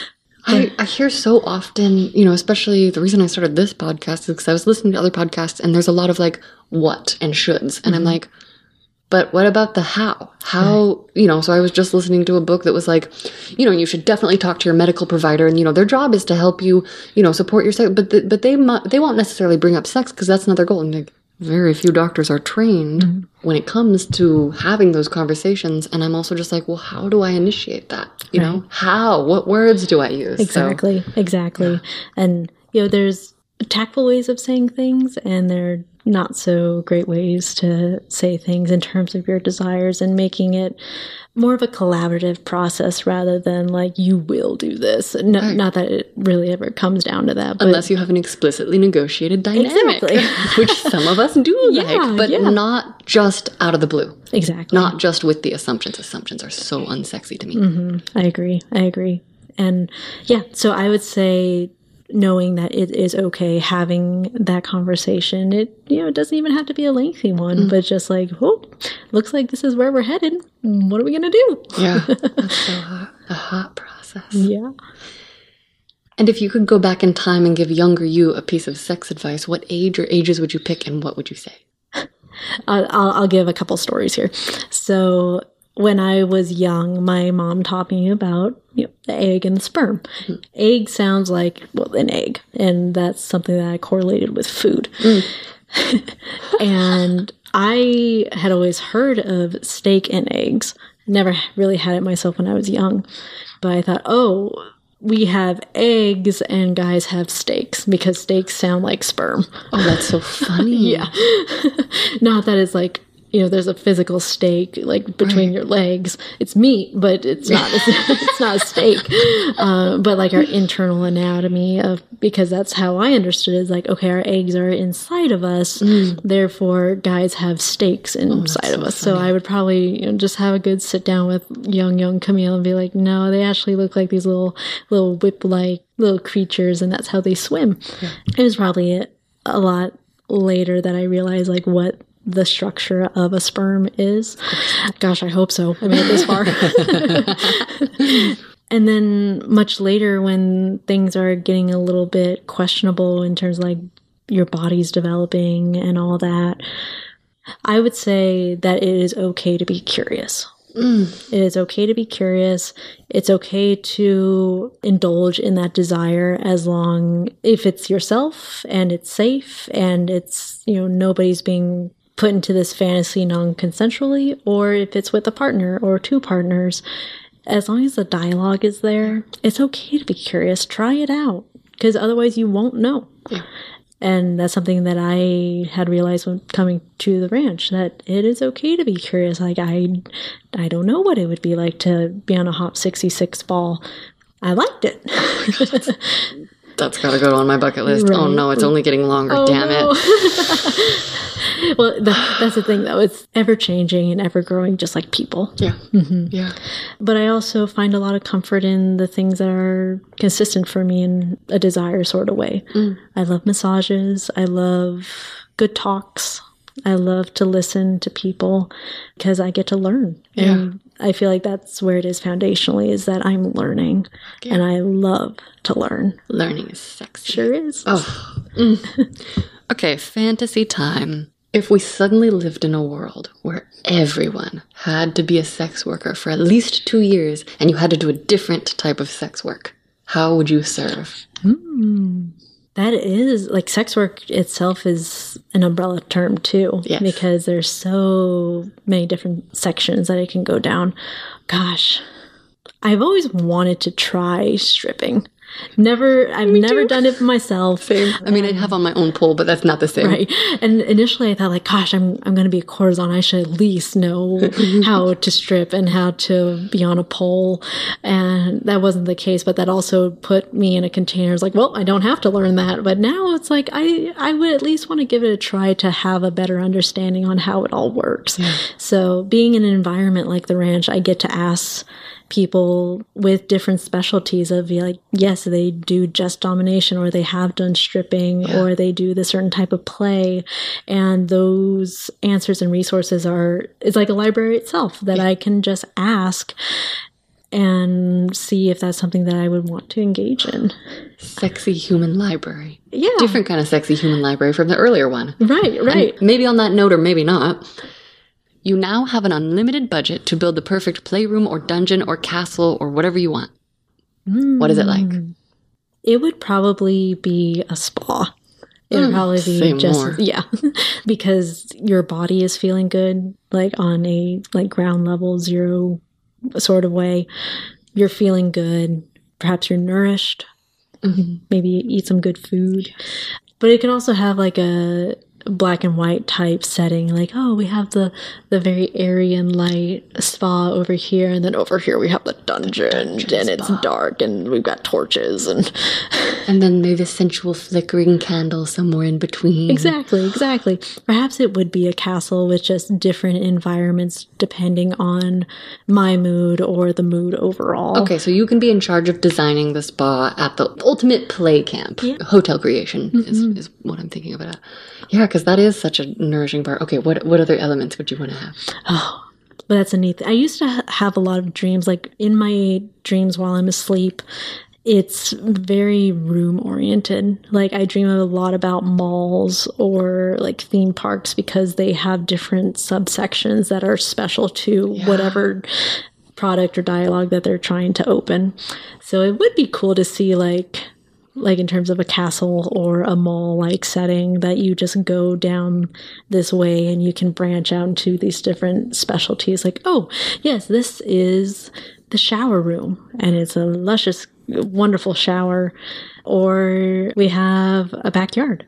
I, I hear so often, you know, especially the reason I started this podcast is because I was listening to other podcasts and there's a lot of like what and shoulds. And I'm like, but what about the how? How, you know, so I was just listening to a book that was like, you know, you should definitely talk to your medical provider and, you know, their job is to help you, you know, support your sex, but, the, but they, mu- they won't necessarily bring up sex because that's not their goal. And like, very few doctors are trained mm-hmm. when it comes to having those conversations. And I'm also just like, well, how do I initiate that? You right. know, how? What words do I use? Exactly, so, exactly. Yeah. And, you know, there's tactful ways of saying things, and there are not so great ways to say things in terms of your desires, and making it more of a collaborative process rather than like, you will do this. No, right. Not that it really ever comes down to that. But unless you have an explicitly negotiated dynamic, exactly. which some of us do yeah, like, but yeah. not just out of the blue. Exactly. Not just with the assumptions. Assumptions are so unsexy to me. Mm-hmm. I agree. I agree. And yeah, so I would say knowing that it is okay having that conversation. It, you know, it doesn't even have to be a lengthy one, mm. but just like, oh, looks like this is where we're headed. What are we going to do? Yeah. That's so hot. A hot process. Yeah. And if you could go back in time and give younger you a piece of sex advice, what age or ages would you pick and what would you say? I'll, I'll give a couple stories here. So when I was young, my mom taught me about, you know, the egg and the sperm. Mm-hmm. Egg sounds like, well, an egg. And that's something that I correlated with food. Mm. And I had always heard of steak and eggs. Never really had it myself when I was young. But I thought, oh, we have eggs and guys have steaks because steaks sound like sperm. Oh, that's so funny. Yeah. Not that it's like, you know, there's a physical steak like between right. your legs. It's meat, but it's not. It's, it's not a steak. Uh, but like our internal anatomy of, because that's how I understood it, is like, okay, our eggs are inside of us, mm. therefore guys have steaks inside oh, of so us. Funny. So I would probably, you know, just have a good sit down with young young Camille and be like, no, they actually look like these little little whip like little creatures, and that's how they swim. Yeah. It was probably a, a lot later that I realized like what the structure of a sperm is. Gosh, I hope so. I made it this far. And then much later when things are getting a little bit questionable in terms of like your body's developing and all that, I would say that it is okay to be curious. Mm. It is okay to be curious. It's okay to indulge in that desire as long if it's yourself and it's safe and it's, you know, nobody's being put into this fantasy non-consensually, or if it's with a partner or two partners, as long as the dialogue is there, it's okay to be curious. Try it out, because otherwise you won't know. Yeah. And that's something that I had realized when coming to the ranch, that it is okay to be curious. Like, I, I don't know what it would be like to be on a Hop sixty-six ball. I liked it. That's got to go on my bucket list. Right. Oh no, it's only getting longer. Oh, damn no. it. Well, the, that's the thing, though. It's ever changing and ever growing, just like people. Yeah. Mm-hmm. Yeah. But I also find a lot of comfort in the things that are consistent for me in a desire sort of way. Mm. I love massages. I love good talks. I love to listen to people because I get to learn. Yeah. And I feel like that's where it is foundationally, is that I'm learning. Yeah. And I love to learn. Learning is sexy. Sure is. Oh. Mm. Okay, fantasy time. If we suddenly lived in a world where everyone had to be a sex worker for at least two years and you had to do a different type of sex work, how would you serve? Mm. That is, like, sex work itself is an umbrella term, too. Yes. Because there's so many different sections that it can go down. Gosh, I've always wanted to try stripping. Never, I've Me never too. done it myself. Same. I mean, I'd have on my own pole, but that's not the same. Right. And initially I thought, like, gosh, I'm I'm going to be a courtesan. I should at least know how to strip and how to be on a pole. And that wasn't the case, but that also put me in a container. It's like, well, I don't have to learn that. But now it's like, I, I would at least want to give it a try to have a better understanding on how it all works. Yeah. So being in an environment like the ranch, I get to ask people with different specialties of, like, yes, they do just domination, or they have done stripping, Yeah. or they do this certain type of play. And those answers and resources are, it's like a library itself that Yeah. I can just ask and see if that's something that I would want to engage in. Sexy human library. Yeah. Different kind of sexy human library from the earlier one. Right, right. And maybe on that note, or maybe not. You now have an unlimited budget to build the perfect playroom or dungeon or castle or whatever you want. Mm. What is it like? It would probably be a spa. It would Mm, probably be say just, more. yeah, because your body is feeling good, like on a like ground level zero sort of way. You're feeling good. Perhaps you're nourished. Mm-hmm. Maybe eat some good food. But it can also have like a black and white type setting, like, oh, we have the the very airy and light spa over here, and then over here we have the dungeon, dungeon and it's spa. dark, and we've got torches, and And then maybe a sensual flickering candle somewhere in between. exactly, exactly. Perhaps it would be a castle with just different environments depending on my mood or the mood overall. Okay, so you can be in charge of designing the spa at the ultimate play camp. Yeah. Hotel creation is, is what I'm thinking of it at. Yeah, because that is such a nourishing part. Okay, what what other elements would you want to have? Oh, but that's a neat thing. I used to ha- have a lot of dreams, like in my dreams while I'm asleep. It's very room oriented. Like I dream a lot about malls or like theme parks because they have different subsections that are special to Yeah. whatever product or dialogue that they're trying to open. So it would be cool to see like like in terms of a castle or a mall like setting that you just go down this way and you can branch out into these different specialties. Like, oh, yes, this is the shower room and it's a luscious, wonderful shower. Or we have a backyard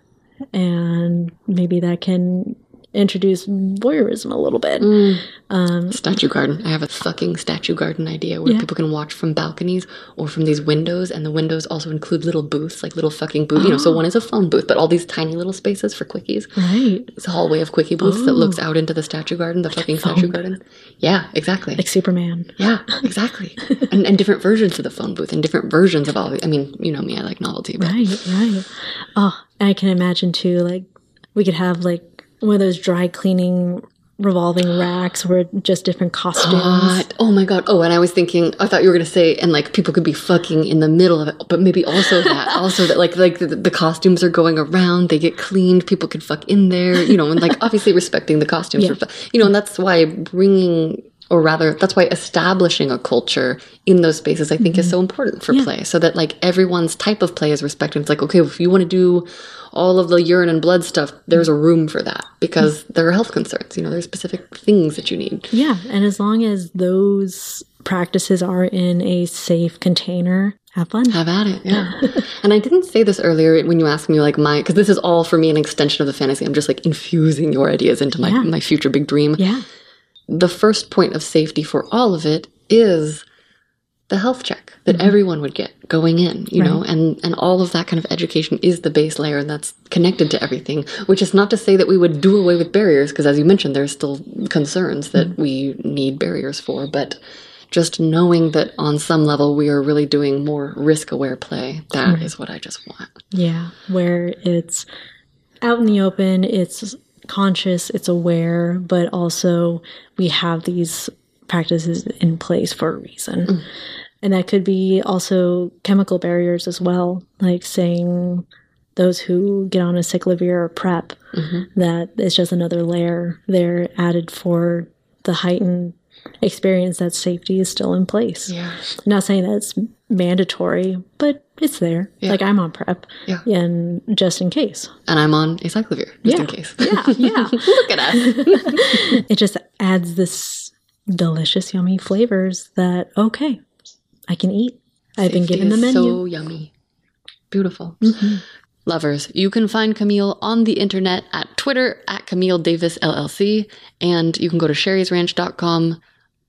and maybe that can introduce voyeurism a little bit. Mm. Um, Statue garden. I have a fucking statue garden idea where Yeah. people can watch from balconies or from these windows, and the windows also include little booths, like little fucking booths. You know, so one is a phone booth, but all these tiny little spaces for quickies. right. It's a hallway of quickie booths that Oh. looks out into the statue garden, the fucking phone statue booth. garden. Yeah, exactly. Like Superman. Yeah, exactly. and, and different versions of the phone booth and different versions of all the, I mean, you know me, I like novelty. But Right, right. Oh, and I can imagine too, like, we could have like one of those dry cleaning revolving racks where just different costumes. What? Oh my god. Oh, and I was thinking, I thought you were going to say, and like people could be fucking in the middle of it, but maybe also that, also that like, like the, the costumes are going around, they get cleaned, people could fuck in there, you know, and like obviously respecting the costumes, Yeah. for, you know, and that's why bringing, or rather, that's why establishing a culture in those spaces, I think, is so important for Yeah. play, so that like everyone's type of play is respected. It's like, okay, if you want to do all of the urine and blood stuff, there's a room for that because there are health concerns. You know, there's specific things that you need. Yeah, and as long as those practices are in a safe container, have fun. Have at it, yeah. And I didn't say this earlier when you asked me, like, my, because this is all for me an extension of the fantasy. I'm just like infusing your ideas into my, Yeah. my future big dream. Yeah. The first point of safety for all of it is the health check that everyone would get going in, you know, Right. and, and all of that kind of education is the base layer and that's connected to everything, which is not to say that we would do away with barriers, because as you mentioned, there's still concerns that we need barriers for, but just knowing that on some level we are really doing more risk-aware play, that is what I just want. Yeah, where it's out in the open, it's conscious, it's aware, but also we have these practices in place for a reason. Mm. And that could be also chemical barriers as well, like saying those who get on acyclovir or PrEP, mm-hmm. that it's just another layer there added for the heightened experience that safety is still in place. Yeah. I'm not saying that it's mandatory, but it's there. Yeah. Like I'm on PrEP, yeah. and just in case. And I'm on acyclovir, just yeah. in case. Yeah, yeah. Look at us. It just adds this delicious, yummy flavors that, okay, I can eat. Safety I've been given the menu. So yummy. Beautiful. Mm-hmm. Lovers, you can find Camille on the internet at Twitter at Camille Davis L L C, and you can go to sherry's ranch dot com,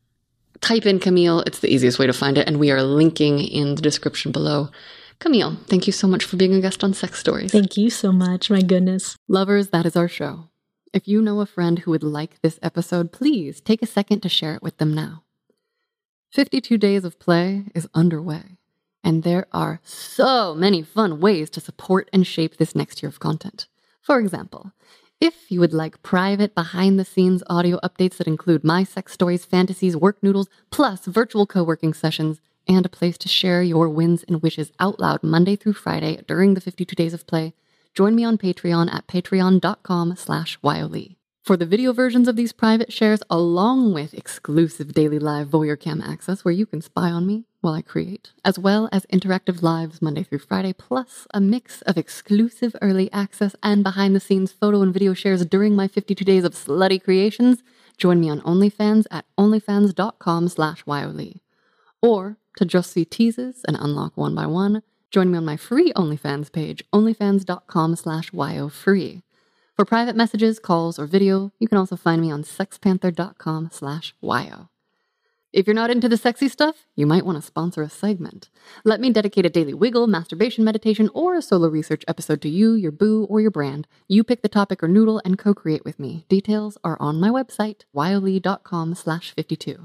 type in Camille, it's the easiest way to find it, and we are linking in the description below. Camille, thank you so much for being a guest on Sex Stories. Thank you so much, my goodness. Lovers, that is our show. If you know a friend who would like this episode, please take a second to share it with them now. fifty-two Days of Play is underway. And there are so many fun ways to support and shape this next year of content. For example, if you would like private behind-the-scenes audio updates that include my sex stories, fantasies, work noodles, plus virtual co-working sessions, and a place to share your wins and wishes out loud Monday through Friday during the fifty-two Days of Play, join me on Patreon at patreon.com slash Wyolee. For the video versions of these private shares, along with exclusive daily live voyeur cam access where you can spy on me while I create, as well as interactive lives Monday through Friday, plus a mix of exclusive early access and behind-the-scenes photo and video shares during my fifty-two Days of Slutty Creations, join me on OnlyFans at onlyfans.com slash Wyolee. Or, to just see teases and unlock one by one, join me on my free OnlyFans page, onlyfans.com slash Wyofree. For private messages, calls, or video, you can also find me on sexpanther.com slash Wyo. If you're not into the sexy stuff, you might want to sponsor a segment. Let me dedicate a daily wiggle, masturbation meditation, or a solo research episode to you, your boo, or your brand. You pick the topic or noodle and co-create with me. Details are on my website, wyolee.com slash 52.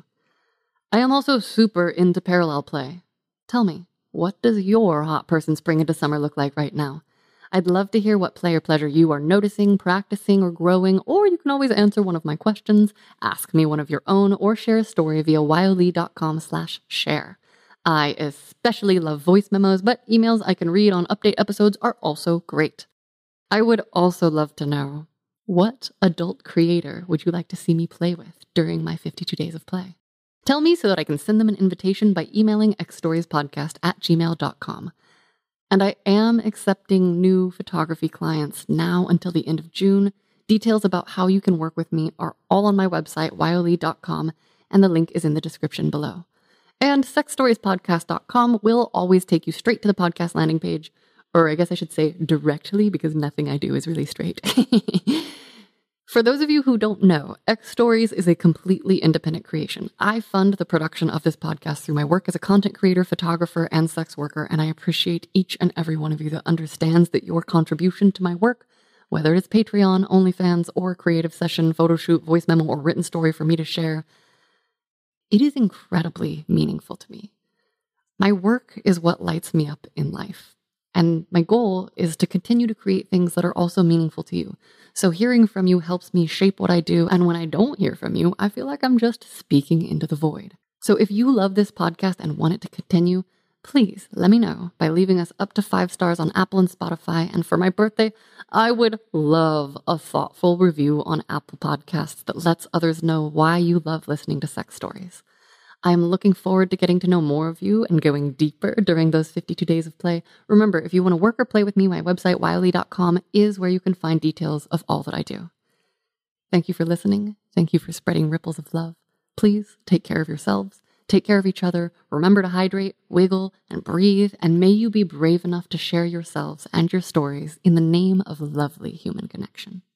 I am also super into parallel play. Tell me, what does your hot person spring into summer look like right now? I'd love to hear what play or pleasure you are noticing, practicing, or growing, or you can always answer one of my questions, ask me one of your own, or share a story via wyolee.com slash share. I especially love voice memos, but emails I can read on update episodes are also great. I would also love to know, what adult creator would you like to see me play with during my fifty-two Days of Play? Tell me so that I can send them an invitation by emailing xstoriespodcast at gmail dot com. And I am accepting new photography clients now until the end of June. Details about how you can work with me are all on my website, wyolee dot com, and the link is in the description below. And sex stories podcast dot com will always take you straight to the podcast landing page, or I guess I should say directly, because nothing I do is really straight. For those of you who don't know, X Stories is a completely independent creation. I fund the production of this podcast through my work as a content creator, photographer, and sex worker, and I appreciate each and every one of you that understands that your contribution to my work, whether it's Patreon, OnlyFans, or a creative session, photo shoot, voice memo, or written story for me to share, it is incredibly meaningful to me. My work is what lights me up in life. And my goal is to continue to create things that are also meaningful to you. So hearing from you helps me shape what I do. And when I don't hear from you, I feel like I'm just speaking into the void. So if you love this podcast and want it to continue, please let me know by leaving us up to five stars on Apple and Spotify. And for my birthday, I would love a thoughtful review on Apple Podcasts that lets others know why you love listening to sex stories. I'm looking forward to getting to know more of you and going deeper during those fifty-two Days of Play. Remember, if you want to work or play with me, my website, wyolee dot com, is where you can find details of all that I do. Thank you for listening. Thank you for spreading ripples of love. Please take care of yourselves. Take care of each other. Remember to hydrate, wiggle, and breathe. And may you be brave enough to share yourselves and your stories in the name of lovely human connection.